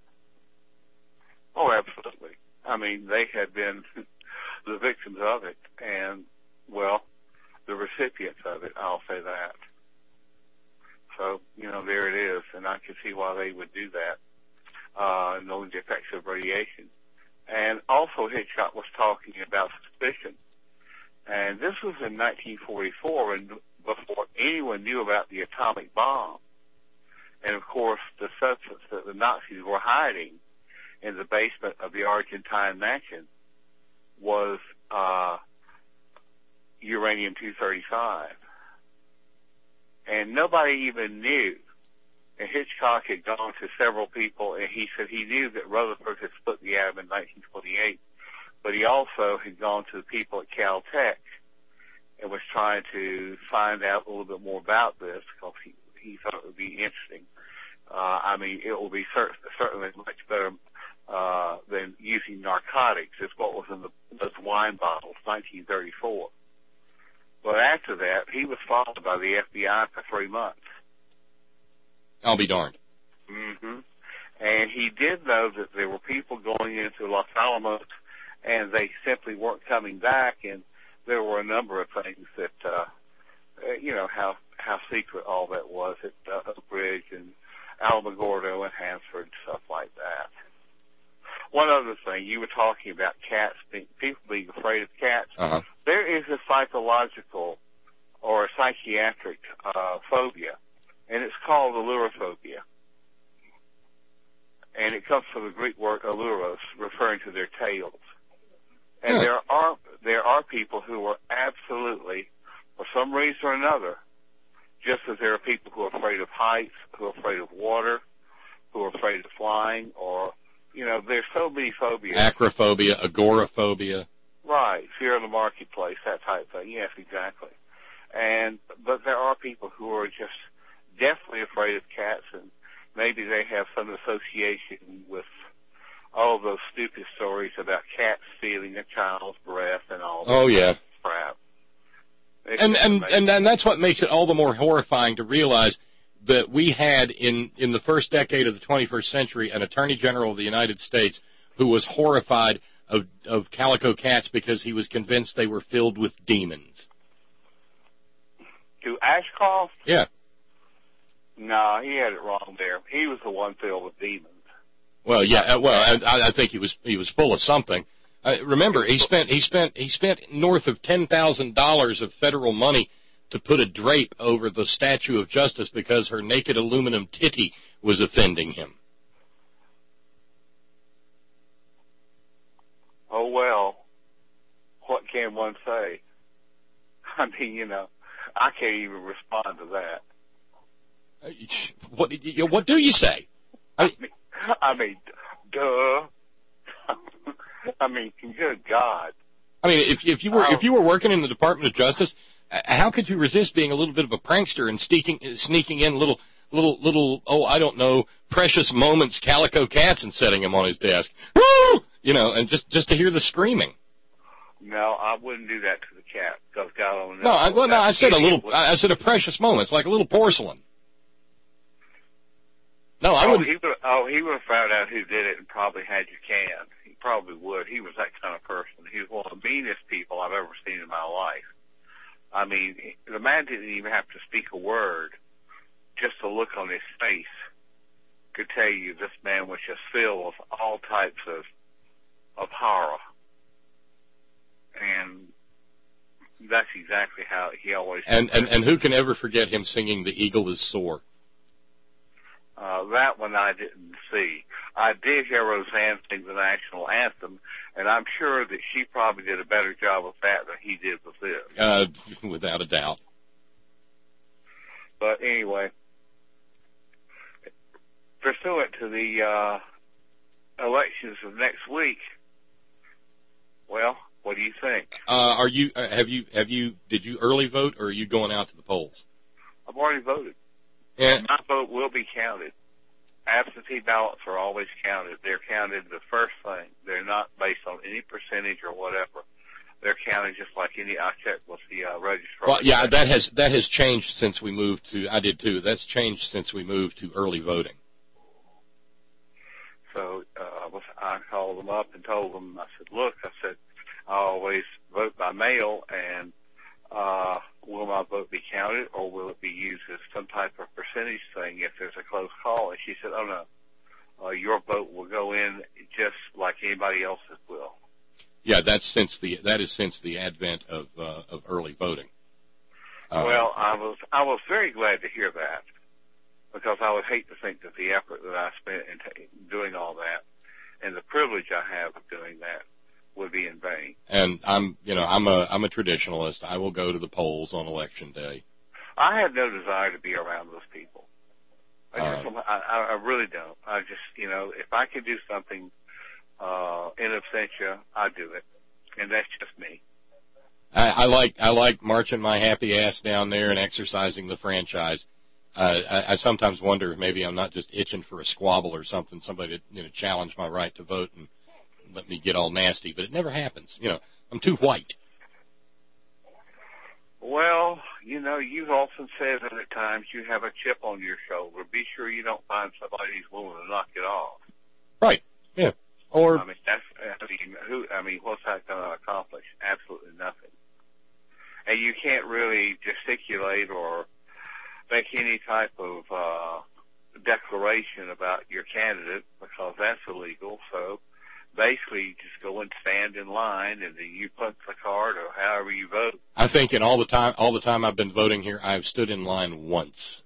Oh, absolutely. I mean, they had been the victims of it, and the recipients of it. I'll say that. So there it is, and I can see why they would do that. Knowing the effects of radiation. And also Hitchcock was talking about suspicion. And this was in 1944, and before anyone knew about the atomic bomb. And, of course, the substance that the Nazis were hiding in the basement of the Argentine mansion was uranium-235. And nobody even knew. And Hitchcock had gone to several people, and he said he knew that Rutherford had split the atom in 1928, but he also had gone to the people at Caltech and was trying to find out a little bit more about this because he thought it would be interesting. It will be certainly much better than using narcotics. It's what was in those wine bottles, 1934. But after that, he was followed by the FBI for 3 months. I'll be darned. Mm-hmm. And he did know that there were people going into Los Alamos, and they simply weren't coming back. And there were a number of things that, how secret all that was at Oak Ridge and Alamogordo and Hansford, stuff like that. One other thing, you were talking about cats, people being afraid of cats. Uh-huh. There is a psychological or a psychiatric phobia, and it's called allurophobia. And it comes from the Greek word alluros, referring to their tails. And there are people who are absolutely, for some reason or another, just as there are people who are afraid of heights, who are afraid of water, who are afraid of flying, or, there's so many phobias. Acrophobia, agoraphobia. Right, fear of the marketplace, that type of thing. Yes, exactly. But there are people who are just definitely afraid of cats, and maybe they have some association with all those stupid stories about cats stealing a child's breath and all that. Oh, yeah. Crap. And that's what makes it all the more horrifying to realize that we had in the first decade of the 21st century an Attorney General of the United States who was horrified of calico cats because he was convinced they were filled with demons. To Ashcroft? Yeah. No, he had it wrong there. He was the one filled with demons. Well, yeah. I think he was full of something. Remember, he spent north of $10,000 of federal money to put a drape over the Statue of Justice because her naked aluminum titty was offending him. Oh, well, what can one say? I mean, I can't even respond to that. What do you say? I mean, duh. I mean, good God. I mean, if you were working in the Department of Justice, how could you resist being a little bit of a prankster and sneaking in little I don't know, Precious Moments calico cats and setting them on his desk? Woo! You know, and just to hear the screaming. No, I wouldn't do that to the cat because God only knows. No, I said I said a Precious Moments, like a little porcelain. No, I wouldn't. He would have found out who did it and probably had you canned. He probably would. He was that kind of person. He was one of the meanest people I've ever seen in my life. I mean, the man didn't even have to speak a word. Just the look on his face could tell you this man was just filled with all types of horror. And that's exactly how he always... And who can ever forget him singing The Eagle is Sore? That one I didn't see. I did hear Roseanne sing the national anthem, and I'm sure that she probably did a better job of that than he did with this. Without a doubt. But anyway, pursuant to the elections of next week, well, what do you think? Did you early vote, or are you going out to the polls? I've already voted. Yeah. My vote will be counted. Absentee ballots are always counted. They're counted the first thing. They're not based on any percentage or whatever. They're counted just like any. I checked with the registrar. Well, yeah, that has changed since we moved to. I did too. That's changed since we moved to early voting. So I called them up and told them. I said, look, I always vote by mail, and will my vote be counted, or will it be used as some type of percentage thing if there's a close call? And she said, oh, no, your vote will go in just like anybody else's will. Yeah, that is since the advent of early voting. Well, I was very glad to hear that, because I would hate to think that the effort that I spent in doing all that and the privilege I have of doing that would be in vain. And I'm a traditionalist. I will go to the polls on election day. I have no desire to be around those people. I really don't. I just, if I can do something in absentia, I do it, and that's just me. I like marching my happy ass down there and exercising the franchise. I sometimes wonder if maybe I'm not just itching for a squabble or something, somebody to challenge my right to vote and let me get all nasty, but it never happens. I'm too white. Well, you've often said that at times you have a chip on your shoulder. Be sure you don't find somebody who's willing to knock it off. Right. Yeah. Or what's that going to accomplish? Absolutely nothing. And you can't really gesticulate or make any type of declaration about your candidate, because that's illegal. So basically, you just go and stand in line, and then you punch the card or however you vote. I think in all the time I've been voting here, I've stood in line once.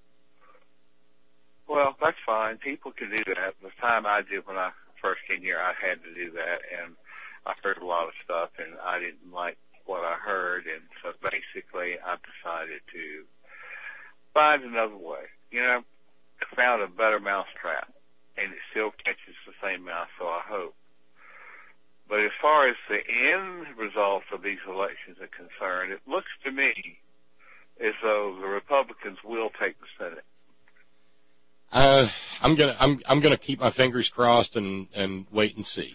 Well, that's fine. People can do that. The time I did when I first came here, I had to do that, and I heard a lot of stuff, and I didn't like what I heard, and so basically I decided to find another way. I found a better mousetrap, and it still catches the same mouse, so I hope. But as far as the end results of these elections are concerned, it looks to me as though the Republicans will take the Senate. I'm gonna keep my fingers crossed and wait and see.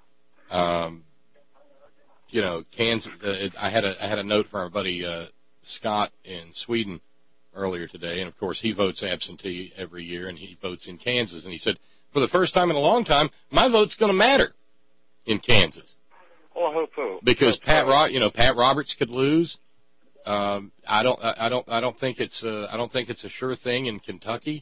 Kansas. I had a note from our buddy Scott in Sweden earlier today, and of course he votes absentee every year, and he votes in Kansas. And he said, for the first time in a long time, my vote's going to matter in Kansas. Well, I hope so. Because Pat Roberts could lose. I don't think it's a sure thing in Kentucky.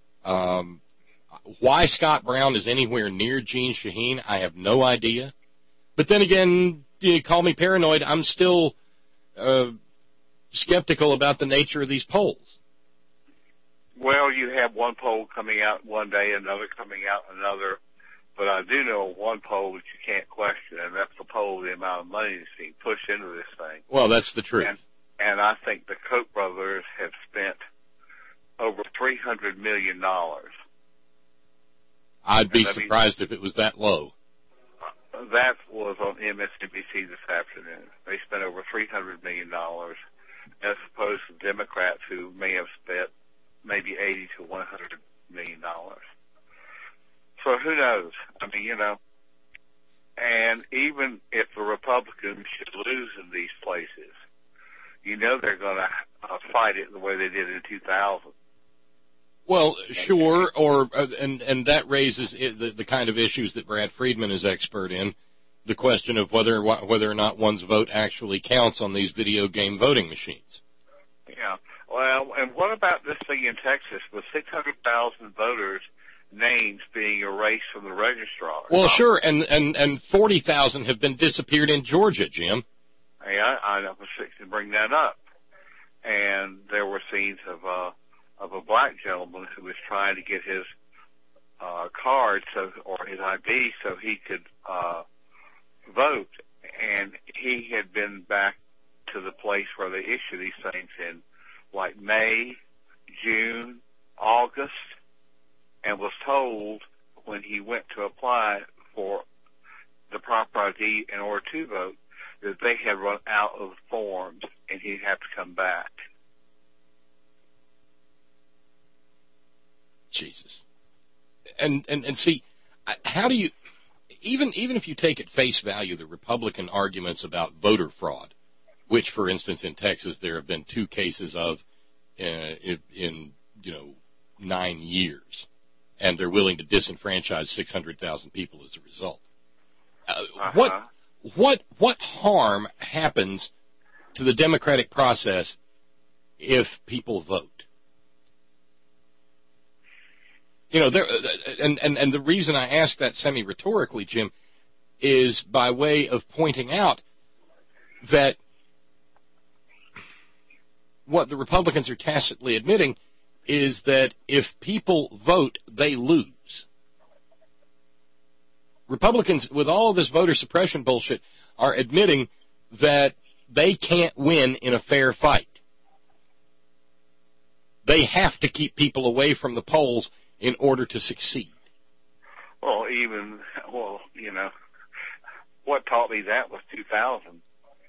Why Scott Brown is anywhere near Jeanne Shaheen, I have no idea. But then again, you call me paranoid, I'm still skeptical about the nature of these polls. Well, you have one poll coming out one day, another coming out another. But I do know one poll that you can't question, and that's the poll of the amount of money that's being pushed into this thing. Well, that's the truth. And I think the Koch brothers have spent over $300 million. I'd be surprised if it was that low. That was on MSNBC this afternoon. They spent over $300 million, as opposed to Democrats who may have spent maybe $80 to $100 million. So who knows? I mean, and even if the Republicans should lose in these places, they're going to fight it the way they did in 2000. Well, sure, and that raises the kind of issues that Brad Friedman is expert in, the question of whether or not one's vote actually counts on these video game voting machines. Yeah. Well, and what about this thing in Texas with 600,000 voters' names being erased from the registrar? Well, sure, and 40,000 have been disappeared in Georgia, Jim. Yeah, I was fixing to bring that up. And there were scenes of a black gentleman who was trying to get his card or his ID so he could vote, and he had been back to the place where they issue these things in like May, June, August, and was told when he went to apply for the proper ID in order to vote that they had run out of forms and he'd have to come back. Jesus. And see, how do you, even if you take at face value the Republican arguments about voter fraud, which, for instance, in Texas there have been 2 cases of in 9 years, and they're willing to disenfranchise 600,000 people as a result. What harm happens to the democratic process if people vote? And the reason I ask that semi-rhetorically, Jim, is by way of pointing out that what the Republicans are tacitly admitting is that if people vote, they lose. Republicans, with all of this voter suppression bullshit, are admitting that they can't win in a fair fight. They have to keep people away from the polls in order to succeed. Well, what taught me that was 2000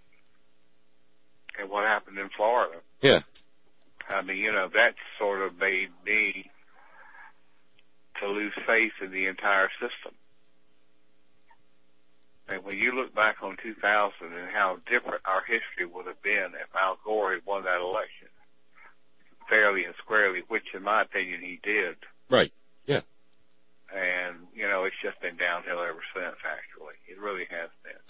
and what happened in Florida. Yeah. I mean, that sort of made me to lose faith in the entire system. And when you look back on 2000 and how different our history would have been if Al Gore had won that election fairly and squarely, which in my opinion he did. Right. Yeah. And, it's just been downhill ever since, actually. It really has been.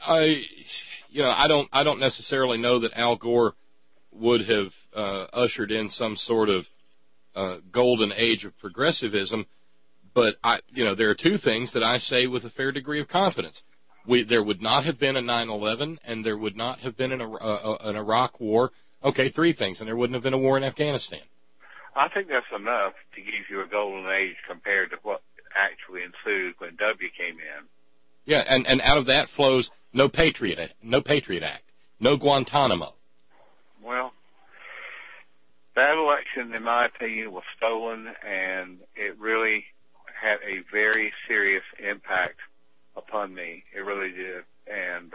I don't necessarily know that Al Gore would have ushered in some sort of golden age of progressivism, but there are 2 things that I say with a fair degree of confidence. There would not have been a 9/11, and there would not have been an Iraq war. Okay, 3 things, and there wouldn't have been a war in Afghanistan. I think that's enough to give you a golden age compared to what actually ensued when W came in. Yeah, and out of that flows no Patriot Act, no Guantanamo. Well, that election, in my opinion, was stolen, and it really had a very serious impact upon me. It really did. And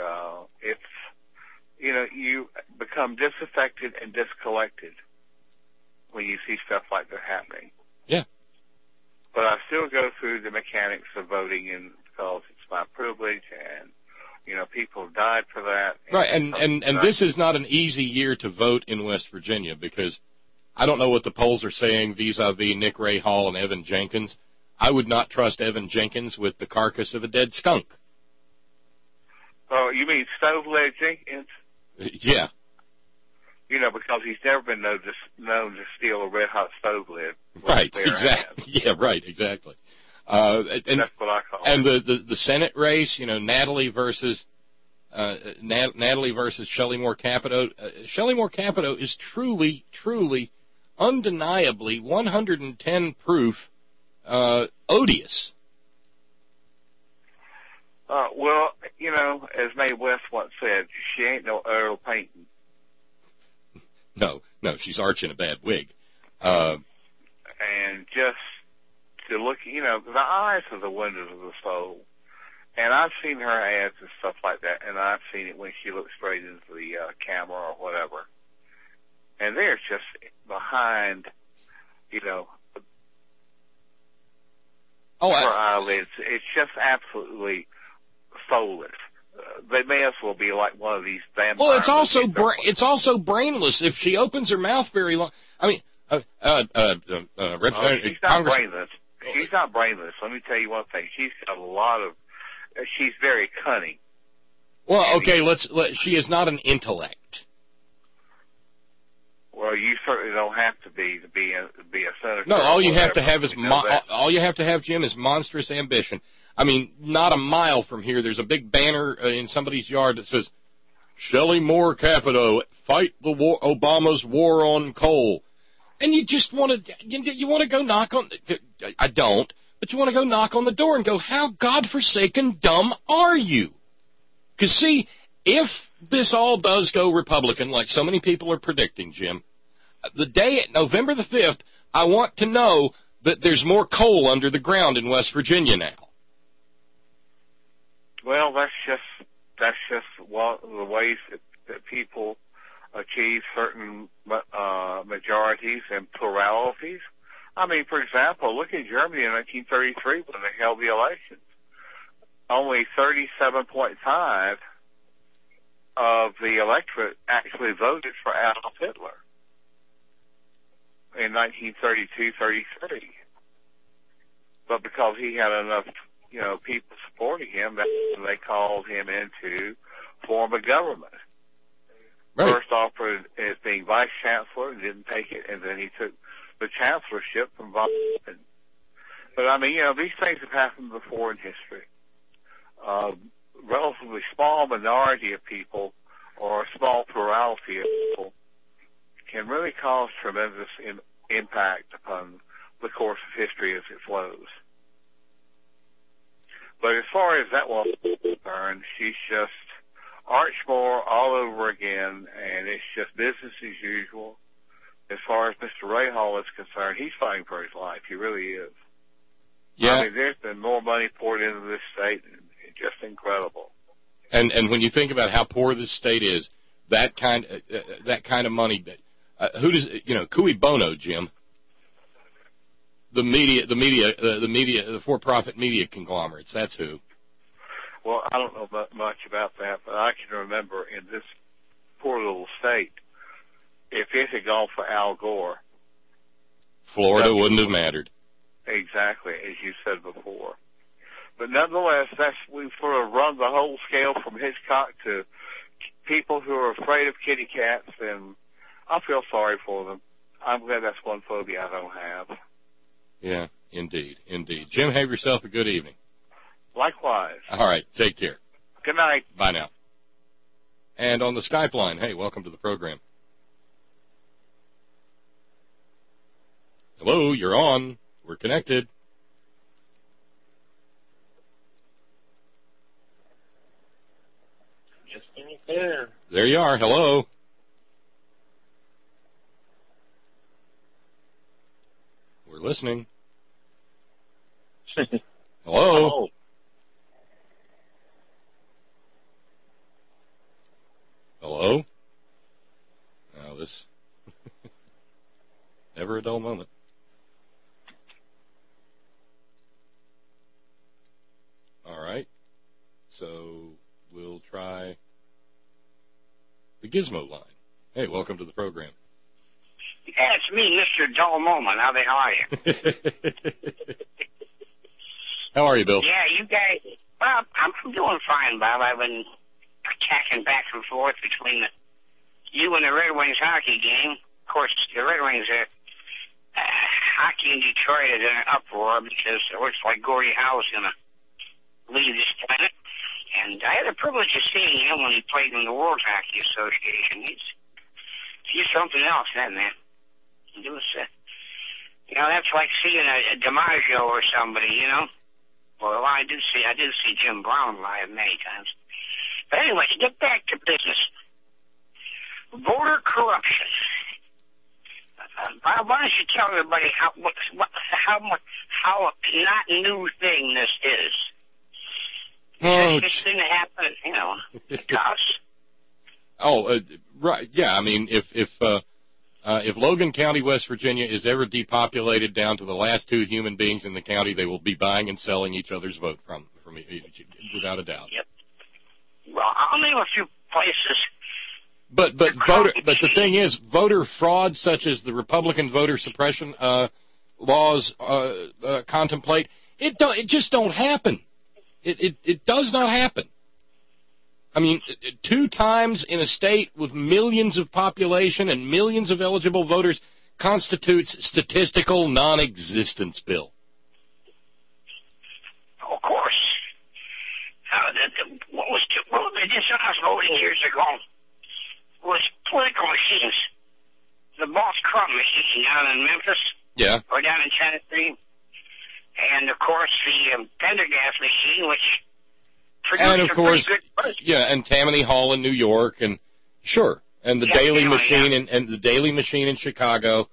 you become disaffected and discollected when you see stuff like that happening. Yeah. But I still go through the mechanics of voting, and because it's my privilege, and people died for that. Right, and this is not an easy year to vote in West Virginia, because I don't know what the polls are saying vis-a-vis Nick Ray Hall and Evan Jenkins. I would not trust Evan Jenkins with the carcass of a dead skunk. Oh, you mean Stove-Led Jenkins? Yeah. Because he's never been known to steal a red-hot stove lid. Right, exactly. Yeah, right, exactly. And that's what I call it. And the Senate race, Natalie versus Shelley Moore Capito. Shelley Moore Capito is truly, undeniably 110 proof odious. Well, as Mae West once said, she ain't no Earl Payton. No, she's arching a bad wig. And just to look, the eyes are the windows of the soul. And I've seen her ads and stuff like that, and I've seen it when she looks straight into the camera or whatever. And they're just behind, her eyelids. It's just absolutely soulless. They may as well be like one of these vampires. Well, it's also brainless. If she opens her mouth very long, I mean, she's not brainless. She's not brainless. Let me tell you one thing. She's got she's very cunning. Well, okay, she is not an intellect. Well, you certainly don't have to be a senator. No, all you have to have is all you have to have, Jim, is monstrous ambition. I mean, not a mile from here, there's a big banner in somebody's yard that says, "Shelley Moore Capito, fight the war, Obama's war on coal." And you just want to go knock on. I don't, but you want to go knock on the door and go, "How godforsaken dumb are you?" Because see, if this all does go Republican, like so many people are predicting, Jim, the day November the 5th, I want to know that there's more coal under the ground in West Virginia now. Well, that's just one of the ways that people achieve certain majorities and pluralities. I mean, for example, look at Germany in 1933 when they held the elections. Only 37.5 of the electorate actually voted for Adolf Hitler in 1932-33. But because he had enough people supporting him, they called him in to form a government. Right. First offered as being vice chancellor and didn't take it, and then he took the chancellorship from von Papen. But I mean, these things have happened before in history. Relatively small minority of people or a small plurality of people can really cause tremendous impact upon the course of history as it flows. But as far as that woman is concerned, she's just Archmore all over again, and it's just business as usual. As far as Mr. Rahal is concerned, he's fighting for his life. He really is. Yeah. I mean, there's been more money poured into this state, and it's just incredible. And when you think about how poor this state is, that kind of money, who does cui bono, Jim? The for-profit media conglomerates. That's who. Well, I don't know much about that, but I can remember in this poor little state, if it had gone for Al Gore, Florida wouldn't have mattered. Exactly, as you said before. But nonetheless, we've sort of run the whole scale from Hitchcock to people who are afraid of kitty cats, and I feel sorry for them. I'm glad that's one phobia I don't have. Yeah, indeed. Jim, have yourself a good evening. Likewise. All right, take care. Good night. Bye now. And on the Skype line, hey, welcome to the program. Hello, you're on. We're connected. Just ain't there. There you are. Hello. We're listening. Hello. Hello. Now this never a dull moment. All right. So we'll try the Gizmo line. Hey, welcome to the program. Yeah, it's me, Mr. Dull Moment. How are you? How are you, Bill? Yeah, you guys. Well, I'm doing fine, Bob. I've been attacking back and forth between you and the Red Wings hockey game. Of course, the Red Wings hockey in Detroit is in an uproar because it looks like Gordie Howe's going to leave this planet. And I had the privilege of seeing him when he played in the World Hockey Association. He's something else, that man. It was, that's like seeing a DiMaggio or somebody, Well, I did see Jim Brown live many times. But anyway, to get back to business, voter corruption. Bob, why don't you tell everybody how not new thing this is? Oh, This thing that happened, you know, to us. Right. Yeah. I mean, if Logan County, West Virginia, is ever depopulated down to the last 2 human beings in the county, they will be buying and selling each other's vote from without a doubt. Yep. Well, I'll name a few places. But the thing is, voter fraud, such as the Republican voter suppression laws contemplate, it just don't happen. It does not happen. I mean, 2 times in a state with millions of population and millions of eligible voters constitutes statistical non-existence, Bill. Of course. What they dishonest voting years ago was political machines. The Boss Crumb machine down in Memphis. Yeah. Or down in Tennessee. And, of course, the Pendergast machine, which produced and, of course, yeah, and Tammany Hall in New York, and sure, and the Daily Machine and the Daily Machine in Chicago.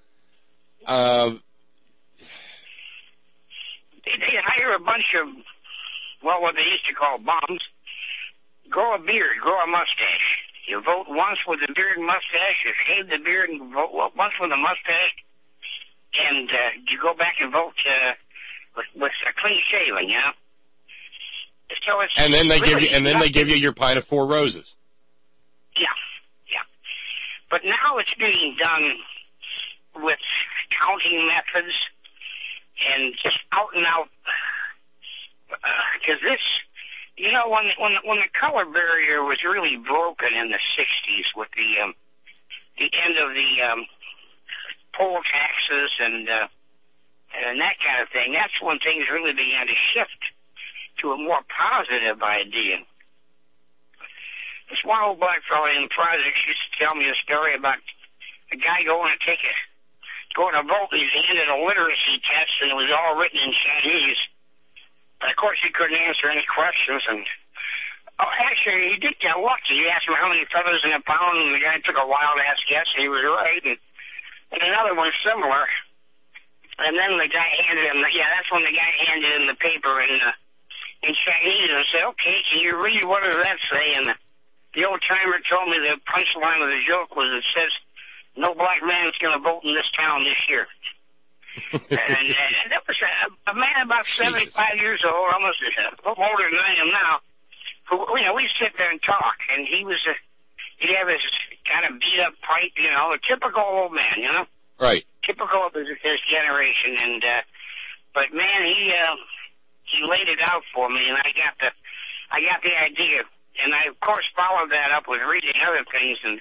They hire a bunch of, well, what they used to call bums, grow a beard, grow a mustache. You vote once with a beard and mustache, you shave the beard and vote once with a mustache, and you go back and vote with a clean shaven, you know. So it's and then they really give you your pint of 4 Roses. Yeah. But now it's being done with counting methods and just out and out. Because this, you know, when the color barrier was really broken in the '60s with the end of the poll taxes and that kind of thing, that's when things really began to shift to a more positive idea. This one old black fellow in the projects used to tell me a story about a guy going to vote, and he's handed a literacy test, and it was all written in Chinese. But of course, he couldn't answer any questions, and actually, he did get lucky. He asked him how many feathers in a pound, and the guy took a wild-ass guess, and he was right. And another one similar. And then the guy handed him, that's when the guy handed him the paper in Chinese and said, okay, can you read, what does that say? And the old timer told me the punchline of the joke was, it says, no black man is going to vote in this town this year. and that was a man about 75 years old, almost a little older than I am now, who, you know, we'd sit there and talk, and he'd have his kind of beat up pipe, you know, a typical old man, you know? Right. Typical of his generation, and, but man, he laid it out for me, and I got the idea, and I of course followed that up with reading other things. And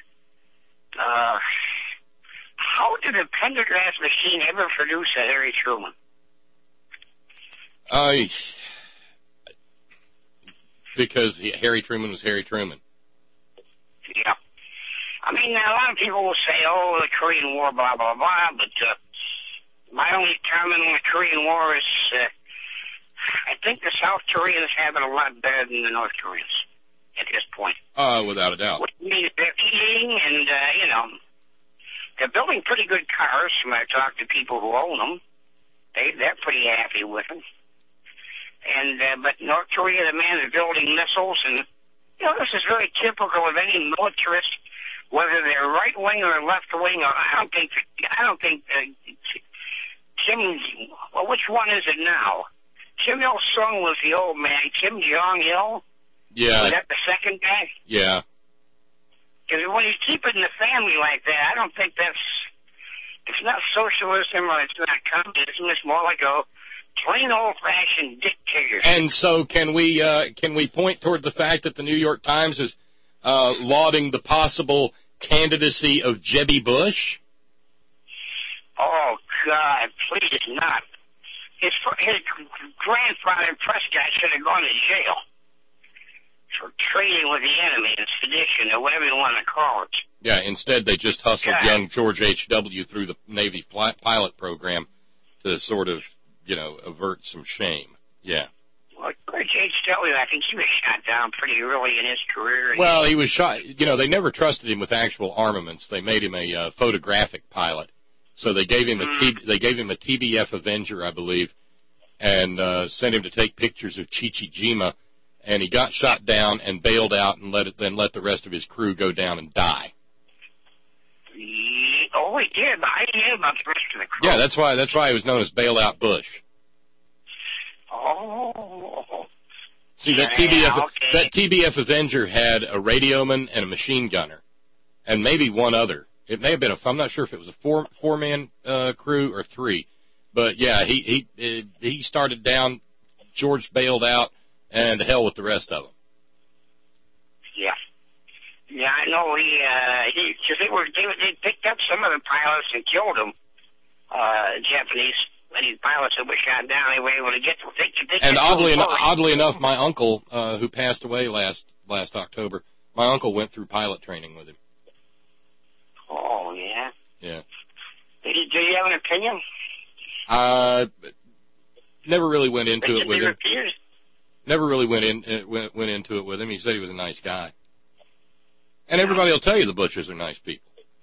how did a Pendergast machine ever produce a Harry Truman? Because Harry Truman was Harry Truman. Yeah, I mean, a lot of people will say, "Oh, the Korean War, blah blah blah," but my only comment on the Korean War is. I think the South Koreans have it a lot better than the North Koreans at this point. Without a doubt. Which means they're eating and, you know, they're building pretty good cars when I talk to people who own them. They're pretty happy with them. And, but North Korea, the man is building missiles, and, you know, this is very typical of any militarist, whether they're right wing or left wing, or I don't think Kim, well, which one is it now? Kim Il-sung was the old man. Kim Jong-il? Yeah. Was that the second guy? Yeah. Because when you keep it in the family like that, I don't think it's not socialism or it's not communism. It's more like a plain old-fashioned dictatorship. And so can we point toward the fact that the New York Times is lauding the possible candidacy of Jebby Bush? Oh, God, please not. His grandfather, Prescott, should have gone to jail for trading with the enemy and sedition, or whatever you want to call it. Yeah, instead they just hustled young George H.W. through the Navy pilot program to sort of, you know, avert some shame. Yeah. Well, George H.W., I think he was shot down pretty early in his career. Well, he was shot. You know, they never trusted him with actual armaments. They made him a photographic pilot. So they gave him a TBF Avenger, I believe, and sent him to take pictures of Chichijima, and he got shot down and bailed out and let the rest of his crew go down and die. Oh, he did. I didn't hear about the rest of the crew. Yeah, that's why he was known as Bailout Bush. Oh. See, that TBF Avenger had a radioman and a machine gunner, and maybe one other. It may have been I'm not sure if it was a four-man crew or three, but yeah, he started down. George bailed out, and to hell with the rest of them. Yeah. Yeah, I know because they picked up some of the pilots and killed them. Japanese pilots who were shot down, they were able to get them. And oddly enough, my uncle, who passed away last October, my uncle went through pilot training with him. Oh yeah. Yeah. Do you have an opinion? Never really went into it with him. Never really went into it with him. He said he was a nice guy. And everybody will tell you the Bushes are nice people.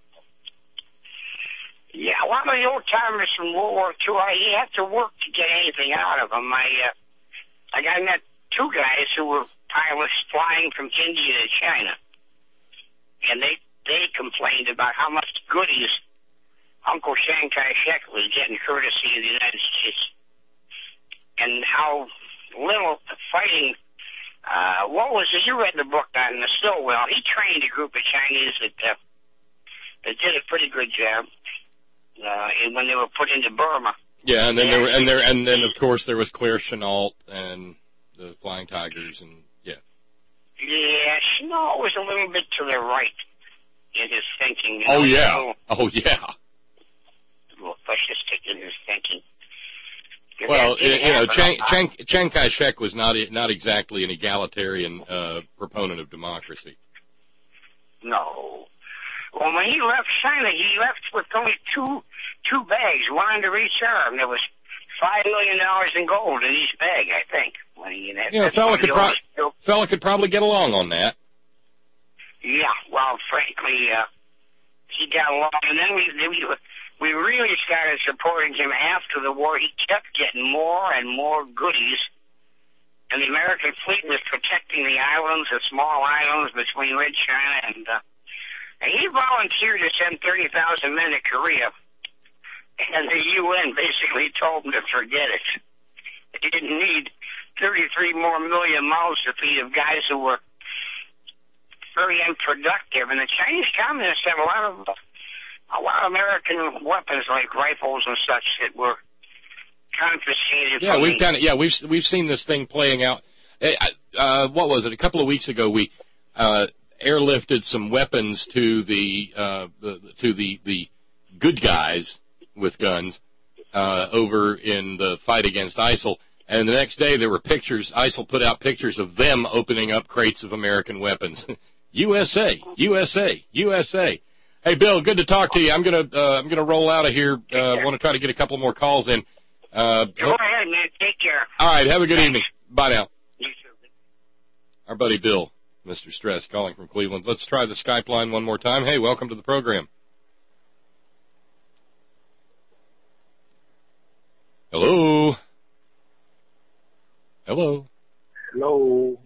Yeah, a lot of the old timers from World War II, you have to work to get anything out of them. I met two guys who were pilots flying from India to China, and they complained about how much goodies Uncle Chiang Kai-shek was getting courtesy of the United States, and how little fighting. What was it? You read the book on Stilwell. He trained a group of Chinese that did a pretty good job when they were put into Burma. Yeah, and then then of course there was Claire Chennault and the Flying Tigers, and yeah. Yeah, Chennault was a little bit to the right in his thinking. Oh yeah. A little fascistic in his thinking. Well, Chiang Kai-shek was not exactly an egalitarian proponent of democracy. No. Well, when he left China, he left with only two bags, one under each arm. There was $5 million in gold in each bag, I think. Fella could probably get along on that. Yeah, well, frankly, he got along, and then we really started supporting him after the war. He kept getting more and more goodies, and the American fleet was protecting the islands, the small islands between Red China, and he volunteered to send 30,000 men to Korea, and the UN basically told him to forget it. They didn't need 33 more million mouths to feed of guys who were very unproductive, and the Chinese communists have a lot of American weapons like rifles and such that were confiscated. Yeah, we've seen this thing playing out. What was it? A couple of weeks ago, we airlifted some weapons to the good guys with guns over in the fight against ISIL. And the next day, there were pictures. ISIL put out pictures of them opening up crates of American weapons. USA, USA, USA. Hey, Bill, good to talk to you. I'm gonna roll out of here. Want to try to get a couple more calls in. Go ahead, man. Take care. All right. Have a good evening. Bye now. You too. Our buddy Bill, Mr. Stress, calling from Cleveland. Let's try the Skype line one more time. Hey, welcome to the program. Hello. Hello. Hello.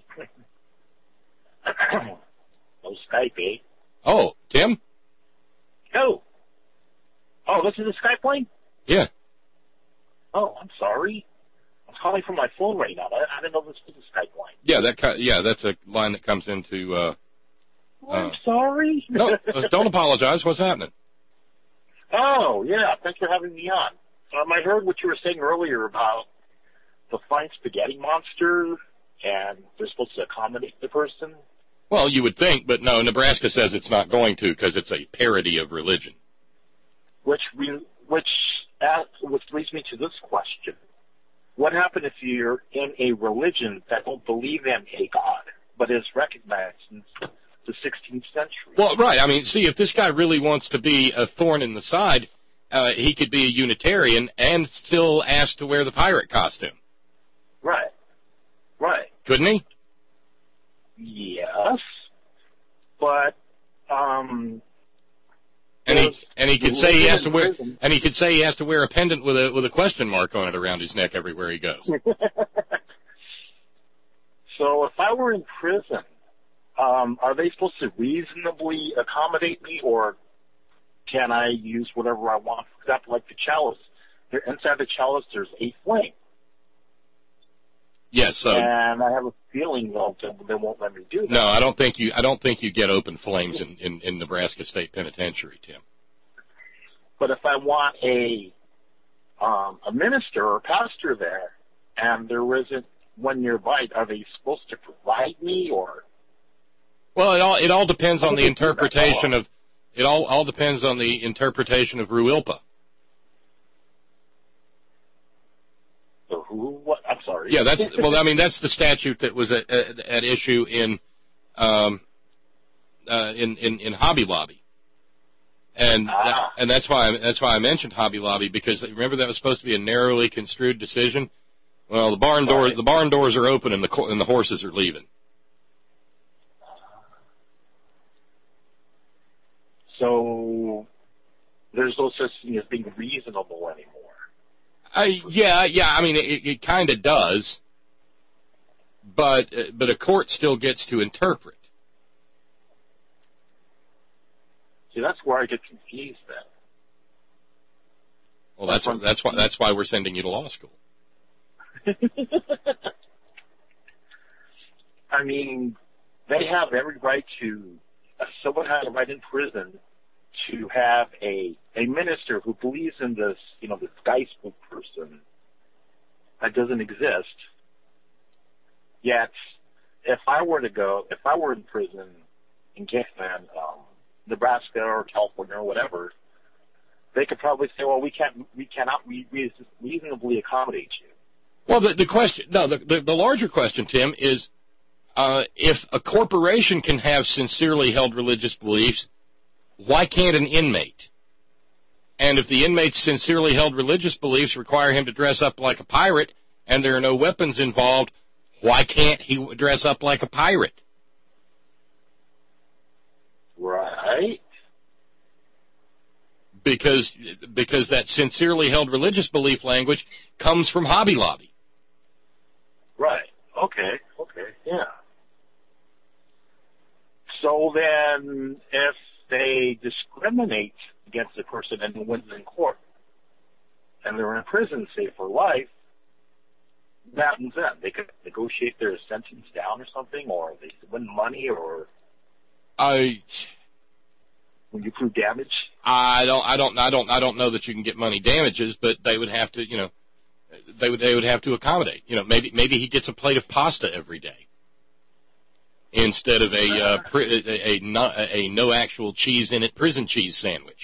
No Skype, eh? Oh, Tim? Oh, this is a Skype line? Yeah. Oh, I'm sorry. I'm calling from my phone right now. I didn't know this was a Skype line. Yeah, that's a line that comes into. I'm sorry. No, don't apologize. What's happening? Oh, yeah. Thanks for having me on. I heard what you were saying earlier about the flying spaghetti monster, and they're supposed to accommodate the person. Well, you would think, but no, Nebraska says it's not going to because it's a parody of religion. Which leads me to this question. What happens if you're in a religion that don't believe in a God, but is recognized since the 16th century? Well, right. I mean, see, if this guy really wants to be a thorn in the side, he could be a Unitarian and still ask to wear the pirate costume. Right. Couldn't he? Yes, but and he could say he has to wear, and he could say he has to wear a pendant with a question mark on it around his neck everywhere he goes. So if I were in prison, are they supposed to reasonably accommodate me, or can I use whatever I want? For example, like the chalice. Inside the chalice, there's a flame. Yes. And I have a feeling they won't let me do that. No, I don't think you get open flames in Nebraska State Penitentiary, Tim. But if I want a minister or pastor there, and there isn't one nearby, are they supposed to provide me, or? Well, it all depends on the interpretation of it all depends on the interpretation of Ruilpa. So what? I'm sorry. Yeah, that's the statute that was at issue in Hobby Lobby, and that's why I mentioned Hobby Lobby, because remember that was supposed to be a narrowly construed decision. Well, the barn doors are open and the horses are leaving. So there's no such thing as being reasonable anymore. Yeah. I mean, it kind of does, but a court still gets to interpret. See, that's where I get confused then. Well, that's why we're sending you to law school. I mean, they have every right to. Someone has a right in prison to have a minister who believes in this, this gospel person that doesn't exist. Yet, if I were in prison in Nebraska or California or whatever, they could probably say, well, we cannot reasonably accommodate you. Well, the larger question, Tim, is if a corporation can have sincerely held religious beliefs, why can't an inmate? And if the inmate's sincerely held religious beliefs require him to dress up like a pirate and there are no weapons involved, why can't he dress up like a pirate? Right. Because that sincerely held religious belief language comes from Hobby Lobby. Right. Okay, yeah. So then, if they discriminate against a person and wins in court, and they're in prison, say, for life, what happens then? They could negotiate their sentence down or something, or they win money, or when you prove damage. I don't know that you can get money damages, but they would have to, they would have to accommodate. Maybe he gets a plate of pasta every day instead of a no actual cheese in it prison cheese sandwich.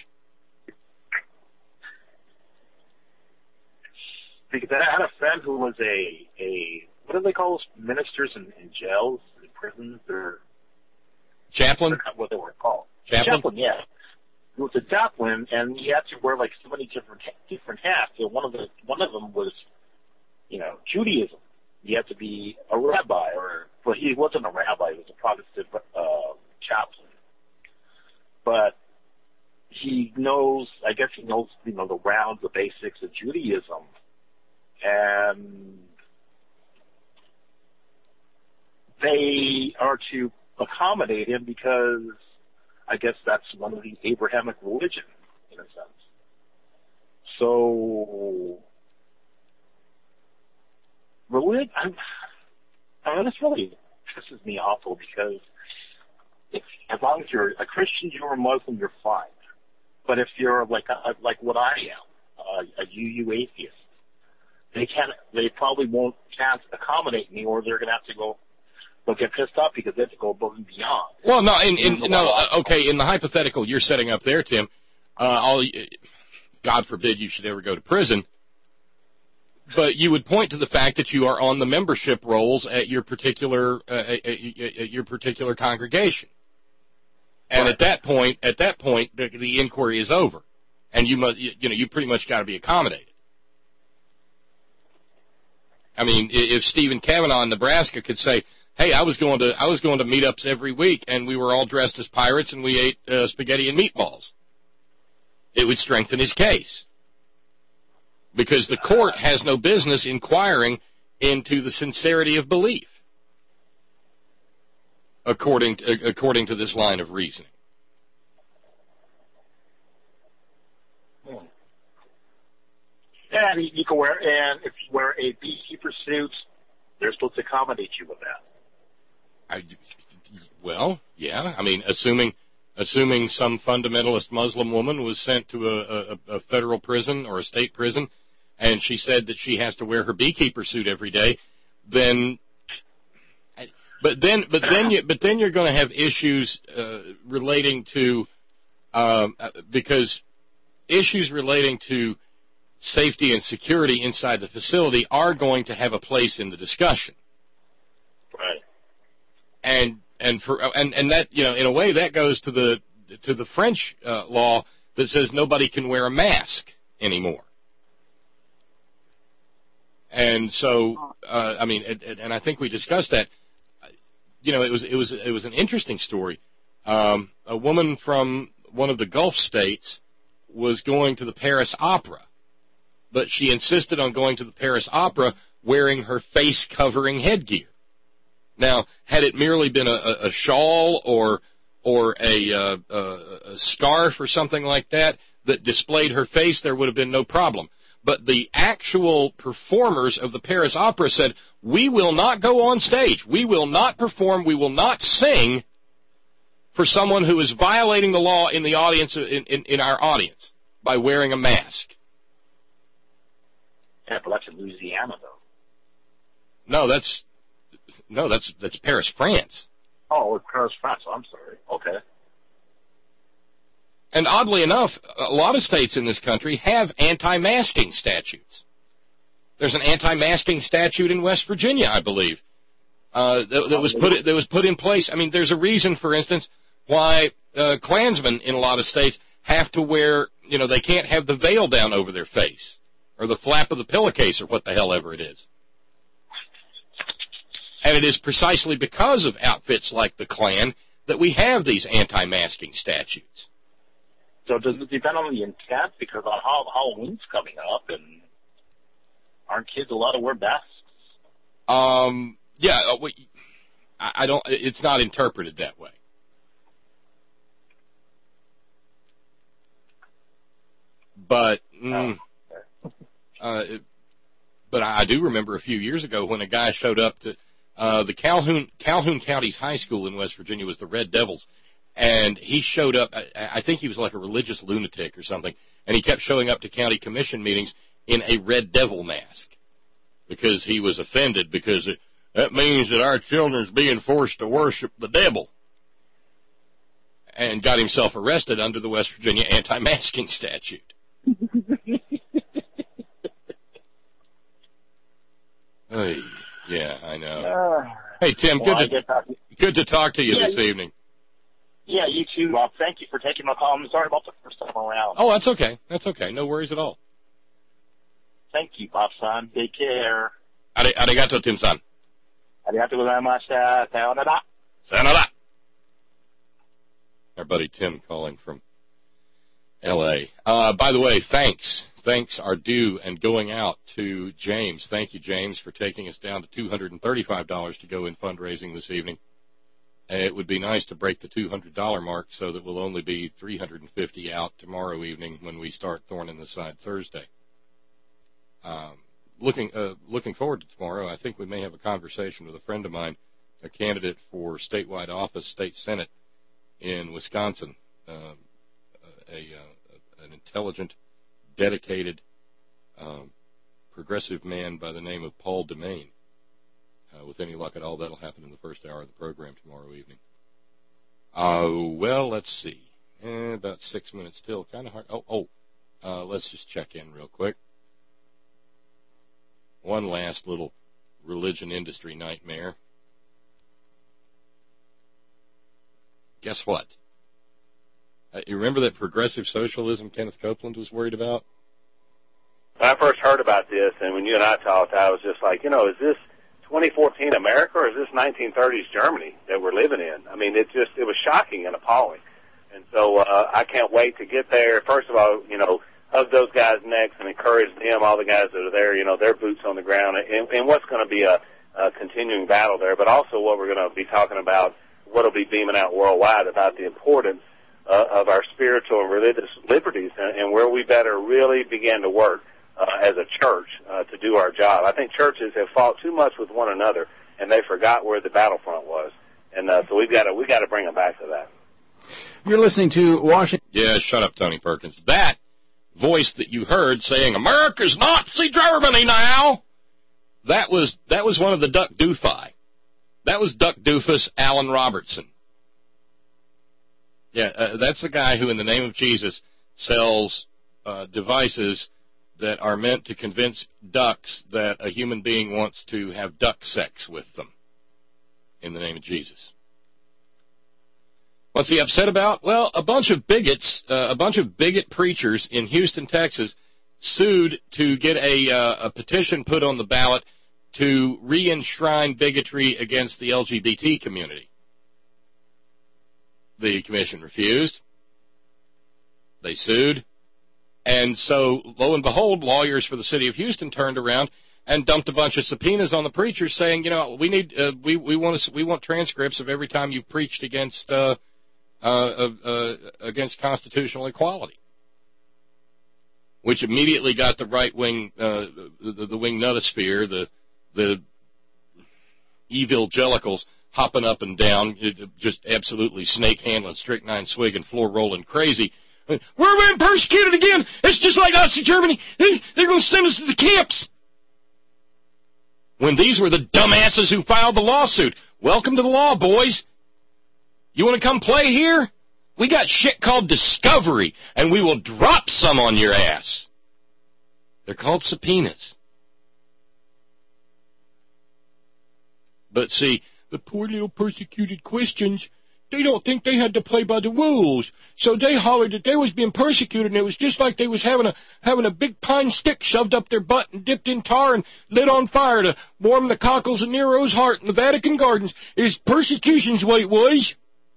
Because I had a friend who was a what do they call those ministers in jails, in prisons? They're chaplain. They're not what they were called. Chaplain, yeah. He was a chaplain, and he had to wear like so many different hats. So one of them was, Judaism. He had to be a rabbi, but he wasn't a rabbi. He was a Protestant chaplain. But he knows, the rounds, the basics of Judaism, and they are to accommodate him because I guess that's one of the Abrahamic religion, in a sense. So, religion, this really pisses me off, because as long as you're a Christian, you're a Muslim, you're fine. But if you're like what I am, a UU atheist, they probably can't accommodate me, or they're going to have to go. They'll get pissed off because they have to go above and beyond. Well, no, in the hypothetical you're setting up there, Tim, God forbid you should ever go to prison, but you would point to the fact that you are on the membership rolls at your particular congregation, and right. at that point, the inquiry is over, and you pretty much got to be accommodated. I mean, if Stephen Kavanaugh in Nebraska could say, hey, I was going to meetups every week, and we were all dressed as pirates, and we ate spaghetti and meatballs. It would strengthen his case. Because the court has no business inquiring into the sincerity of belief, according to this line of reasoning. And you can wear, and if you wear a beekeeper suit, they're supposed to accommodate you with that. Well, yeah. I mean, assuming some fundamentalist Muslim woman was sent to a federal prison or a state prison, and she said that she has to wear her beekeeper suit every day, then you're going to have issues relating to because issues relating to safety and security inside the facility are going to have a place in the discussion. Right. And that, you know, in a way that goes to the French law that says nobody can wear a mask anymore. And so, I mean, and I think we discussed that. You know, it was an interesting story. A woman from one of the Gulf states was going to the Paris Opera, but she insisted on going to the Paris Opera wearing her face-covering headgear. Now, had it merely been a shawl or a scarf or something like that displayed her face, there would have been no problem. But the actual performers of the Paris Opera said, we will not go on stage, we will not perform, we will not sing for someone who is violating the law in the audience, in our audience, by wearing a mask. Yeah, but that's in Louisiana, though. No, that's Paris, France. Oh, Paris, France. I'm sorry. Okay. And oddly enough, a lot of states in this country have anti-masking statutes. There's an anti-masking statute in West Virginia, I believe, that was put in place. I mean, there's a reason, for instance, why Klansmen in a lot of states have to wear, you know, they can't have the veil down over their face or the flap of the pillowcase or what the hell ever it is. And it is precisely because of outfits like the Klan that we have these anti-masking statutes. So does it depend on the intent? Because Halloween's coming up, and aren't kids allowed to wear masks? Yeah, I don't. It's not interpreted that way. But but I do remember a few years ago when a guy showed up to the Calhoun County's high school in West Virginia was the Red Devils, and he showed up. I think he was like a religious lunatic or something, and he kept showing up to county commission meetings in a Red Devil mask because he was offended because that means that our children's being forced to worship the devil, and got himself arrested under the West Virginia anti-masking statute. Hey, yeah, I know. Hey, Tim, good to talk to you this evening. Yeah, you too, Bob. Thank you for taking my call. I'm sorry about the first time around. Oh, that's okay. That's okay. No worries at all. Thank you, Bob-san. Take care. Arigato, Tim-san. Arigato gozaimashita. Sayonara. Sayonara. Our buddy Tim calling from L.A. By the way, thanks are due and going out to James. Thank you, James, for taking us down to $235 to go in fundraising this evening. It would be nice to break the $200 mark so that we'll only be $350 out tomorrow evening when we start Thorn in the Side Thursday. Looking forward to tomorrow, I think we may have a conversation with a friend of mine, a candidate for statewide office, state senate in Wisconsin, an intelligent, dedicated, progressive man by the name of Paul DeMaine. With any luck at all, that'll happen in the first hour of the program tomorrow evening. Well, let's see. About 6 minutes still. Kind of hard. Let's just check in real quick. One last little religion industry nightmare. Guess what? You remember that progressive socialism Kenneth Copeland was worried about? When I first heard about this, and when you and I talked, I was just like, is this 2014 America or is this 1930s Germany that we're living in? I mean, it was shocking and appalling. And so I can't wait to get there. First of all, hug those guys' necks and encourage them, all the guys that are there, their boots on the ground, and what's going to be a continuing battle there, but also what we're going to be talking about, what will be beaming out worldwide about the importance of our spiritual and religious liberties and where we better really begin to work as a church to do our job. I think churches have fought too much with one another, and they forgot where the battlefront was. And so we got to bring them back to that. You're listening to Washington. Yeah, shut up, Tony Perkins. That voice that you heard saying America's Nazi Germany now, that was one of the Duck Doofi. That was Duck Doofus Alan Robertson. Yeah, that's the guy who, in the name of Jesus, sells devices that are meant to convince ducks that a human being wants to have duck sex with them in the name of Jesus. What's he upset about? Well, a bunch of bigots, a bunch of bigot preachers in Houston, Texas, sued to get a petition put on the ballot to re-enshrine bigotry against the LGBT community. The commission refused. They sued. And so, lo and behold, lawyers for the city of Houston turned around and dumped a bunch of subpoenas on the preachers saying, we want transcripts of every time you've preached against constitutional equality, which immediately got the right wing, the wing nutosphere, the evangelicals hopping up and down, just absolutely snake handling, strychnine swigging, floor rolling crazy. We're being persecuted again. It's just like Nazi Germany. They're going to send us to the camps. When these were the dumbasses who filed the lawsuit. Welcome to the law, boys. You want to come play here? We got shit called discovery, and we will drop some on your ass. They're called subpoenas. But see, the poor little persecuted Christians, they don't think they had to play by the rules. So they hollered that they was being persecuted, and it was just like they was having a big pine stick shoved up their butt and dipped in tar and lit on fire to warm the cockles of Nero's heart in the Vatican Gardens. Is persecution's what it was.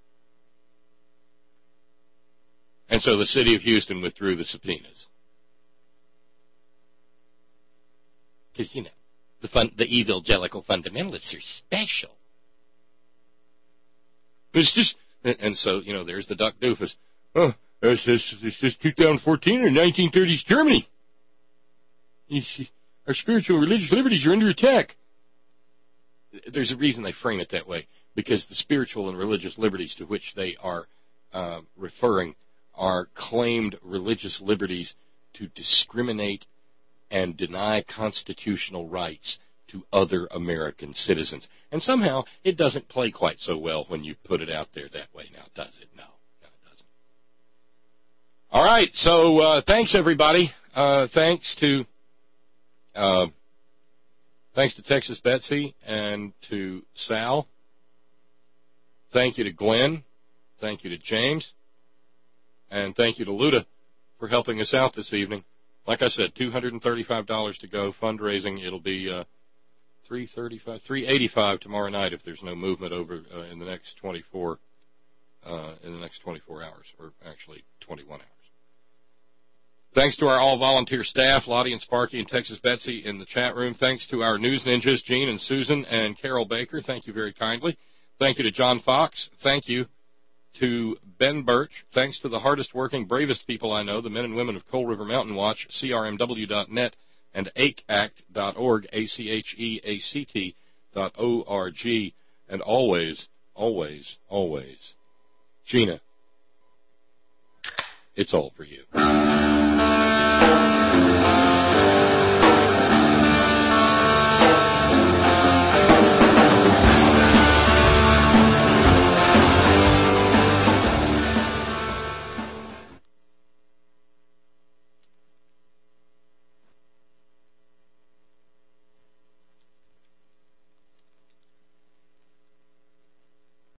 And so the city of Houston withdrew the subpoenas. Because, the evangelical fundamentalists are special. It's just, and so, there's the Duck Doofus. Oh, it's just 2014 or 1930s Germany. Our spiritual and religious liberties are under attack. There's a reason they frame it that way, because the spiritual and religious liberties to which they are referring are claimed religious liberties to discriminate and deny constitutional rights to other American citizens. And somehow it doesn't play quite so well when you put it out there that way now, does it? No, it doesn't. All right, so thanks, everybody. Thanks to Texas Betsy and to Sal. Thank you to Glenn. Thank you to James. And thank you to Luda for helping us out this evening. Like I said, $235 to go. Fundraising, it'll be $385 tomorrow night if there's no movement over in the next 24 hours, or actually 21 hours. Thanks to our all-volunteer staff, Lottie and Sparky and Texas Betsy in the chat room. Thanks to our news ninjas, Gene and Susan and Carol Baker. Thank you very kindly. Thank you to John Fox. Thank you to Ben Birch. Thanks to the hardest working, bravest people I know, the men and women of Coal River Mountain Watch, CRMW.net, and ACHEACT.org, ACHEACT.org, and always, always, always, Gina, it's all for you.